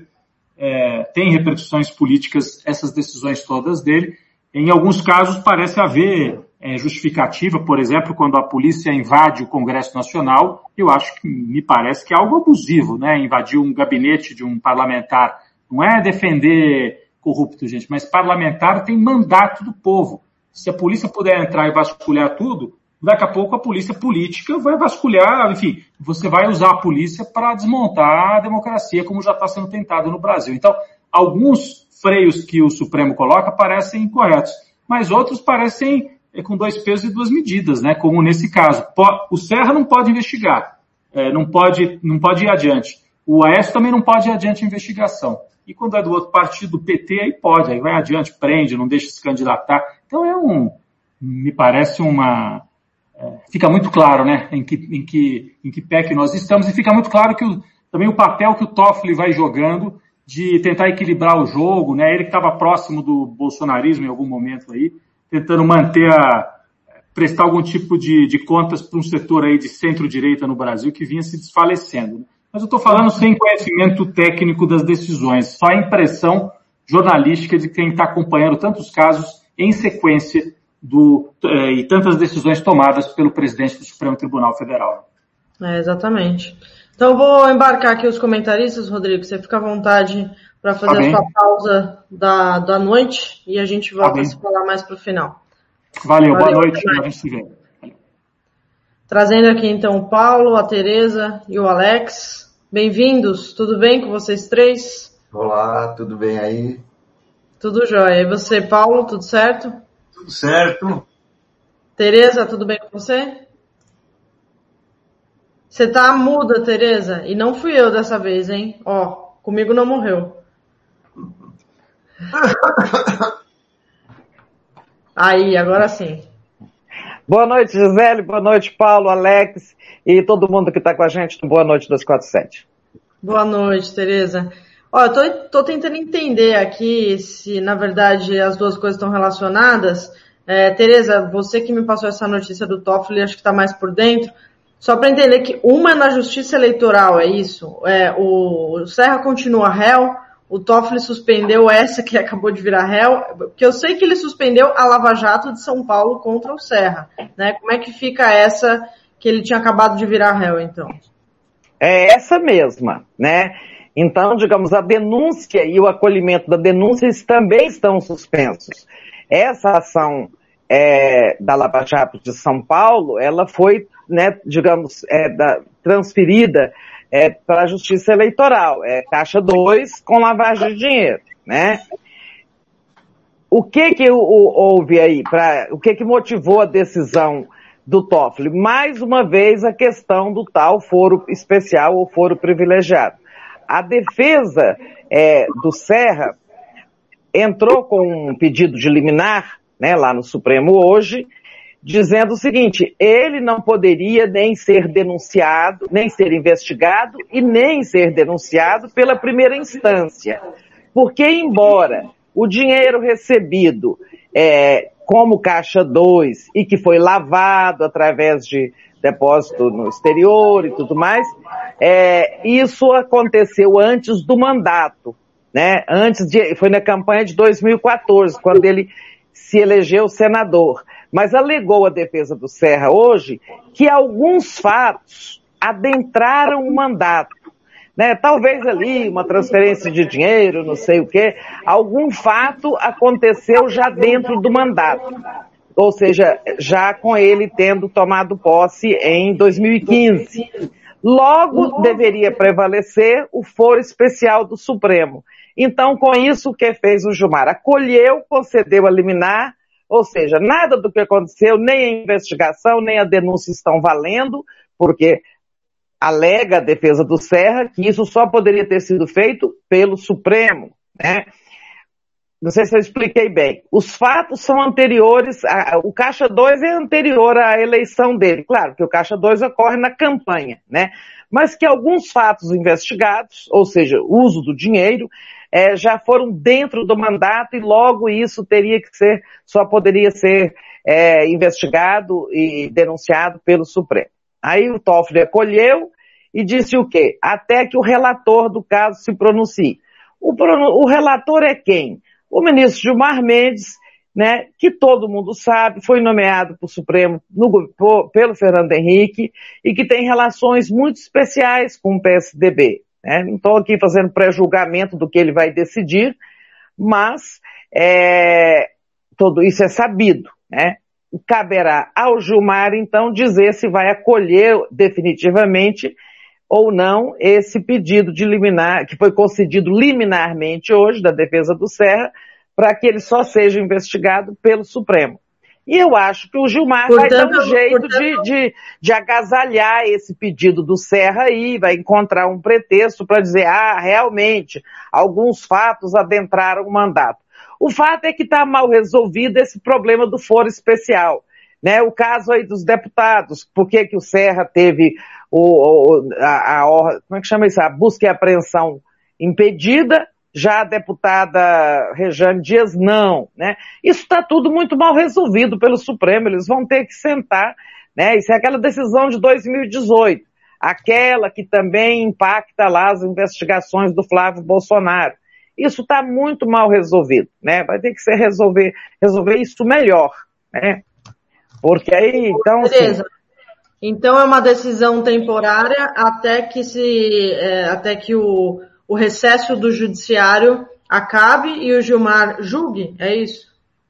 é, tem repercussões políticas essas decisões todas dele. Em alguns casos parece haver é, justificativa, por exemplo, quando a polícia invade o Congresso Nacional, eu acho que me parece que é algo abusivo, né? Invadir um gabinete de um parlamentar. Não é defender corrupto, gente, mas parlamentar tem mandato do povo. Se a polícia puder entrar e vasculhar tudo, daqui a pouco a polícia política vai vasculhar, enfim, você vai usar a polícia para desmontar a democracia, como já está sendo tentado no Brasil. Então, alguns freios que o Supremo coloca parecem incorretos, mas outros parecem é, com dois pesos e duas medidas, né? Como nesse caso. O Serra não pode investigar, é, não pode, não pode ir adiante. O Aécio também não pode ir adiante a investigação. E quando é do outro partido, do P T, aí pode, aí vai adiante, prende, não deixa se candidatar. Então é um, me parece uma, é, fica muito claro, né, em que, em que, em que pé que nós estamos, e fica muito claro que o, também o papel que o Toffoli vai jogando de tentar equilibrar o jogo, né, ele que estava próximo do bolsonarismo em algum momento aí, tentando manter a, prestar algum tipo de, de contas para um setor aí de centro-direita no Brasil que vinha se desfalecendo, né? Mas eu estou falando sem conhecimento técnico das decisões, só a impressão jornalística de quem está acompanhando tantos casos em sequência do, eh, e tantas decisões tomadas pelo presidente do Supremo Tribunal Federal. É, exatamente. Então eu vou embarcar aqui os comentaristas, Rodrigo, você fica à vontade para fazer tá a sua pausa da, da noite e a gente volta tá a se falar mais para o final. Valeu, Valeu, boa noite, a gente se vê. Trazendo aqui então o Paulo, a Tereza e o Alex. Bem-vindos, tudo bem com vocês três? Olá, tudo bem aí? Tudo jóia. E você, Paulo, tudo certo? Tudo certo. Tereza, tudo bem com você? Você tá muda, Tereza, e não fui eu dessa vez, hein? Ó, comigo não morreu. Aí, agora sim. Boa noite, Gisele, boa noite, Paulo, Alex e todo mundo que está com a gente no Boa Noite dois quatro sete. Boa noite, Tereza. Ó, eu tô, tô tentando entender aqui se, na verdade, as duas coisas estão relacionadas. É, Tereza, você que me passou essa notícia do Toffoli, acho que está mais por dentro. Só para entender que uma é na Justiça Eleitoral, é isso? É, o, o Serra continua réu, o Toffoli suspendeu essa que acabou de virar réu, porque eu sei que ele suspendeu a Lava Jato de São Paulo contra o Serra, né? Como é que fica essa que ele tinha acabado de virar réu, então? É essa mesma, né? Então, digamos, a denúncia e o acolhimento da denúncia também estão suspensos. Essa ação é, da Lava Jato de São Paulo, ela foi, né, digamos, é, da, transferida É, para a Justiça Eleitoral, é Caixa dois com lavagem de dinheiro, né? O que que o, o, houve aí, pra, o que que motivou a decisão do Toffoli? Mais uma vez a questão do tal foro especial ou foro privilegiado. A defesa é, do Serra entrou com um pedido de liminar, né, lá no Supremo hoje, dizendo o seguinte, ele não poderia nem ser denunciado, nem ser investigado e nem ser denunciado pela primeira instância. Porque, embora o dinheiro recebido é, como Caixa dois e que foi lavado através de depósito no exterior e tudo mais, é, isso aconteceu antes do mandato, né? Antes de, foi na campanha de dois mil e quatorze, quando ele se elegeu senador. Mas alegou a defesa do Serra hoje que alguns fatos adentraram o mandato. Né? Talvez ali uma transferência de dinheiro, não sei o quê, algum fato aconteceu já dentro do mandato. Ou seja, já com ele tendo tomado posse em dois mil e quinze. Logo deveria prevalecer o foro especial do Supremo. Então, com isso, o que fez o Gilmar? Acolheu, concedeu a liminar, ou seja, nada do que aconteceu, nem a investigação, nem a denúncia estão valendo, porque alega a defesa do Serra que isso só poderia ter sido feito pelo Supremo, né? Não sei se eu expliquei bem. Os fatos são anteriores, a, o Caixa dois é anterior à eleição dele. Claro que o Caixa dois ocorre na campanha, né? Mas que alguns fatos investigados, ou seja, o uso do dinheiro, é, já foram dentro do mandato e logo isso teria que ser, só poderia ser é, investigado e denunciado pelo Supremo. Aí o Toffoli acolheu e disse o quê? Até que o relator do caso se pronuncie. O, o relator é quem? O ministro Gilmar Mendes, né, que todo mundo sabe, foi nomeado para o Supremo no, por, pelo Fernando Henrique e que tem relações muito especiais com o P S D B. Né? Não estou aqui fazendo pré-julgamento do que ele vai decidir, mas é, tudo isso é sabido, né? Caberá ao Gilmar, então, dizer se vai acolher definitivamente ou não esse pedido de liminar, que foi concedido liminarmente hoje, da defesa do Serra, para que ele só seja investigado pelo Supremo. E eu acho que o Gilmar portanto, vai dar um jeito portanto... de, de, de agasalhar esse pedido do Serra aí, vai encontrar um pretexto para dizer, ah, realmente, alguns fatos adentraram o mandato. O fato é que está mal resolvido esse problema do foro especial, né? O caso aí dos deputados, por que que o Serra teve o, o, a, a, como é que chama isso? A busca e apreensão impedida, já a deputada Rejane Dias não, né? Isso está tudo muito mal resolvido pelo Supremo, eles vão ter que sentar, né? Isso é aquela decisão de dois mil e dezoito, aquela que também impacta lá as investigações do Flávio Bolsonaro. Isso está muito mal resolvido, né? Vai ter que ser resolver, resolver isso melhor, né? Porque aí, então... Beleza. Assim... Então é uma decisão temporária até que se, é, até que o, o recesso do judiciário acabe e o Gilmar julgue, é isso?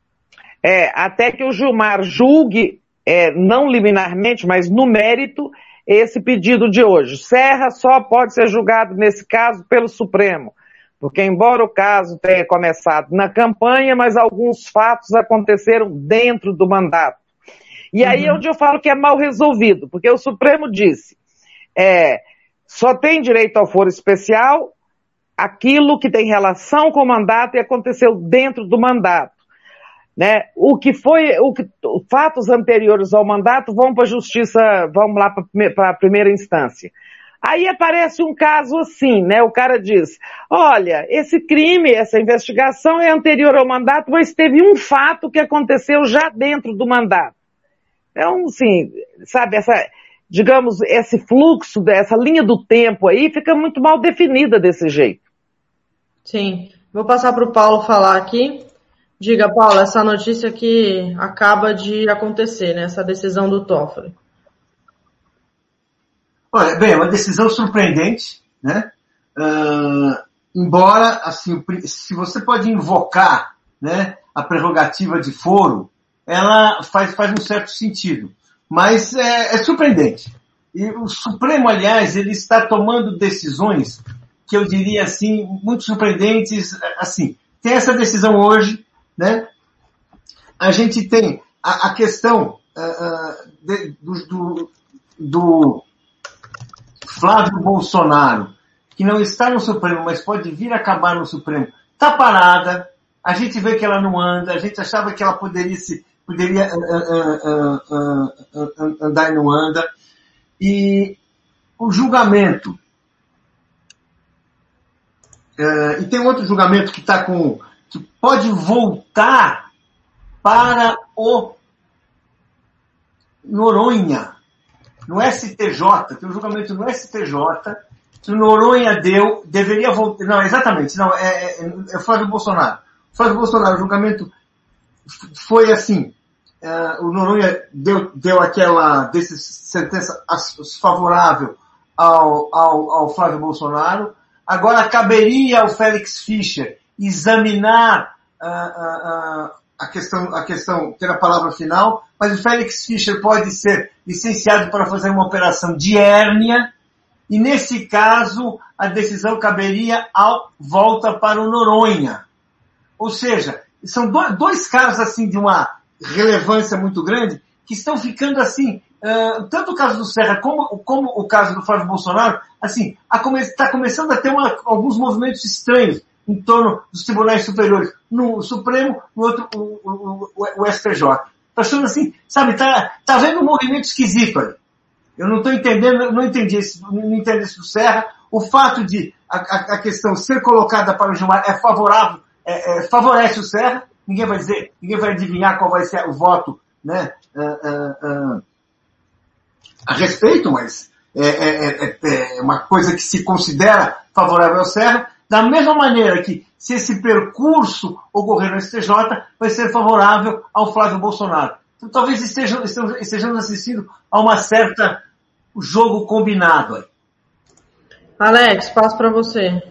É, até que o Gilmar julgue, é, não liminarmente, mas no mérito, esse pedido de hoje. Serra só pode ser julgado nesse caso pelo Supremo. Porque embora o caso tenha começado na campanha, mas alguns fatos aconteceram dentro do mandato. E aí é onde eu falo que é mal resolvido, porque o Supremo disse, é, só tem direito ao foro especial aquilo que tem relação com o mandato e aconteceu dentro do mandato. Né? O que foi, o que, fatos anteriores ao mandato vão para a justiça, vão lá para a primeira instância. Aí aparece um caso assim, né? O cara diz, olha, esse crime, essa investigação é anterior ao mandato, mas teve um fato que aconteceu já dentro do mandato. Então, assim, sabe, essa, digamos, esse fluxo, essa linha do tempo aí fica muito mal definida desse jeito. Sim. Vou passar para o Paulo falar aqui. Diga, Paulo, essa notícia que acaba de acontecer, né? Essa decisão do Toffoli. Olha, bem, é uma decisão surpreendente, né? Uh, embora, assim, se você pode invocar, né, a prerrogativa de foro, ela faz, faz um certo sentido. Mas é, é surpreendente. E o Supremo, aliás, ele está tomando decisões que eu diria, assim, muito surpreendentes. Assim, tem essa decisão hoje, né? A gente tem a, a questão uh, uh, de, do, do, do Flávio Bolsonaro, que não está no Supremo, mas pode vir a acabar no Supremo, está parada, a gente vê que ela não anda, a gente achava que ela poderia, se, poderia uh, uh, uh, uh, uh, andar e não anda, e o julgamento, uh, e tem outro julgamento que está com, que pode voltar para o Noronha, no S T J, tem um julgamento no S T J, que o Noronha deu, deveria voltar, não, exatamente, não, é, é, é Flávio Bolsonaro. Flávio Bolsonaro, o julgamento foi assim, uh, o Noronha deu, deu aquela desse, sentença favorável ao, ao, ao Flávio Bolsonaro, agora caberia ao Félix Fischer examinar uh, uh, uh, a questão, a questão, ter a palavra final, mas o Félix Fischer pode ser licenciado para fazer uma operação de hérnia, e nesse caso a decisão caberia ao volta para o Noronha. Ou seja, são dois, dois casos assim de uma relevância muito grande que estão ficando assim, uh, tanto o caso do Serra como, como o caso do Flávio Bolsonaro, assim, está come, começando a ter uma, alguns movimentos estranhos em torno dos tribunais superiores, no Supremo, no outro, o, o, o, o S T J. Tá achando assim, sabe, tá, tá vendo um movimento esquisito ali. Eu não estou entendendo, não entendi esse, não entendi isso do Serra. O fato de a, a, a questão ser colocada para o Gilmar é favorável, é, é, favorece o Serra. Ninguém vai dizer, ninguém vai adivinhar qual vai ser o voto, né, uh, uh, uh, a respeito, mas é, é, é, é uma coisa que se considera favorável ao Serra. Da mesma maneira que, se esse percurso ocorrer no S T J, vai ser favorável ao Flávio Bolsonaro. Então, talvez estejamos, estejamos assistindo a uma certa jogo combinado aí. Alex, passo para você.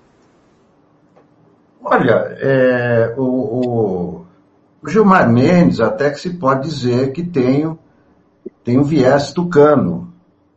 Olha, é, o, o, o Gilmar Mendes até que se pode dizer que tem, tem um viés tucano,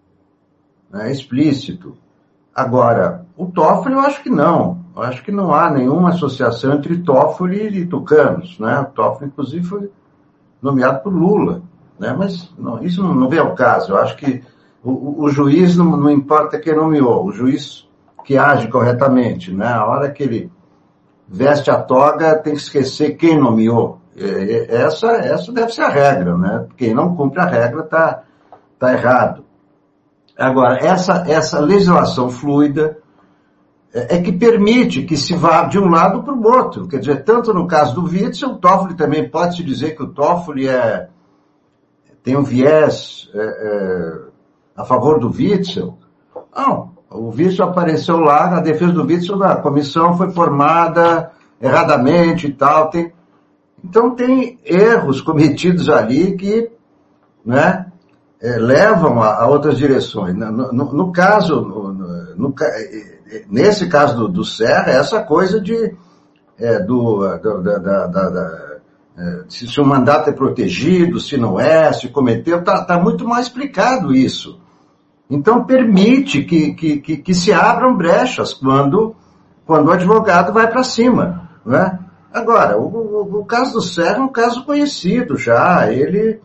né, explícito. Agora, o Toffoli eu acho que não. Eu acho que não há nenhuma associação entre Toffoli e tucanos, né? O Toffoli, inclusive, foi nomeado por Lula, né? Mas não, isso não, não vem ao caso. Eu acho que o, o, o juiz, não, não importa quem nomeou, o juiz que age corretamente, né? A hora que ele veste a toga, tem que esquecer quem nomeou. Essa, essa deve ser a regra, né? Quem não cumpre a regra está tá errado. Agora, essa, essa legislação fluida é, é que permite que se vá de um lado para o outro. Quer dizer, tanto no caso do Witzel, o Toffoli também pode-se dizer que o Toffoli é, tem um viés é, é, a favor do Witzel. Não, o Witzel apareceu lá na defesa do Witzel, a comissão foi formada erradamente e tal. Tem, então tem erros cometidos ali que, né, é, levam a, a outras direções. No, no, no caso, no, no, nesse caso do, do Serra, essa coisa de é, do, do da, da, da, da, se, se o mandato é protegido, se não é, se cometeu, está tá muito mal explicado isso. Então permite que, que, que, que se abram brechas quando, quando o advogado vai para cima, né? Agora, o, o, o caso do Serra é um caso conhecido já, ele,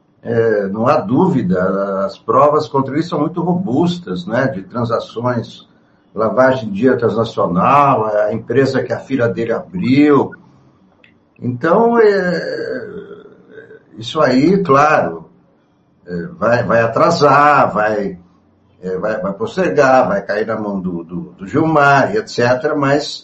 é, não há dúvida, as provas contra ele são muito robustas, né, de transações, lavagem de dinheiro transnacional, a empresa que a filha dele abriu. Então, é, isso aí, claro, é, vai, vai atrasar, vai, é, vai, vai postergar, vai cair na mão do, do, do Gilmar, etcétera, mas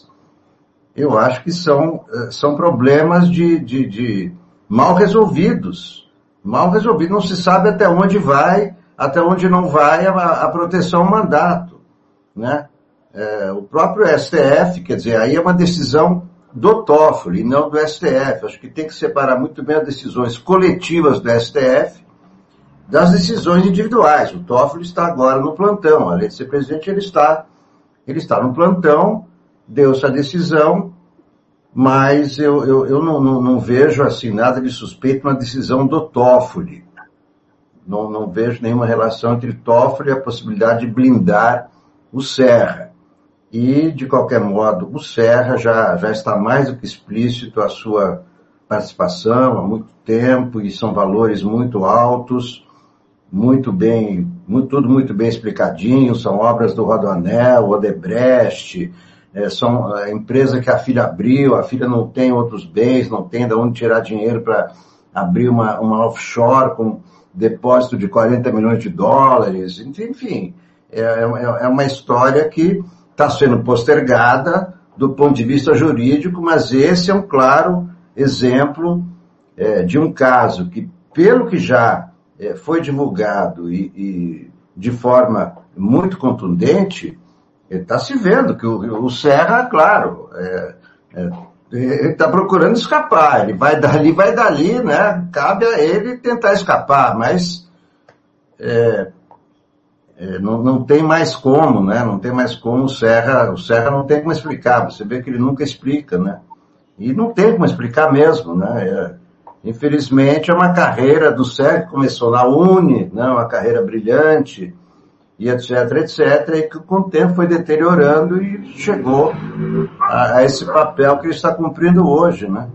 eu acho que são, são problemas de, de, de mal resolvidos. Mal resolvidos. Não se sabe até onde vai, até onde não vai a, a proteção ao mandato, né? É, o próprio S T F, quer dizer, aí é uma decisão do Toffoli, não do S T F. Acho que tem que separar muito bem as decisões coletivas do S T F das decisões individuais. O Toffoli está agora no plantão. Além de ser presidente, ele está, ele está no plantão, deu-se a decisão, mas eu, eu, eu não, não, não vejo assim nada de suspeito na decisão do Toffoli. Não, não vejo nenhuma relação entre Toffoli e a possibilidade de blindar o Serra. E, de qualquer modo, o Serra já, já está mais do que explícito a sua participação há muito tempo, e são valores muito altos, muito bem, muito, tudo muito bem explicadinho, são obras do Rodoanel, Odebrecht, é, são a empresa que a filha abriu, a filha não tem outros bens, não tem de onde tirar dinheiro para abrir uma, uma offshore com depósito de quarenta milhões de dólares, enfim, é, é, é uma história que está sendo postergada do ponto de vista jurídico, mas esse é um claro exemplo é, de um caso que, pelo que já é, foi divulgado e, e de forma muito contundente, está se vendo que o, o Serra, claro, é, é, ele está procurando escapar, ele vai dali, vai dali, né? Cabe a ele tentar escapar, mas é, é, não, não tem mais como, né? Não tem mais como o Serra, o Serra não tem como explicar, você vê que ele nunca explica, né? E não tem como explicar mesmo, né? É, infelizmente é uma carreira do Serra que começou na Uni, né? Uma carreira brilhante, e etc, etc, e que com o tempo foi deteriorando e chegou a, a esse papel que ele está cumprindo hoje, né?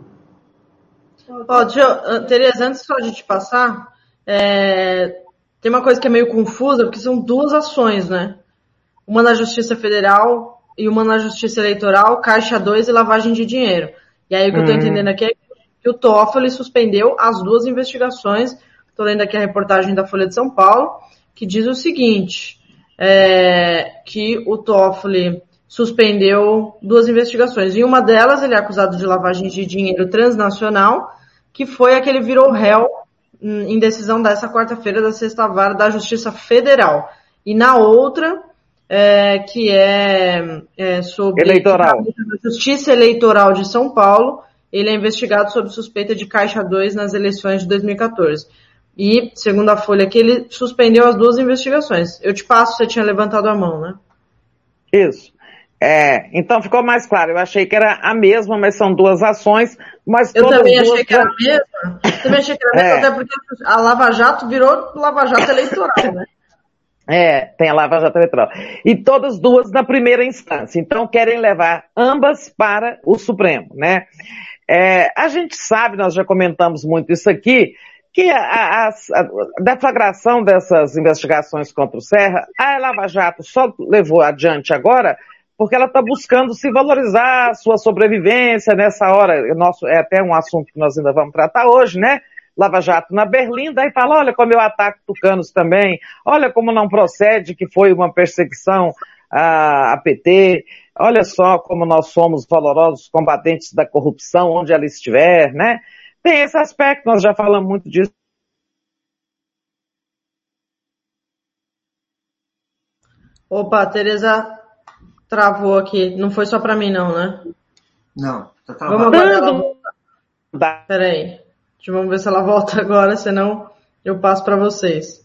Ó, deixa eu, Tereza, antes só de te passar, é, tem uma coisa que é meio confusa, porque são duas ações, né? Uma na Justiça Federal e uma na Justiça Eleitoral, Caixa dois e lavagem de dinheiro. E aí o que hum. eu tô entendendo aqui é que o Toffoli suspendeu as duas investigações. Tô lendo aqui a reportagem da Folha de São Paulo, que diz o seguinte, é, que o Toffoli suspendeu duas investigações. Em uma delas, ele é acusado de lavagem de dinheiro transnacional, que foi a que ele virou réu em decisão dessa quarta-feira da sexta vara da Justiça Federal. E na outra, é, que é, é sobre eleitoral. a Justiça Eleitoral de São Paulo, ele é investigado sob suspeita de Caixa dois nas eleições de dois mil e quatorze. E, segundo a Folha aqui, ele suspendeu as duas investigações. Eu te passo, você tinha levantado a mão, né? Isso. É, então ficou mais claro. Eu achei que era a mesma, mas são duas ações. Mas eu todas também duas achei que era a mesma. Eu também achei que era a mesma, é. Até porque a Lava Jato virou Lava Jato eleitoral, né? É, tem a Lava Jato eleitoral. E todas duas na primeira instância. Então querem levar ambas para o Supremo, né? É, a gente sabe, nós já comentamos muito isso aqui, que a, a, a deflagração dessas investigações contra o Serra, a Lava Jato só levou adiante agora porque ela está buscando se valorizar a sua sobrevivência nessa hora. Nosso, é até um assunto que nós ainda vamos tratar hoje, né? Lava Jato na Berlinda, aí fala, olha como eu ataco tucanos também, olha como não procede que foi uma perseguição à, à P T, olha só como nós somos valorosos combatentes da corrupção onde ela estiver, né? Tem esse aspecto, nós já falamos muito disso. Opa, a Tereza travou aqui. Não foi só para mim, não, né? Não, tá travado. Vamos aguardar ela voltar. Peraí. Vamos ver se ela volta agora, senão eu passo para vocês.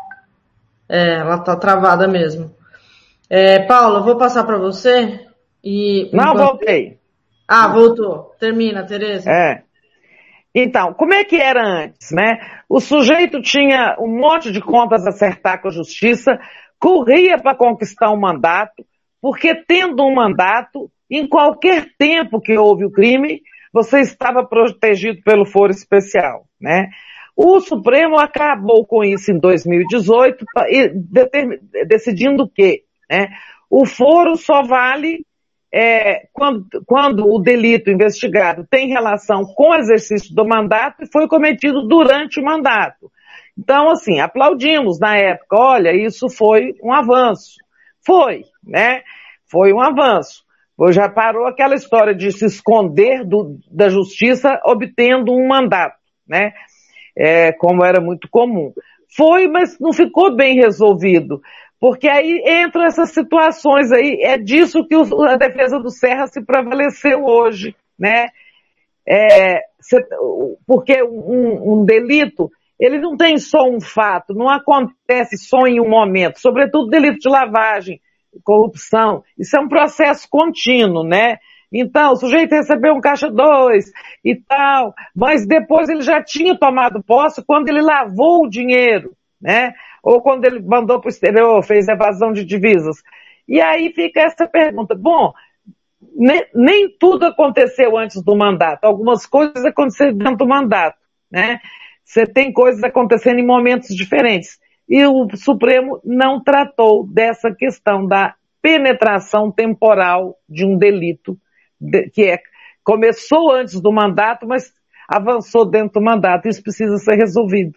É, ela tá travada mesmo. É, Paulo, eu vou passar para você e... Não, enquanto... voltei. Ah, voltou. Termina, Tereza. É. Então, como é que era antes, né? O sujeito tinha um monte de contas a acertar com a justiça, corria para conquistar um mandato, porque tendo um mandato, em qualquer tempo que houve o crime, você estava protegido pelo foro especial, né? O Supremo acabou com isso em dois mil e dezoito, decidindo que, né, o foro só vale É, quando, quando o delito investigado tem relação com o exercício do mandato e foi cometido durante o mandato. Então, assim, aplaudimos na época, olha, isso foi um avanço. Foi, né? Foi um avanço. Já parou aquela história de se esconder do, da justiça obtendo um mandato, né? É, como era muito comum. Foi, mas não ficou bem resolvido. Porque aí entram essas situações aí, é disso que o, a defesa do Serra se prevaleceu hoje, né? É, cê, porque um, um delito, ele não tem só um fato, não acontece só em um momento, sobretudo delito de lavagem, corrupção, isso é um processo contínuo, né? Então, o sujeito recebeu um caixa dois e tal, mas depois ele já tinha tomado posse quando ele lavou o dinheiro, né? Ou quando ele mandou para o exterior, fez evasão de divisas. E aí fica essa pergunta. Bom, nem, nem tudo aconteceu antes do mandato. Algumas coisas aconteceram dentro do mandato, né? Você tem coisas acontecendo em momentos diferentes. E o Supremo não tratou dessa questão da penetração temporal de um delito, de, que é, começou antes do mandato, mas avançou dentro do mandato. Isso precisa ser resolvido.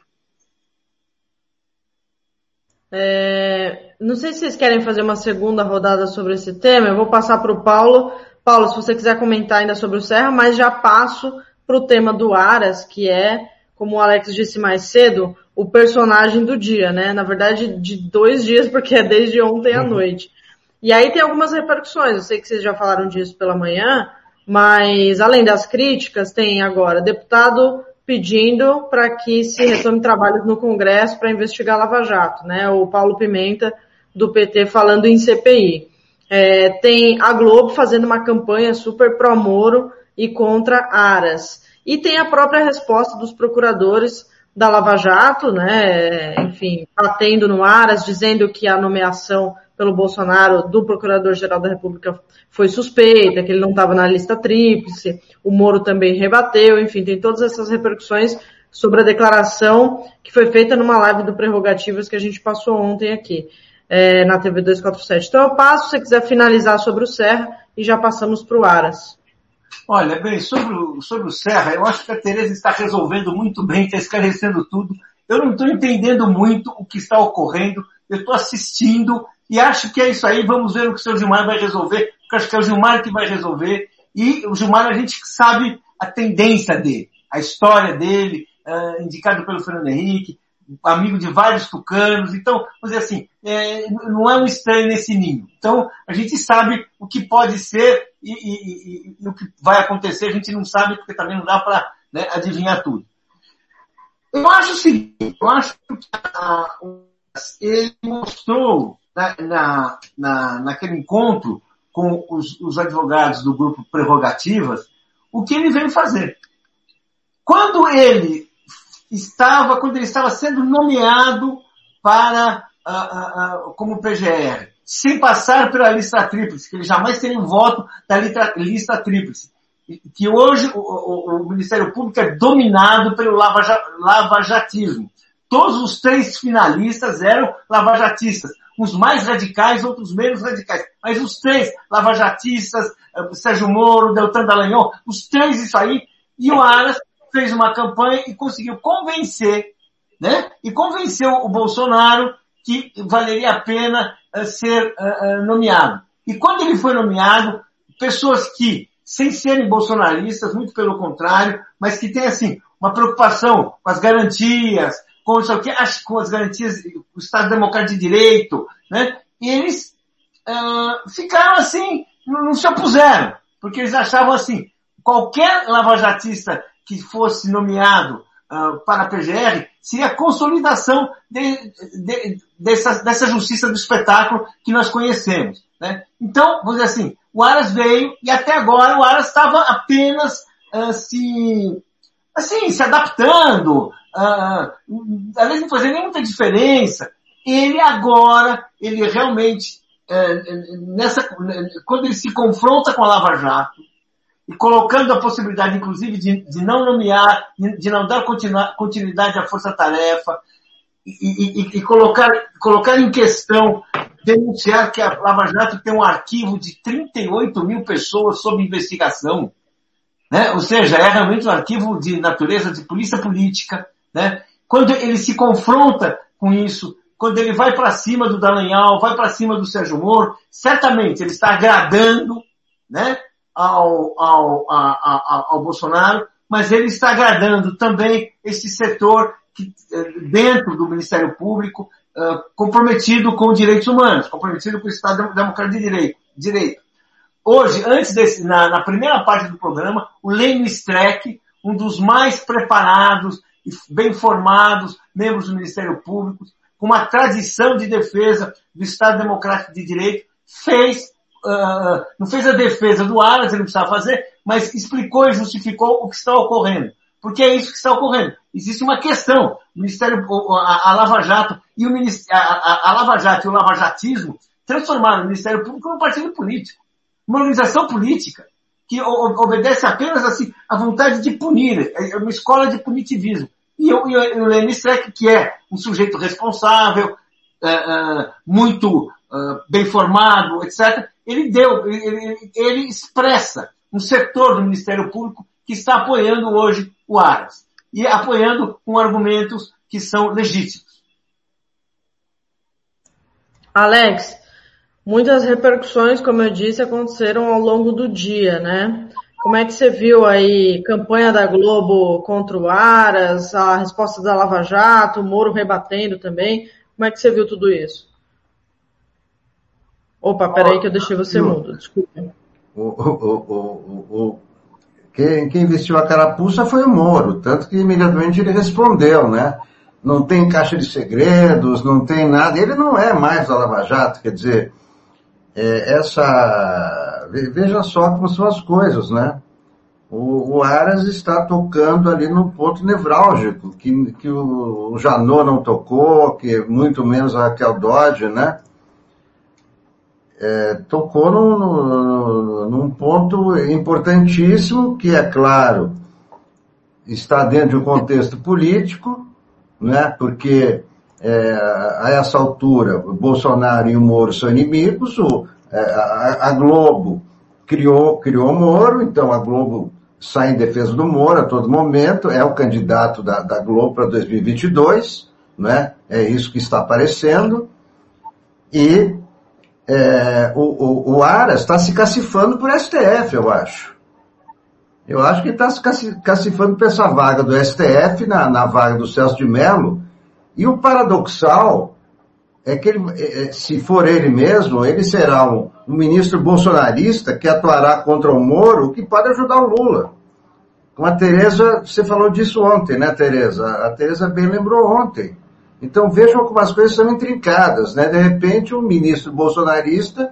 É, não sei se vocês querem fazer uma segunda rodada sobre esse tema. Eu vou passar para o Paulo. Paulo, se você quiser comentar ainda sobre o Serra, mas já passo para o tema do Aras, que é como o Alex disse mais cedo, o personagem do dia, né? Na verdade, de dois dias, porque é desde ontem à noite. E aí tem algumas repercussões, eu sei que vocês já falaram disso pela manhã, mas além das críticas, tem agora deputado pedindo para que se retome trabalhos no Congresso para investigar a Lava Jato, né? O Paulo Pimenta, do P T, falando em C P I. É, tem a Globo fazendo uma campanha super pró-Moro e contra Aras. E tem a própria resposta dos procuradores da Lava Jato, né? Enfim, batendo no Aras, dizendo que a nomeação pelo Bolsonaro do Procurador-Geral da República foi suspeita, que ele não estava na lista tríplice, o Moro também rebateu, enfim, tem todas essas repercussões sobre a declaração que foi feita numa live do Prerrogativas que a gente passou ontem aqui, é, na T V duzentos e quarenta e sete. Então eu passo, se você quiser finalizar sobre o Serra, e já passamos para o Aras. Olha, bem, sobre o, sobre o Serra, eu acho que a Tereza está resolvendo muito bem, está esclarecendo tudo. Eu não estou entendendo muito o que está ocorrendo, eu estou assistindo, e acho que é isso aí, vamos ver o que o seu Gilmar vai resolver, porque acho que é o Gilmar que vai resolver, e o Gilmar a gente sabe a tendência dele, a história dele, uh, indicado pelo Fernando Henrique, amigo de vários tucanos, então, vamos dizer assim, é, não é um estranho nesse ninho. Então, a gente sabe o que pode ser e, e, e, e o que vai acontecer, a gente não sabe, porque também não dá para, né, adivinhar tudo. Eu acho o seguinte, eu acho que a, ele mostrou Na, na, na, naquele encontro com os, os advogados do grupo Prerrogativas, o que ele veio fazer. Quando ele estava, quando ele estava sendo nomeado para, uh, uh, uh, como P G R, sem passar pela lista tríplice, que ele jamais teria um voto da lista, lista tríplice, que hoje o, o, o Ministério Público é dominado pelo lava, lavajatismo. Todos os três finalistas eram lavajatistas. Uns mais radicais, outros menos radicais. Mas os três, lavajatistas, Sérgio Moro, Deltan Dallagnol, os três isso aí, e o Aras fez uma campanha e conseguiu convencer, né? E convenceu o Bolsonaro que valeria a pena uh, ser uh, uh, nomeado. E quando ele foi nomeado, pessoas que, sem serem bolsonaristas, muito pelo contrário, mas que têm, assim, uma preocupação com as garantias, com, isso aqui, as, com as garantias do Estado Democrático de Direito, né? E eles uh, ficaram assim, não, não se opuseram, porque eles achavam assim, qualquer lavajatista que fosse nomeado uh, para a P G R seria a consolidação de, de, dessa, dessa justiça do espetáculo que nós conhecemos, né? Então, vamos dizer assim, o Aras veio e até agora o Aras estava apenas uh, se, assim, se adaptando, Uh, às vezes não fazia nem muita diferença. Ele agora, ele realmente, uh, nessa, quando ele se confronta com a Lava Jato, e colocando a possibilidade, inclusive, de, de não nomear, de não dar continuidade à força-tarefa, e, e, e colocar, colocar em questão, denunciar que a Lava Jato tem um arquivo de trinta e oito mil pessoas sob investigação, né? Ou seja, é realmente um arquivo de natureza de polícia política, né? Quando ele se confronta com isso, quando ele vai para cima do Dallagnol, vai para cima do Sérgio Moro, certamente ele está agradando, né, ao, ao, a, a, ao Bolsonaro, mas ele está agradando também esse setor que, dentro do Ministério Público, uh, comprometido com direitos humanos, comprometido com o Estado Democrático de Direito. direito. Hoje, antes desse, na, na primeira parte do programa, o Lênio Streck, um dos mais preparados e bem formados membros do Ministério Público, com uma tradição de defesa do Estado Democrático de Direito, fez, uh, não fez a defesa do Aras, ele não precisava fazer, mas explicou e justificou o que está ocorrendo. Porque é isso que está ocorrendo. Existe uma questão. O Ministério, a, a Lava Jato e o Ministério, a, a, a Lava Jato e o lavajatismo transformaram o Ministério Público num partido político, uma organização política que obedece apenas assim à vontade de punir, é uma escola de punitivismo. E o, e o Lênio Streck, que é um sujeito responsável, é, é, muito é, bem formado, etcétera, ele deu, ele, ele expressa um setor do Ministério Público que está apoiando hoje o Aras. E apoiando com argumentos que são legítimos. Alex, muitas repercussões, como eu disse, aconteceram ao longo do dia, né? como é que você viu aí campanha da Globo contra o Aras, a resposta da Lava Jato, o Moro rebatendo também? Como é que você viu tudo isso? Opa, peraí que eu deixei você mudo, desculpa. O, o, o, o, o, quem, quem vestiu a carapuça foi o Moro, tanto que imediatamente ele respondeu, né? Não tem caixa de segredos, não tem nada. Ele não é mais da Lava Jato, quer dizer, é, essa... Veja só como são as coisas, né? O, o Aras está tocando ali num ponto nevrálgico, que, que o, o Janot não tocou, que muito menos a Raquel Dodge, né? É, tocou num, num, num ponto importantíssimo, que é claro, está dentro de um contexto político, né? Porque é, a essa altura o Bolsonaro e o Moro são inimigos, o, é, a, a Globo criou, criou o Moro, então a Globo sai em defesa do Moro a todo momento, é o candidato da, da Globo para dois mil e vinte e dois, né? É isso que está aparecendo, e É, o, o, o Aras está se cacifando por S T F, eu acho. Eu acho que está se cacifando por essa vaga do S T F na, na vaga do Celso de Mello. E o paradoxal é que, ele, se for ele mesmo, ele será um, um ministro bolsonarista que atuará contra o Moro, que pode ajudar o Lula. Com a Tereza, você falou disso ontem, né, Tereza? A Tereza bem lembrou ontem. Então vejam como as coisas são intrincadas, né? De repente um ministro bolsonarista,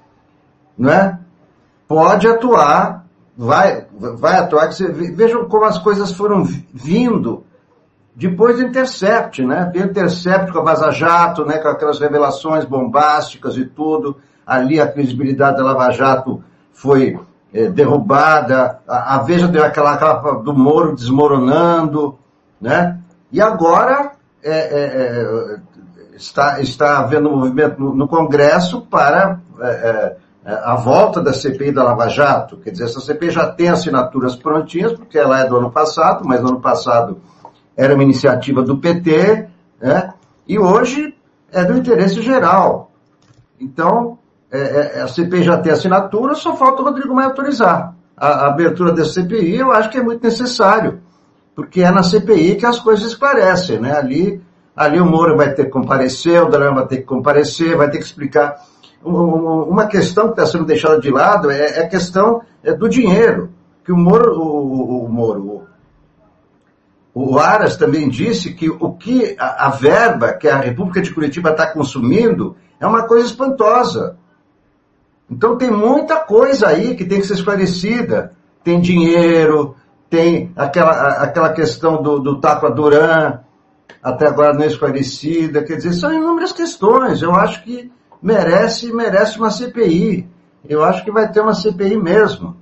né, pode atuar, vai, vai atuar, vejam como as coisas foram vindo depois do Intercept, né? Do Intercept com a Vaza Jato, né, com aquelas revelações bombásticas e tudo, ali a credibilidade da Lava Jato foi é, derrubada, a, a Veja deu aquela capa do Moro desmoronando, né? E agora É, é, é, está, está havendo um movimento no, no Congresso para é, é, a volta da C P I da Lava Jato. Quer dizer, essa C P I já tem assinaturas prontinhas, porque ela é do ano passado, mas no ano passado era uma iniciativa do P T, né? E hoje é do interesse geral. Então, é, é, a C P I já tem assinatura, só falta o Rodrigo Maia autorizar. A, a abertura da C P I eu acho que é muito necessário, porque é na C P I que as coisas esclarecem, né? Ali, ali o Moro vai ter que comparecer, o Daniel vai ter que comparecer, vai ter que explicar. Uma questão que está sendo deixada de lado é a questão do dinheiro, que o Moro, o, o Moro, o Aras também disse que o que a, a verba que a República de Curitiba está consumindo é uma coisa espantosa. Então tem muita coisa aí que tem que ser esclarecida. Tem dinheiro, tem aquela, aquela questão do, do Tapa Duran, até agora não é esclarecida, quer dizer, são inúmeras questões. Eu acho que merece, merece uma C P I. Eu acho que vai ter uma C P I mesmo.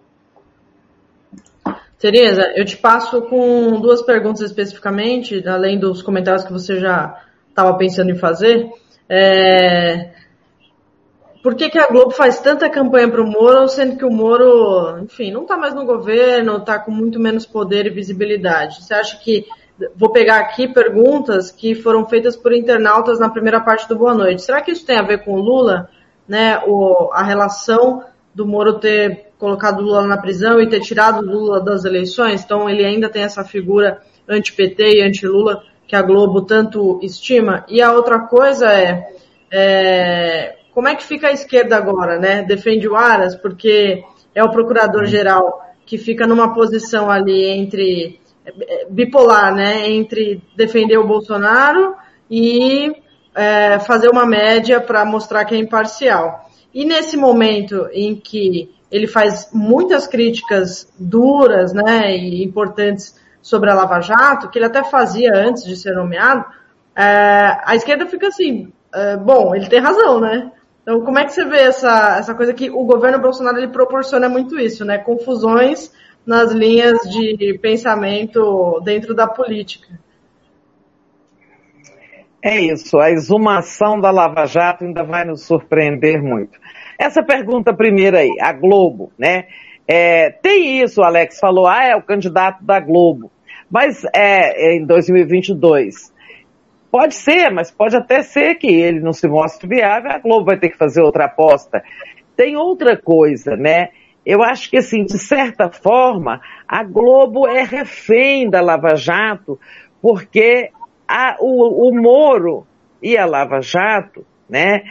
Tereza, eu te passo com duas perguntas especificamente, além dos comentários que você já estava pensando em fazer. É... Por que que a Globo faz tanta campanha para o Moro, sendo que o Moro, enfim, não está mais no governo, está com muito menos poder e visibilidade? Você acha que... Vou pegar aqui perguntas que foram feitas por internautas na primeira parte do Boa Noite. Será que isso tem a ver com o Lula, né? O, a relação do Moro ter colocado o Lula na prisão e ter tirado o Lula das eleições? Então ele ainda tem essa figura anti-P T e anti-Lula que a Globo tanto estima. E a outra coisa é... é como é que fica a esquerda agora, né? Defende o Aras, porque é o procurador-geral que fica numa posição ali entre... bipolar, né? Entre defender o Bolsonaro e é, fazer uma média para mostrar que é imparcial. E nesse momento em que ele faz muitas críticas duras, né, e importantes sobre a Lava Jato, que ele até fazia antes de ser nomeado, é, a esquerda fica assim, é, bom, ele tem razão, né? Então, como é que você vê essa, essa coisa que o governo Bolsonaro ele proporciona muito isso, né? Confusões nas linhas de pensamento dentro da política. É isso, a exumação da Lava Jato ainda vai nos surpreender muito. Essa pergunta primeira aí, a Globo, né? É, tem isso, o Alex falou, ah, é o candidato da Globo. Mas é, é em dois mil e vinte e dois. Pode ser, mas pode até ser que ele não se mostre viável, a Globo vai ter que fazer outra aposta. Tem outra coisa, né? eu acho que, assim, de certa forma, a Globo é refém da Lava Jato, porque a, o, o Moro e a Lava Jato, né,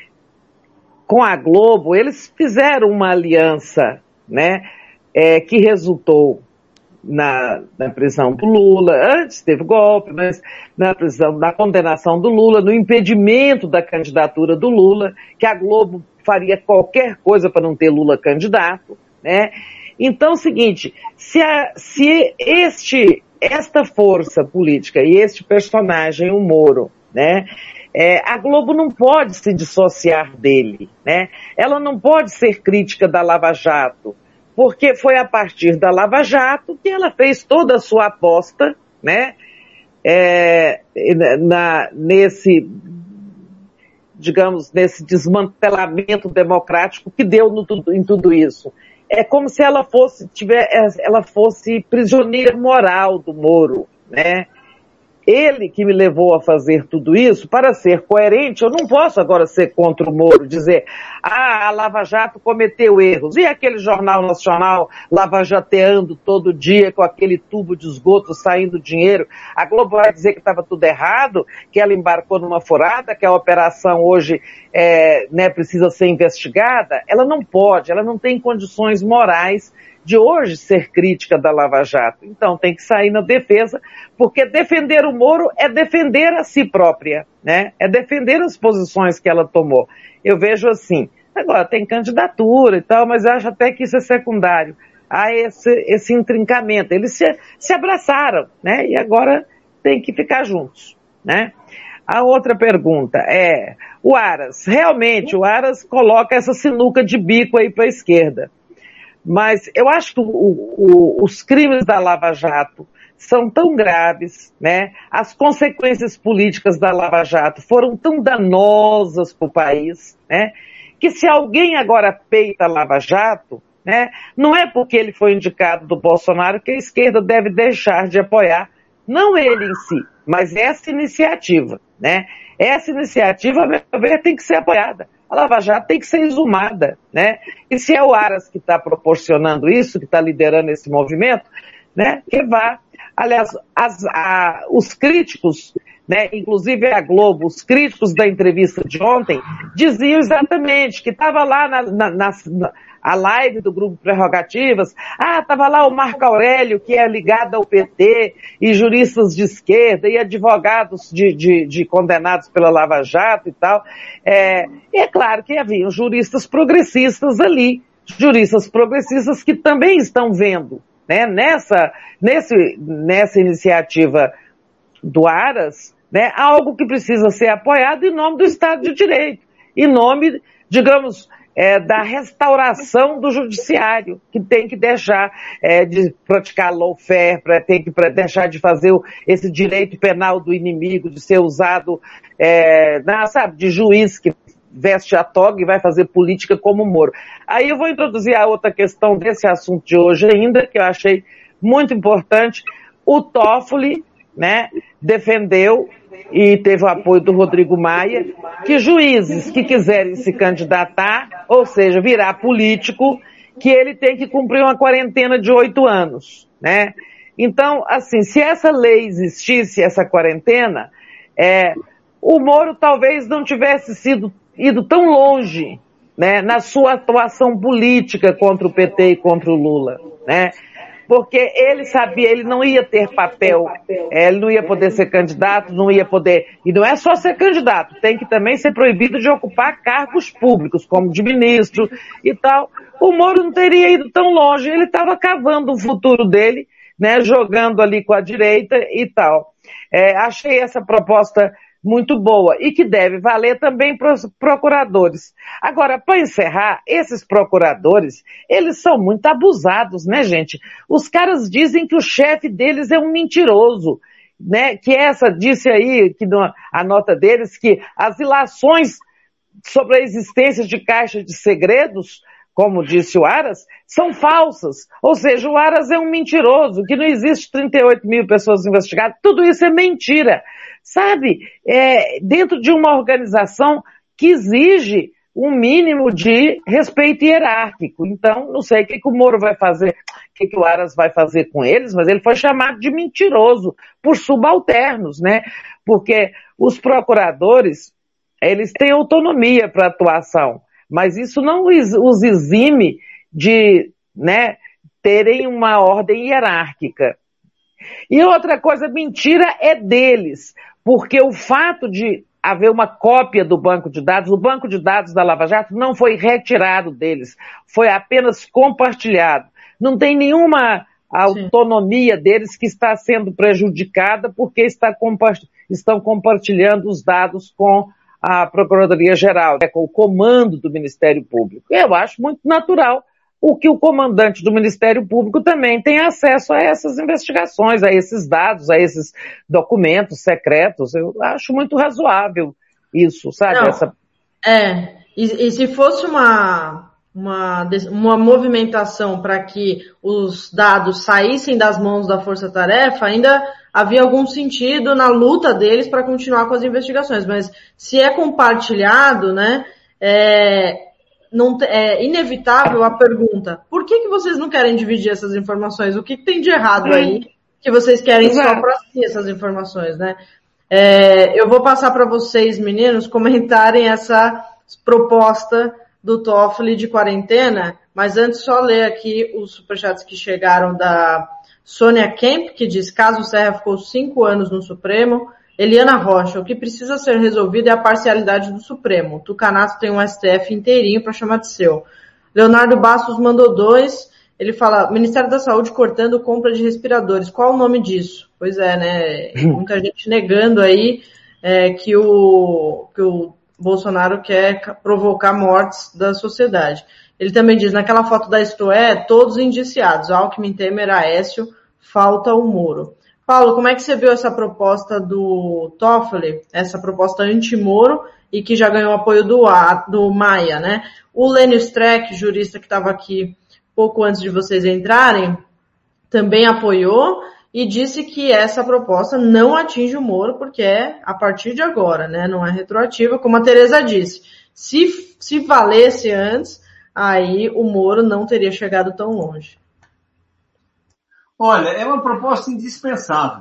com a Globo, eles fizeram uma aliança, né, é, que resultou na, na prisão do Lula. Antes teve golpe, mas na prisão, na condenação do Lula, no impedimento da candidatura do Lula, que a Globo faria qualquer coisa para não ter Lula candidato, né? Então é o seguinte, se, a, se este, esta força política e este personagem, o Moro, né, é, a Globo não pode se dissociar dele, né? Ela não pode ser crítica da Lava Jato, porque foi a partir da Lava Jato que ela fez toda a sua aposta, né, é, na, nesse, digamos, nesse desmantelamento democrático que deu no, em tudo isso. É como se ela fosse, tiver, ela fosse prisioneira moral do Moro, né? Ele que me levou a fazer tudo isso, para ser coerente, eu não posso agora ser contra o Moro, dizer, ah, a Lava Jato cometeu erros. E aquele jornal nacional lavajateando todo dia com aquele tubo de esgoto saindo dinheiro? A Globo vai dizer que estava tudo errado, que ela embarcou numa furada, que a operação hoje é, né, precisa ser investigada? Ela não pode, ela não tem condições morais de hoje ser crítica da Lava Jato. Então tem que sair na defesa, porque defender o Moro é defender a si própria, né? É defender as posições que ela tomou. Eu vejo assim, agora tem candidatura e tal, mas eu acho até que isso é secundário. Há esse, esse intrincamento. Eles se, se abraçaram, né? E agora tem que ficar juntos, né? A outra pergunta é, o Aras, realmente o Aras coloca essa sinuca de bico aí para a esquerda. Mas eu acho que o, o, os crimes da Lava Jato são tão graves, né? As consequências políticas da Lava Jato foram tão danosas para o país, né? Que se alguém agora peita a Lava Jato, né? Não é porque ele foi indicado do Bolsonaro que a esquerda deve deixar de apoiar, não ele em si, mas essa iniciativa, né? Essa iniciativa, a meu ver, tem que ser apoiada. A Lava Jato tem que ser exumada, né? E se é o Aras que está proporcionando isso, que está liderando esse movimento, né? Que vá. Aliás, as, a, os críticos, né? Inclusive a Globo, os críticos da entrevista de ontem, diziam exatamente que estava lá na, na, na, na a live do Grupo Prerrogativas, ah, estava lá o Marco Aurélio, que é ligado ao P T, e juristas de esquerda, e advogados de, de, de condenados pela Lava Jato e tal. É, e é claro que haviam juristas progressistas ali, juristas progressistas que também estão vendo, né, nessa, nesse, nessa iniciativa do Aras, né, algo que precisa ser apoiado em nome do Estado de Direito, em nome, digamos, É, da restauração do judiciário, que tem que deixar é, de praticar lawfare, pra, tem que pra, deixar de fazer o, esse direito penal do inimigo, de ser usado, é, na, sabe, de juiz que veste a toga e vai fazer política como o Moro. Aí eu vou introduzir a outra questão desse assunto de hoje ainda, que eu achei muito importante. O Toffoli, né, defendeu e teve o apoio do Rodrigo Maia, que juízes que quiserem se candidatar, ou seja, virar político, que ele tem que cumprir uma quarentena de oito anos, né? Então, assim, se essa lei existisse, essa quarentena, é, o Moro talvez não tivesse sido, ido tão longe, né, na sua atuação política contra o P T e contra o Lula, né? Porque ele sabia, ele não ia ter papel, ele não ia poder ser candidato, não ia poder, e não é só ser candidato, tem que também ser proibido de ocupar cargos públicos, como de ministro e tal. O Moro não teria ido tão longe, ele estava cavando o futuro dele, né, jogando ali com a direita e tal. É, achei essa proposta muito boa e que deve valer também para os procuradores. Agora, para encerrar, esses procuradores, eles são muito abusados, né, gente? Os caras dizem que o chefe deles é um mentiroso, né? Que essa disse aí, que no, a nota deles, que as ilações sobre a existência de caixa de segredos, como disse o Aras, são falsas. Ou seja, o Aras é um mentiroso, que não existe trinta e oito mil pessoas investigadas. Tudo isso é mentira. Sabe, é, dentro de uma organização que exige um mínimo de respeito hierárquico. Então, não sei o que, que o Moro vai fazer, o que, que o Aras vai fazer com eles, mas ele foi chamado de mentiroso por subalternos, né? Porque os procuradores, eles têm autonomia para atuação, mas isso não os exime de, né, terem uma ordem hierárquica. E outra coisa, mentira é deles, porque o fato de haver uma cópia do banco de dados, o banco de dados da Lava Jato não foi retirado deles, foi apenas compartilhado. Não tem nenhuma autonomia Sim. deles que está sendo prejudicada porque está compa- estão compartilhando os dados com a Procuradoria-Geral, né, com o comando do Ministério Público. Eu acho muito natural o que o comandante do Ministério Público também tem acesso a essas investigações, a esses dados, a esses documentos secretos. Eu acho muito razoável isso, sabe? Não, Essa... É, e, e se fosse uma, uma, uma movimentação para que os dados saíssem das mãos da Força Tarefa, ainda havia algum sentido na luta deles para continuar com as investigações. Mas se é compartilhado, né, é... Não, é inevitável a pergunta, por que que vocês não querem dividir essas informações? O que, que tem de errado aí que vocês querem Exato. Só para si essas informações, né? É, eu vou passar para vocês, meninos, comentarem essa proposta do Toffoli de quarentena, mas antes só ler aqui os superchats que chegaram da Sônia Kemp, que diz, caso Serra ficou cinco anos no Supremo. Eliana Rocha, o que precisa ser resolvido é a parcialidade do Supremo. O Tucanato tem um S T F inteirinho para chamar de seu. Leonardo Bastos mandou dois. Ele fala, Ministério da Saúde cortando compra de respiradores. Qual o nome disso? Pois é, né? Muita gente negando aí é, que, o, que o Bolsonaro quer provocar mortes da sociedade. Ele também diz, naquela foto da Isto É, todos indiciados. Alckmin, Temer, Aécio, falta o Moro. Paulo, como é que você viu essa proposta do Toffoli, essa proposta anti-Moro, e que já ganhou apoio do, do Maia, né? O Lênio Streck, jurista que estava aqui pouco antes de vocês entrarem, também apoiou e disse que essa proposta não atinge o Moro, porque é a partir de agora, né? Não é retroativa, como a Tereza disse. Se, se valesse antes, aí o Moro não teria chegado tão longe. Olha, é uma proposta indispensável.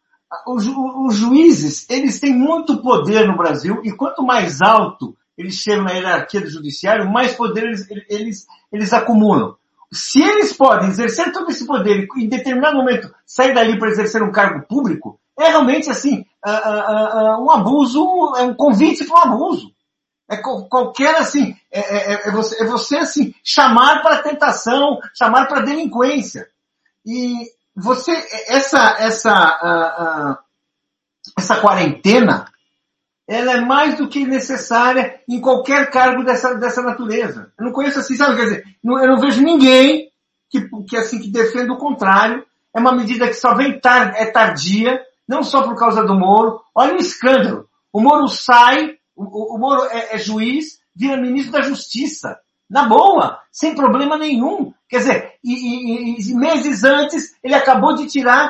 Os, os juízes, eles têm muito poder no Brasil e quanto mais alto eles chegam na hierarquia do judiciário, mais poder eles, eles, eles acumulam. Se eles podem exercer todo esse poder e em determinado momento sair dali para exercer um cargo público, é realmente assim, uh, uh, uh, um abuso, é um convite para um abuso. É qualquer assim, é, é, é, você, é você assim, chamar para tentação, chamar para delinquência. E você, essa, essa, uh, uh, essa quarentena, ela é mais do que necessária em qualquer cargo dessa, dessa natureza. Eu não conheço assim, sabe, quer dizer, não, eu não vejo ninguém que, que assim, que defenda o contrário. É uma medida que só vem tar, é tardia, não só por causa do Moro. Olha o escândalo. O Moro sai, o, o Moro é, é juiz, vira ministro da Justiça. Na boa, sem problema nenhum. Quer dizer, e, e, e meses antes ele acabou de tirar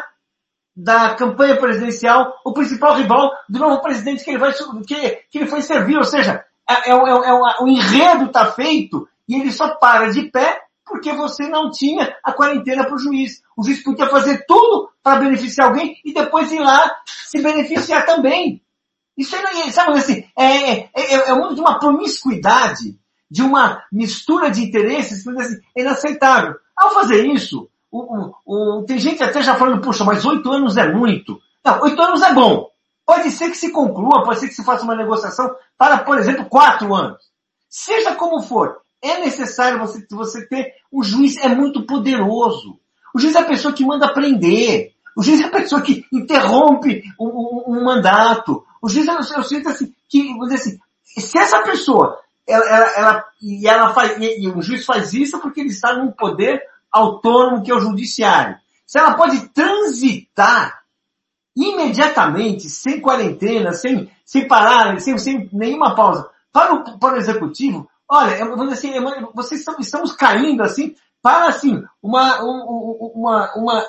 da campanha presidencial o principal rival do novo presidente que ele, vai, que, que ele foi servir. Ou seja, é, é, é, é, o enredo está feito e ele só para de pé porque você não tinha a quarentena para o juiz. O juiz podia fazer tudo para beneficiar alguém e depois ir lá se beneficiar também. Isso é, sabe assim, é, é, é, é um mundo de uma promiscuidade, de uma mistura de interesses que é inaceitável. Ao fazer isso, o, o, o, tem gente até já falando, puxa, mas oito anos é muito. Não, oito anos é bom. Pode ser que se conclua, pode ser que se faça uma negociação para, por exemplo, quatro anos. Seja como for, é necessário você, você ter... O juiz é muito poderoso. O juiz é a pessoa que manda prender. O juiz é a pessoa que interrompe um, um, um mandato. O juiz é eu sinto assim, que, vou dizer assim, se essa pessoa... Ela, ela, ela, e, ela faz, e, e o juiz faz isso porque ele está num poder autônomo que é o judiciário. Se ela pode transitar imediatamente, sem quarentena, sem, sem parar, sem, sem nenhuma pausa, para o, para o executivo, olha, eu vou dizer assim, vocês estão, estamos caindo assim, para assim, uma, uma, uma,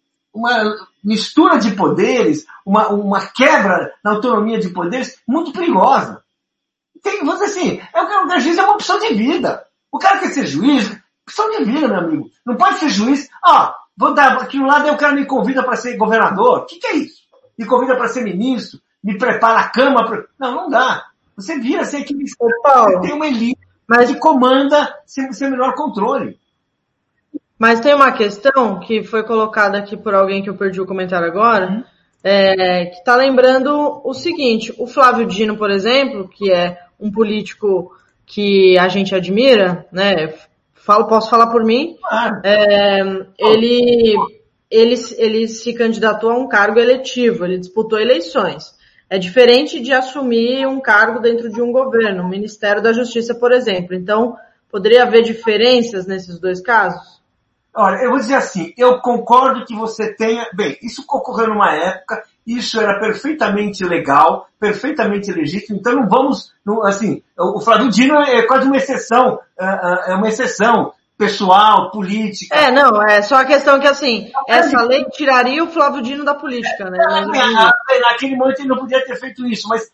uma mistura de poderes, uma, uma quebra na autonomia de poderes muito perigosa. tem, vou dizer assim, é o que o juiz é uma opção de vida. O cara quer ser juiz, opção de vida, meu amigo. Não pode ser juiz, ó, vou dar aqui no lado, aí o cara me convida para ser governador. O que, que é isso? Me convida para ser ministro, me prepara a cama. Pra... Não, não dá. Você vira assim, aqui, você tem uma elite mas... que comanda sem, sem menor controle. Mas tem uma questão que foi colocada aqui por alguém que eu perdi o comentário agora, uhum. é, que está lembrando o seguinte, o Flávio Dino, por exemplo, que é um político que a gente admira, né, falo, posso falar por mim, claro. é, ele, ele, ele se candidatou a um cargo eletivo, ele disputou eleições. É diferente de assumir um cargo dentro de um governo, o Ministério da Justiça, por exemplo. Então, poderia haver diferenças nesses dois casos? Olha, eu vou dizer assim, eu concordo que você tenha... Bem, isso ocorreu numa época, isso era perfeitamente legal, perfeitamente legítimo, então não vamos... Não, assim, o Flávio Dino é quase uma exceção, é uma exceção pessoal, política. É, não, é só a questão que, assim, essa lei tiraria o Flávio Dino da política, né? Mas, naquele momento ele não podia ter feito isso, mas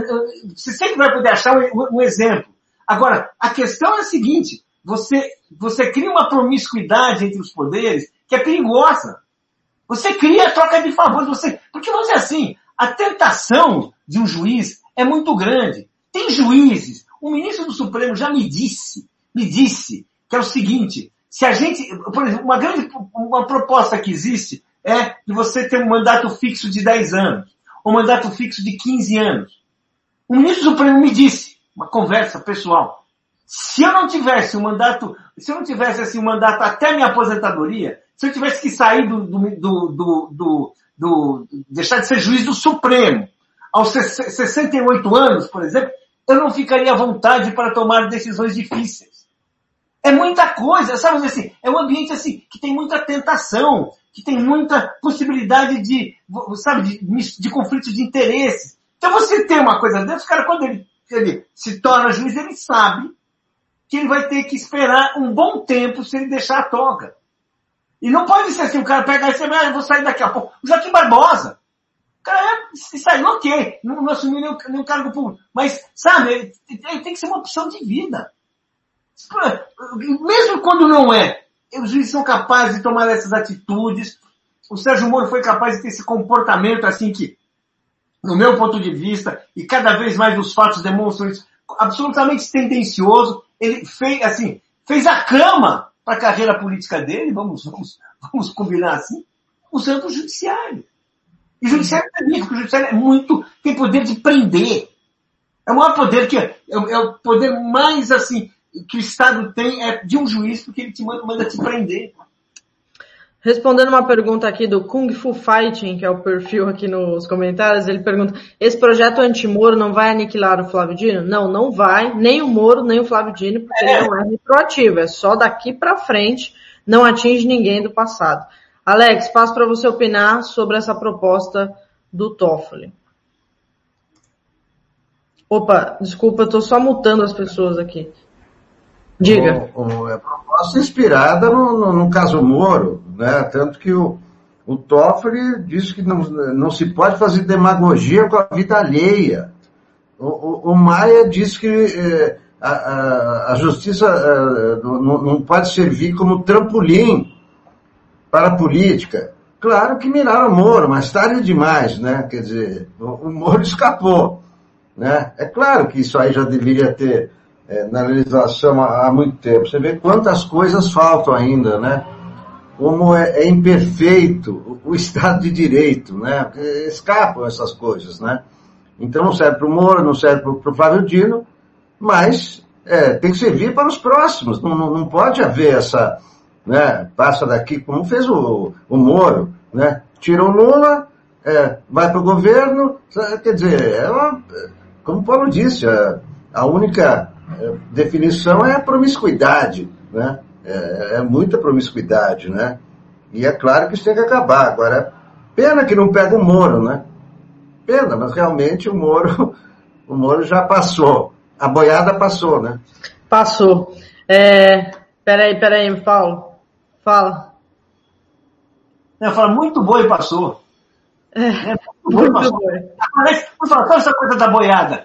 você sempre vai poder achar um, um exemplo. Agora, a questão é a seguinte... Você, você cria uma promiscuidade entre os poderes que é perigosa. Você cria a troca de favores. Você, porque vamos dizer assim, a tentação de um juiz é muito grande. Tem juízes, o ministro do Supremo já me disse, me disse que é o seguinte, se a gente, por exemplo, uma grande, uma proposta que existe é de você ter um mandato fixo de dez anos, ou um mandato fixo de quinze anos. O ministro do Supremo me disse, uma conversa pessoal, se eu não tivesse um mandato, se eu não tivesse assim um mandato até minha aposentadoria, se eu tivesse que sair do, do, do, do, do, do deixar de ser juiz do Supremo aos sessenta e oito anos, por exemplo, eu não ficaria à vontade para tomar decisões difíceis. É muita coisa, sabe assim, é um ambiente assim que tem muita tentação, que tem muita possibilidade de, sabe, de, de conflitos de interesses. Então você tem uma coisa dessa, o cara quando ele, ele se torna juiz, ele sabe que ele vai ter que esperar um bom tempo se ele deixar a toga. E não pode ser assim, o cara pega e diz, ah, eu vou sair daqui a pouco. O Joaquim Barbosa, o cara é, se saiu, ok, não, não assumiu nenhum, nenhum cargo público. Mas, sabe, ele, ele tem que ser uma opção de vida. Mesmo quando não é, os juízes são capazes de tomar essas atitudes. O Sérgio Moro foi capaz de ter esse comportamento assim que, no meu ponto de vista, e cada vez mais os fatos demonstram isso, absolutamente tendencioso. Ele fez, assim, fez a cama para a carreira política dele, vamos, vamos, vamos combinar assim, usando o judiciário. E o judiciário é isso, porque o judiciário é muito, tem poder de prender. É o maior poder que, é, é o poder mais, assim, que o Estado tem é de um juiz, porque ele te manda, manda te prender. Respondendo uma pergunta aqui do Kung Fu Fighting, que é o perfil aqui nos comentários, ele pergunta, esse projeto anti-Moro não vai aniquilar o Flávio Dino? Não, não vai, nem o Moro, nem o Flávio Dino, porque é. ele não é retroativo, é só daqui para frente, não atinge ninguém do passado. Alex, passo para você opinar sobre essa proposta do Toffoli. Opa, desculpa, eu estou só mutando as pessoas aqui. Diga. O, o, é proposta inspirada no, no, no caso Moro, né? Tanto que o, o Toffoli diz que não, não se pode fazer demagogia com a vida alheia. O, o, o Maia diz que eh, a, a, a justiça eh, não, não pode servir como trampolim para a política. Claro que miraram o Moro, mas tarde demais, né? Quer dizer, o, o Moro escapou, né? É claro que isso aí já deveria ter É, na legislação há, há muito tempo. Você vê quantas coisas faltam ainda, né? Como é, é imperfeito o, o Estado de Direito, né? Escapam essas coisas, né? Então não serve para o Moro, não serve para o Flávio Dino, mas é, tem que servir para os próximos. Não, não, não pode haver essa, né? Passa daqui, como fez o, o Moro, né? Tira o Lula, é, vai para o governo, quer dizer, é uma, como o Paulo disse, a, a única definição é a promiscuidade, né? É, é muita promiscuidade, né? E é claro que isso tem que acabar. Agora, pena que não pega o Moro, né? Pena, mas realmente o Moro, o Moro já passou. A boiada passou, né? Passou. É, peraí, peraí, Paulo. Fala. Eu falo, muito boi passou. É, é muito boi passou. Boi. Vamos falar só essa coisa da boiada.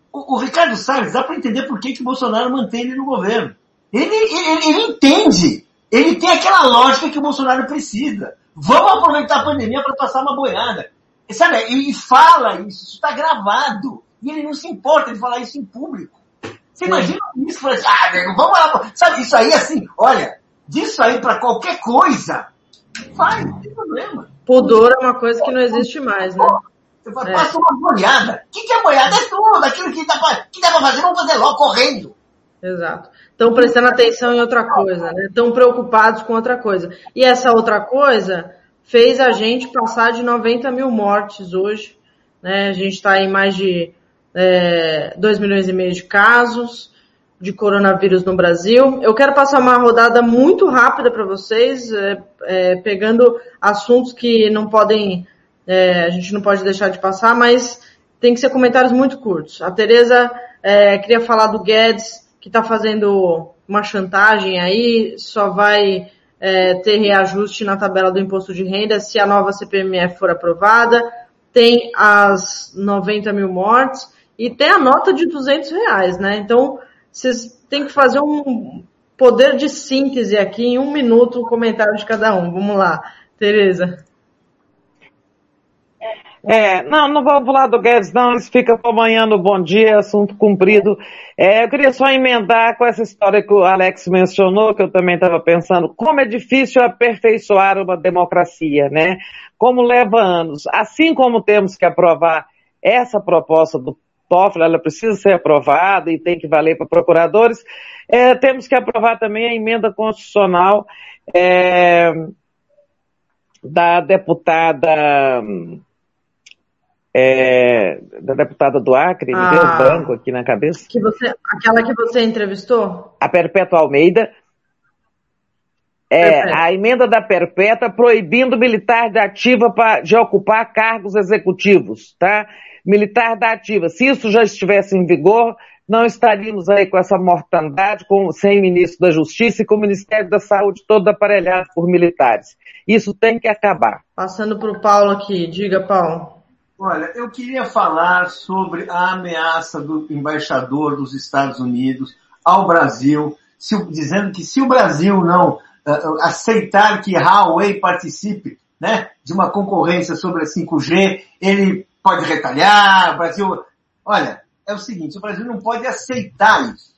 o, o Ricardo Salles, dá para entender por que, que o Bolsonaro mantém ele no governo. Ele, ele, ele entende, ele tem aquela lógica que o Bolsonaro precisa. Vamos aproveitar a pandemia para passar uma boiada. E, sabe, ele fala isso, isso está gravado. E ele não se importa de falar isso em público. Você imagina isso? Fala assim, ah, nego, vamos lá. Sabe, isso aí assim, olha, disso aí para qualquer coisa, vai, não tem problema. Pudor é uma coisa que não existe mais, né? Você fala, passa uma boiada. O que, que é boiada? É tudo, aquilo que dá para fazer, vamos fazer logo, correndo. Exato. Estão prestando atenção em outra coisa, né? Estão preocupados com outra coisa. E essa outra coisa fez a gente passar de noventa mil mortes hoje, né? A gente está em mais de é, dois milhões e meio de casos de coronavírus no Brasil. Eu quero passar uma rodada muito rápida para vocês, é, é, pegando assuntos que não podem, é, a gente não pode deixar de passar, mas tem que ser comentários muito curtos. A Tereza é, queria falar do Guedes, que está fazendo uma chantagem aí, só vai é, ter reajuste na tabela do imposto de renda se a nova C P M F for aprovada. Tem as noventa mil mortes e tem a nota de duzentos reais, né? Então, vocês têm que fazer um poder de síntese aqui em um minuto, o comentário de cada um. Vamos lá, Tereza. É, não, não vou falar do Guedes, não, isso fica para amanhã no Bom Dia, assunto cumprido. É, eu queria só emendar com essa história que o Alex mencionou, que eu também estava pensando, como é difícil aperfeiçoar uma democracia, né? Como leva anos. Assim como temos que aprovar essa proposta do TOEFL, ela precisa ser aprovada e tem que valer para procuradores, é, temos que aprovar também a emenda constitucional é, da deputada... É, da deputada do Acre, me deu branco aqui na cabeça. Que você, aquela que você entrevistou? A Perpétua Almeida. É, a emenda da Perpétua proibindo militar da ativa pra, de ocupar cargos executivos, tá? Militar da ativa. Se isso já estivesse em vigor, não estaríamos aí com essa mortandade, com, sem ministro da Justiça e com o Ministério da Saúde todo aparelhado por militares. Isso tem que acabar. Passando para o Paulo aqui. Diga, Paulo. Olha, eu queria falar sobre a ameaça do embaixador dos Estados Unidos ao Brasil, se, dizendo que se o Brasil não uh, aceitar que Huawei participe, né, de uma concorrência sobre a cinco G, ele pode retalhar. O Brasil, olha, é o seguinte, o Brasil não pode aceitar isso.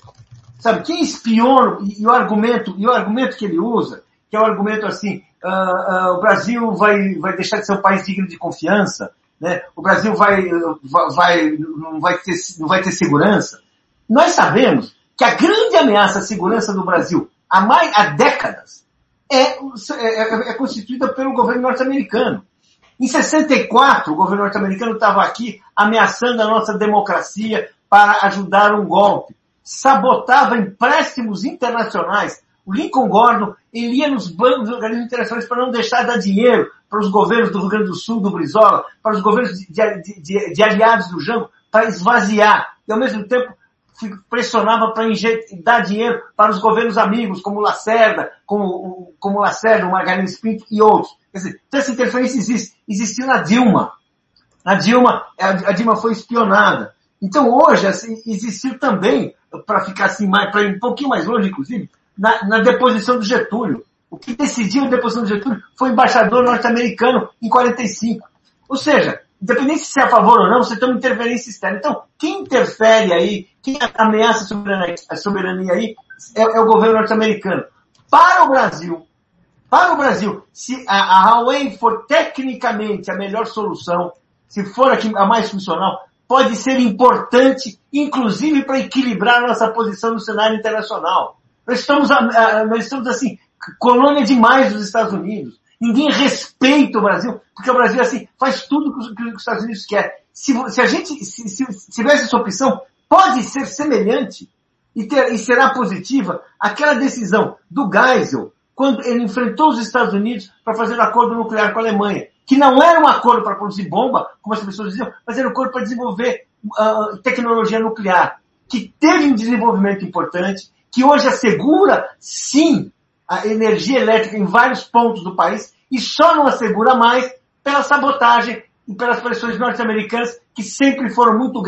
Sabe, quem espiona, e, e o argumento, e o argumento que ele usa, que é o argumento assim, uh, uh, o Brasil vai, vai deixar de ser um país digno de confiança, né? O Brasil vai, vai, não, vai ter, não vai ter segurança. Nós sabemos que a grande ameaça à segurança do Brasil há, mais, há décadas é, é, é constituída pelo governo norte-americano. Em sessenta e quatro, o governo norte-americano estava aqui ameaçando a nossa democracia para ajudar um golpe. Sabotava empréstimos internacionais. O Lincoln Gordon, ele ia nos bancos e organismos internacionais para não deixar de dar dinheiro para os governos do Rio Grande do Sul, do Brizola, para os governos de, de, de, de aliados do Jango, para esvaziar. E ao mesmo tempo pressionava para dar dinheiro para os governos amigos, como o Lacerda, como, como o Lacerda, o Margarines Pinto e outros. Quer dizer, então essa interferência existe. Existiu na Dilma. Na Dilma, a Dilma foi espionada. Então hoje, assim, existiu também, para ficar assim, para ir um pouquinho mais longe, inclusive, Na, na deposição do Getúlio. O que decidiu a deposição do Getúlio foi o embaixador norte-americano em quarenta e cinco. Ou seja, independente se é a favor ou não, você tem uma interferência externa. Então, quem interfere aí, quem ameaça a soberania, a soberania aí, é, é o governo norte-americano. Para o Brasil, para o Brasil, se a, a Huawei for tecnicamente a melhor solução, se for a, a mais funcional, pode ser importante, inclusive para equilibrar a nossa posição no cenário internacional. Nós estamos, nós estamos assim, colônia demais dos Estados Unidos. Ninguém respeita o Brasil, porque o Brasil, assim, faz tudo que os Estados Unidos querem. Se, se a gente, se, se, se tivesse essa opção, pode ser semelhante e, ter, e será positiva aquela decisão do Geisel, quando ele enfrentou os Estados Unidos para fazer um acordo nuclear com a Alemanha, que não era um acordo para produzir bomba, como as pessoas diziam, mas era um acordo para desenvolver uh, tecnologia nuclear, que teve um desenvolvimento importante, que hoje assegura, sim, a energia elétrica em vários pontos do país e só não assegura mais pela sabotagem e pelas pressões norte-americanas que sempre foram muito grandes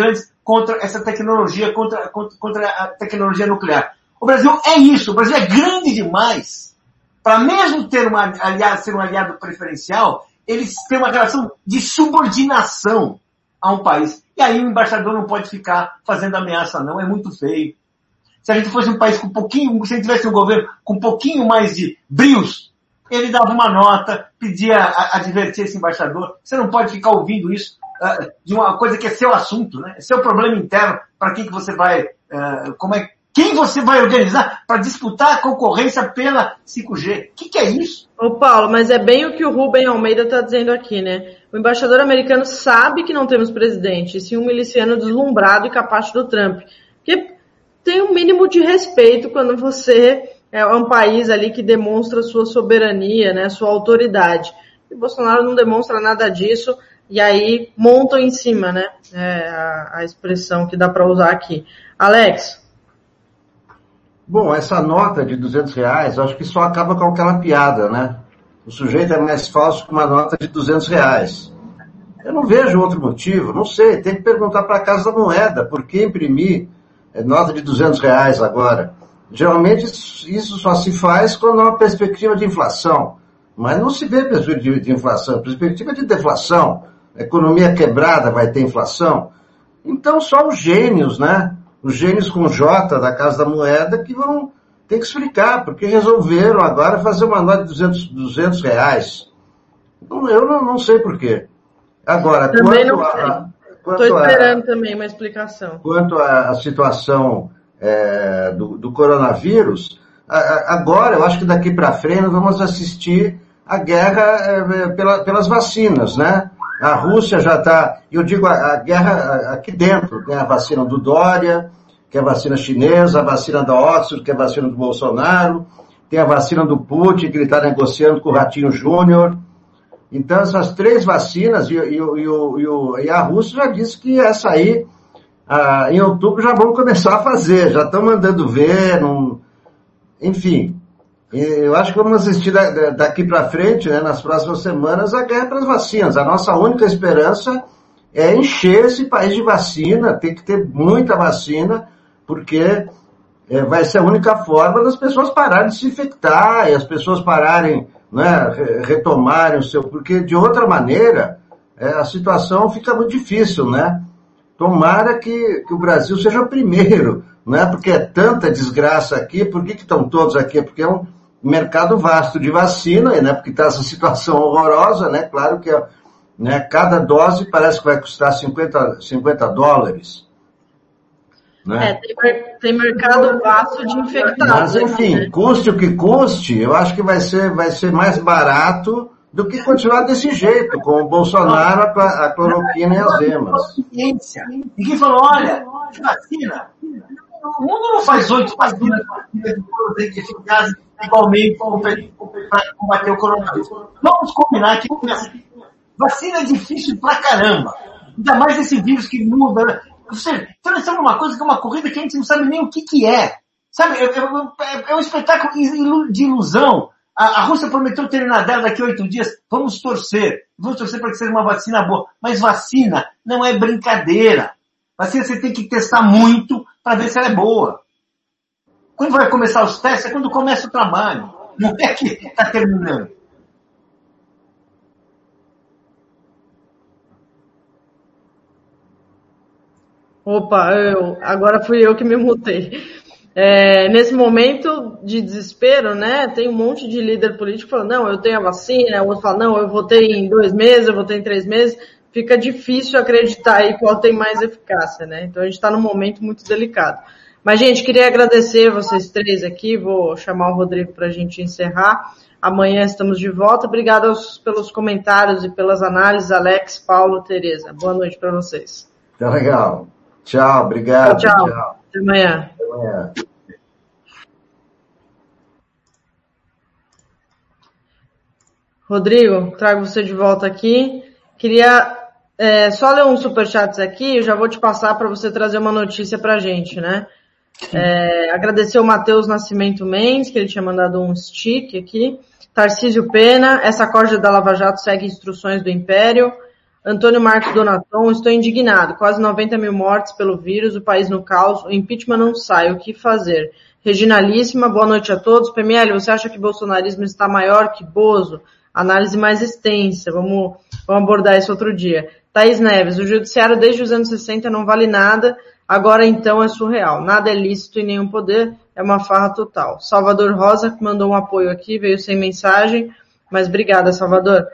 contra essa tecnologia, contra, contra, contra a tecnologia nuclear. O Brasil é isso, o Brasil é grande demais para mesmo ter uma aliado, ser um aliado preferencial, eles têm uma relação de subordinação a um país. E aí o embaixador não pode ficar fazendo ameaça não, é muito feio. Se a gente fosse um país com um pouquinho, se a gente tivesse um governo com um pouquinho mais de brios, ele dava uma nota, pedia, a, advertir esse embaixador. Você não pode ficar ouvindo isso uh, de uma coisa que é seu assunto, né? É seu problema interno, para quem que você vai, uh, como é, quem você vai organizar para disputar a concorrência pela cinco G. O que, que é isso? Ô Paulo, mas é bem o que o Rubem Almeida está dizendo aqui, né? O embaixador americano sabe que não temos presidente, e sim um miliciano deslumbrado e capaz do Trump. Porque tem um mínimo de respeito quando você é um país ali que demonstra sua soberania, né, sua autoridade. E Bolsonaro não demonstra nada disso, e aí montam em cima, né, é a, a expressão que dá para usar aqui. Alex? Bom, essa nota de duzentos reais, acho que só acaba com aquela piada, né? O sujeito é mais falso que uma nota de duzentos reais. Eu não vejo outro motivo, não sei, tem que perguntar para a Casa da Moeda, por que imprimir nota de duzentos reais agora? Geralmente isso só se faz quando há uma perspectiva de inflação, mas não se vê perspectiva de inflação, perspectiva de deflação, a economia quebrada vai ter inflação. Então só os gênios, né? Os gênios com J da Casa da Moeda que vão ter que explicar, porque resolveram agora fazer uma nota de duzentos reais. Eu não, não sei por quê. Agora, também quanto não sei. a... Estou esperando a, também uma explicação. Quanto à situação é, do, do coronavírus, a, a, agora, eu acho que daqui para frente nós vamos assistir a guerra é, pela, pelas vacinas, né? A Rússia já está, eu digo, a, a guerra aqui dentro, tem a vacina do Dória, que é a vacina chinesa, a vacina da Oxford, que é a vacina do Bolsonaro, tem a vacina do Putin, que ele está negociando com o Ratinho Júnior. Então, essas três vacinas, e, e, e, e, e a Rússia já disse que essa aí, ah, em outubro, já vão começar a fazer, já estão mandando ver, não... enfim. Eu acho que vamos assistir daqui para frente, né, nas próximas semanas, a guerra para as vacinas. A nossa única esperança é encher esse país de vacina, tem que ter muita vacina, porque é, vai ser a única forma das pessoas pararem de se infectar, e as pessoas pararem, né, retomarem o seu... Porque, de outra maneira, é, a situação fica muito difícil, né? Tomara que, que o Brasil seja o primeiro, né? Porque é tanta desgraça aqui, por que que estão todos aqui? Porque é um mercado vasto de vacina, né? Porque está essa situação horrorosa, né? Claro que, né, cada dose parece que vai custar cinquenta, cinquenta dólares. Né? É, tem, tem mercado vasto de infectados. Mas, enfim, né? Custe o que custe, eu acho que vai ser, vai ser mais barato do que continuar desse jeito, com o Bolsonaro, a, a cloroquina e as emas. Ninguém falou, olha, vacina, o mundo não faz oito vacinas eficazes igualmente para combater o coronavírus. Vamos combinar que vacina é difícil pra caramba. Ainda mais esse vírus que muda, né? Você está lançando uma coisa que é uma corrida que a gente não sabe nem o que que é. Sabe, é, é, é um espetáculo de ilusão. A, a Rússia prometeu terminar dela daqui a oito dias. Vamos torcer. Vamos torcer para que seja uma vacina boa. Mas vacina não é brincadeira. Vacina você tem que testar muito para ver se ela é boa. Quando vai começar os testes é quando começa o trabalho. Não é que está terminando. Opa, eu, agora fui eu que me mutei. É, nesse momento de desespero, né, tem um monte de líder político falando, não, eu tenho a vacina, o outro fala, não, eu vou ter em dois meses, eu vou ter em três meses. Fica difícil acreditar aí qual tem mais eficácia, né? Então a gente está num momento muito delicado. Mas, gente, queria agradecer vocês três aqui, vou chamar o Rodrigo para a gente encerrar. Amanhã estamos de volta. Obrigado aos, pelos comentários e pelas análises, Alex, Paulo, Tereza. Boa noite para vocês. Tá legal. Tchau, obrigado. Tchau, tchau. Até amanhã. Até amanhã. Rodrigo, trago você de volta aqui. Queria é, só ler uns superchats aqui, eu já vou te passar para você trazer uma notícia pra gente, né? É, agradecer o Matheus Nascimento Mendes, que ele tinha mandado um stick aqui. Tarcísio Pena, essa corja da Lava Jato segue instruções do Império. Antônio Marcos Donaton, estou indignado. Quase noventa mil mortes pelo vírus, o país no caos, o impeachment não sai, o que fazer? Reginalíssima, boa noite a todos. P M L, você acha que o bolsonarismo está maior que Bozo? Análise mais extensa, vamos, vamos abordar isso outro dia. Thaís Neves, o judiciário desde os anos sessenta não vale nada, agora então é surreal. Nada é lícito e nenhum poder, é uma farra total. Salvador Rosa, que mandou um apoio aqui, veio sem mensagem, mas obrigada, Salvador.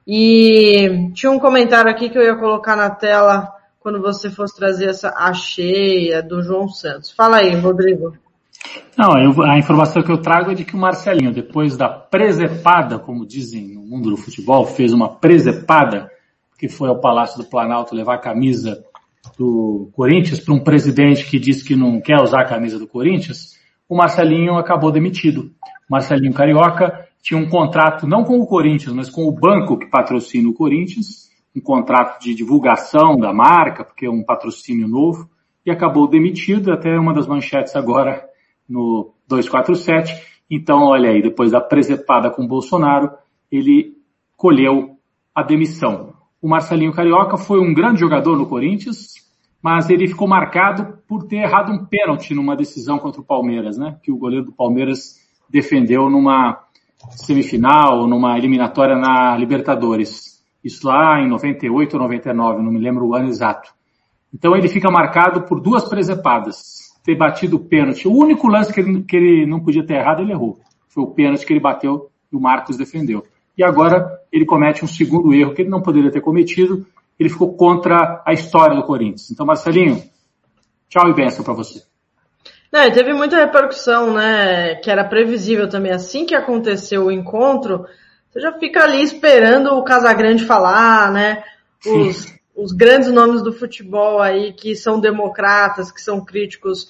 E tinha um comentário aqui que eu ia colocar na tela quando você fosse trazer essa a cheia do João Santos. Fala aí, Rodrigo. Não, eu, a informação que eu trago é de que o Marcelinho, depois da presepada, como dizem no mundo do futebol, fez uma presepada, que foi ao Palácio do Planalto levar a camisa do Corinthians para um presidente que disse que não quer usar a camisa do Corinthians. O Marcelinho acabou demitido. O Marcelinho Carioca tinha um contrato não com o Corinthians, mas com o banco que patrocina o Corinthians, um contrato de divulgação da marca, porque é um patrocínio novo, e acabou demitido, até uma das manchetes agora no duzentos e quarenta e sete. Então, olha aí, depois da presepada com o Bolsonaro, ele colheu a demissão. O Marcelinho Carioca foi um grande jogador no Corinthians, mas ele ficou marcado por ter errado um pênalti numa decisão contra o Palmeiras, né? Que o goleiro do Palmeiras defendeu numa semifinal, numa eliminatória na Libertadores. Isso lá em noventa e oito ou noventa e nove, não me lembro o ano exato. Então ele fica marcado por duas presepadas. Ter batido o pênalti. O único lance que ele, que ele não podia ter errado, ele errou. Foi o pênalti que ele bateu e o Marcos defendeu. E agora ele comete um segundo erro que ele não poderia ter cometido. Ele ficou contra a história do Corinthians. Então, Marcelinho, tchau e bênção para você. É, teve muita repercussão, né, que era previsível também. Assim que aconteceu o encontro, você já fica ali esperando o Casagrande falar, né, os, os grandes nomes do futebol aí que são democratas, que são críticos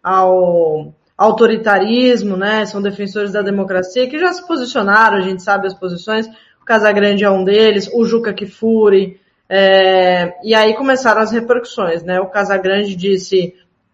ao autoritarismo, né, são defensores da democracia, que já se posicionaram, a gente sabe as posições, o Casagrande é um deles, o Juca Kfouri, é, e aí começaram as repercussões, né, o Casagrande disse,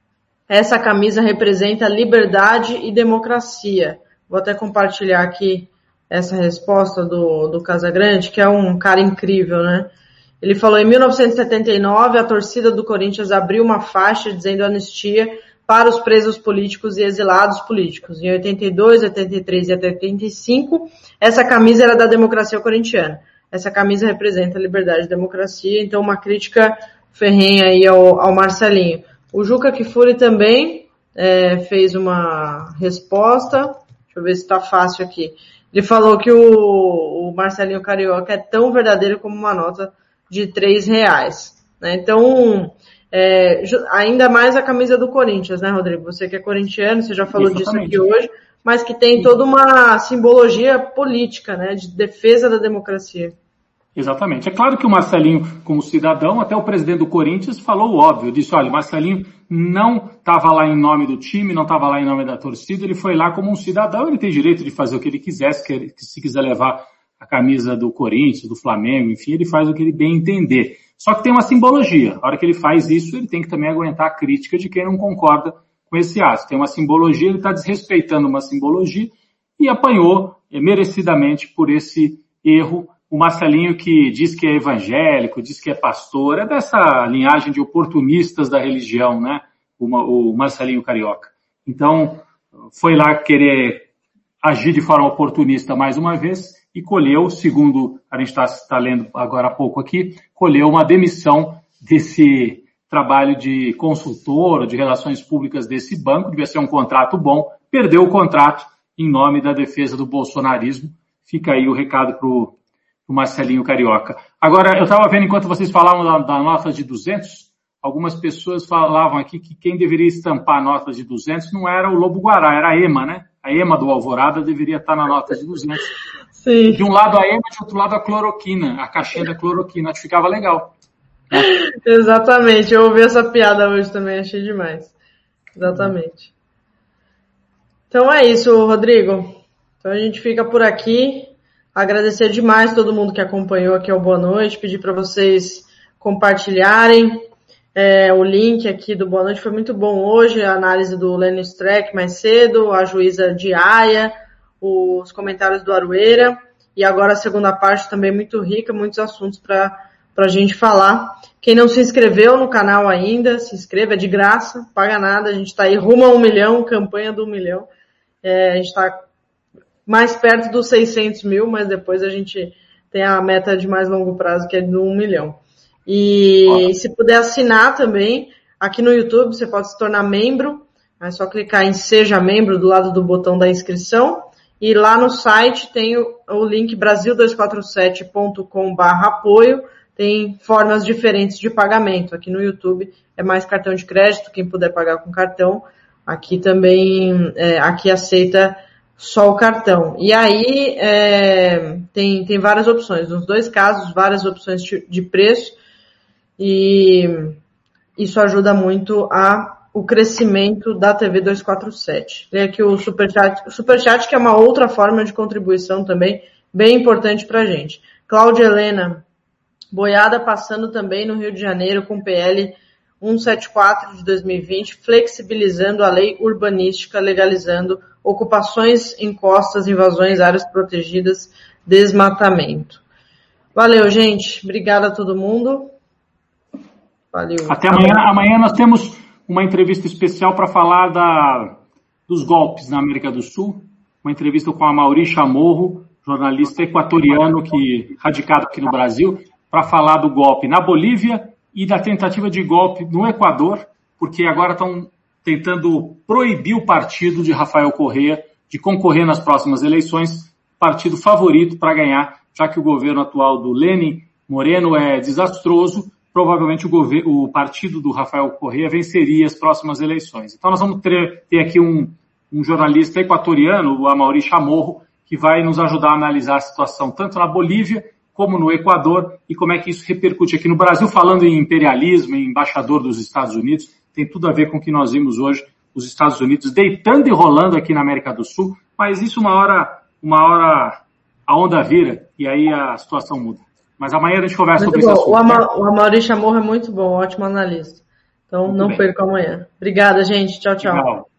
essa camisa representa liberdade e democracia. Vou até compartilhar aqui essa resposta do, do Casagrande, que é um cara incrível, né? Ele falou, em mil novecentos e setenta e nove, a torcida do Corinthians abriu uma faixa dizendo anistia para os presos políticos e exilados políticos. Em oitenta e dois, oitenta e três e oitenta e cinco, essa camisa era da democracia corintiana. Essa camisa representa liberdade e democracia, então uma crítica ferrenha aí ao, ao Marcelinho. O Juca Kfouri também é, fez uma resposta, deixa eu ver se está fácil aqui. Ele falou que o, o Marcelinho Carioca é tão verdadeiro como uma nota de três reais. Né? Então, é, ainda mais a camisa do Corinthians, né, Rodrigo? Você que é corintiano, você já falou Exatamente. disso aqui hoje, mas que tem toda uma simbologia política, né, de defesa da democracia. Exatamente. É claro que o Marcelinho, como cidadão, até o presidente do Corinthians falou o óbvio, disse, olha, o Marcelinho não estava lá em nome do time, não estava lá em nome da torcida, ele foi lá como um cidadão, ele tem direito de fazer o que ele quisesse, que ele, se quiser levar a camisa do Corinthians, do Flamengo, enfim, ele faz o que ele bem entender. Só que tem uma simbologia. A hora que ele faz isso, ele tem que também aguentar a crítica de quem não concorda com esse ato. Tem uma simbologia, ele está desrespeitando uma simbologia e apanhou é, merecidamente por esse erro. O Marcelinho que diz que é evangélico, diz que é pastor, é dessa linhagem de oportunistas da religião, né? O Marcelinho Carioca. Então, foi lá querer agir de forma oportunista mais uma vez e colheu, segundo a gente está tá lendo agora há pouco aqui, colheu uma demissão desse trabalho de consultor, de relações públicas desse banco, devia ser um contrato bom, perdeu o contrato em nome da defesa do bolsonarismo. Fica aí o recado para o Marcelinho Carioca. Agora, eu estava vendo, enquanto vocês falavam da, da nota de duzentos, algumas pessoas falavam aqui que quem deveria estampar a nota de duzentos não era o Lobo Guará, era a EMA, né? A EMA do Alvorada deveria estar na nota de duzentos. Sim. De um lado a EMA, de outro lado a cloroquina, a caixinha da cloroquina, acho que ficava legal. Né? Exatamente, eu ouvi essa piada hoje também, achei demais. Exatamente. Então é isso, Rodrigo. Então a gente fica por aqui. Agradecer demais todo mundo que acompanhou aqui ao Boa Noite, pedir para vocês compartilharem é, o link aqui do Boa Noite, foi muito bom hoje, a análise do Lênin Streck mais cedo, a juíza de Haia, os comentários do Arueira, e agora a segunda parte também muito rica, muitos assuntos para para a gente falar. Quem não se inscreveu no canal ainda, se inscreva, é de graça, paga nada. A gente está aí rumo a um milhão, campanha do um milhão. É, a gente está mais perto dos seiscentos mil, mas depois a gente tem a meta de mais longo prazo, que é do um milhão. E se puder assinar também, aqui no YouTube você pode se tornar membro, é só clicar em Seja Membro do lado do botão da inscrição, e lá no site tem o, o link brasil dois quatro sete ponto com barra apoio, tem formas diferentes de pagamento. Aqui no YouTube é mais cartão de crédito, quem puder pagar com cartão, aqui também, é, aqui aceita só o cartão. E aí é, tem, tem várias opções, nos dois casos, várias opções de preço, e isso ajuda muito a o crescimento da T V duzentos e quarenta e sete. Tem aqui o Superchat, o Superchat, que é uma outra forma de contribuição também, bem importante pra gente. Cláudia Helena, boiada passando também no Rio de Janeiro com P L cento e setenta e quatro de dois mil e vinte, flexibilizando a lei urbanística, legalizando ocupações em costas, invasões, áreas protegidas, desmatamento. Valeu, gente. Obrigada a todo mundo. Valeu. Até amanhã. Amanhã nós temos uma entrevista especial para falar da, dos golpes na América do Sul. Uma entrevista com a Mauri Chamorro, jornalista equatoriano que radicado aqui no Brasil, para falar do golpe na Bolívia e da tentativa de golpe no Equador, porque agora estão tentando proibir o partido de Rafael Correa de concorrer nas próximas eleições, partido favorito para ganhar, já que o governo atual do Lenin Moreno é desastroso. Provavelmente o, governo, o partido do Rafael Correa venceria as próximas eleições. Então nós vamos ter, ter aqui um, um jornalista equatoriano, o Amaury Chamorro, que vai nos ajudar a analisar a situação tanto na Bolívia como no Equador e como é que isso repercute aqui no Brasil. Falando em imperialismo, em embaixador dos Estados Unidos, tem tudo a ver com o que nós vimos hoje, os Estados Unidos deitando e rolando aqui na América do Sul, mas isso uma hora, uma hora a onda vira e aí a situação muda. Mas amanhã a gente conversa muito sobre bom. esse assunto. O, Ama, o Amaury Chamorro é muito bom, ótimo analista. Então muito não bem. Perca amanhã. Obrigada, gente. Tchau, tchau. Legal.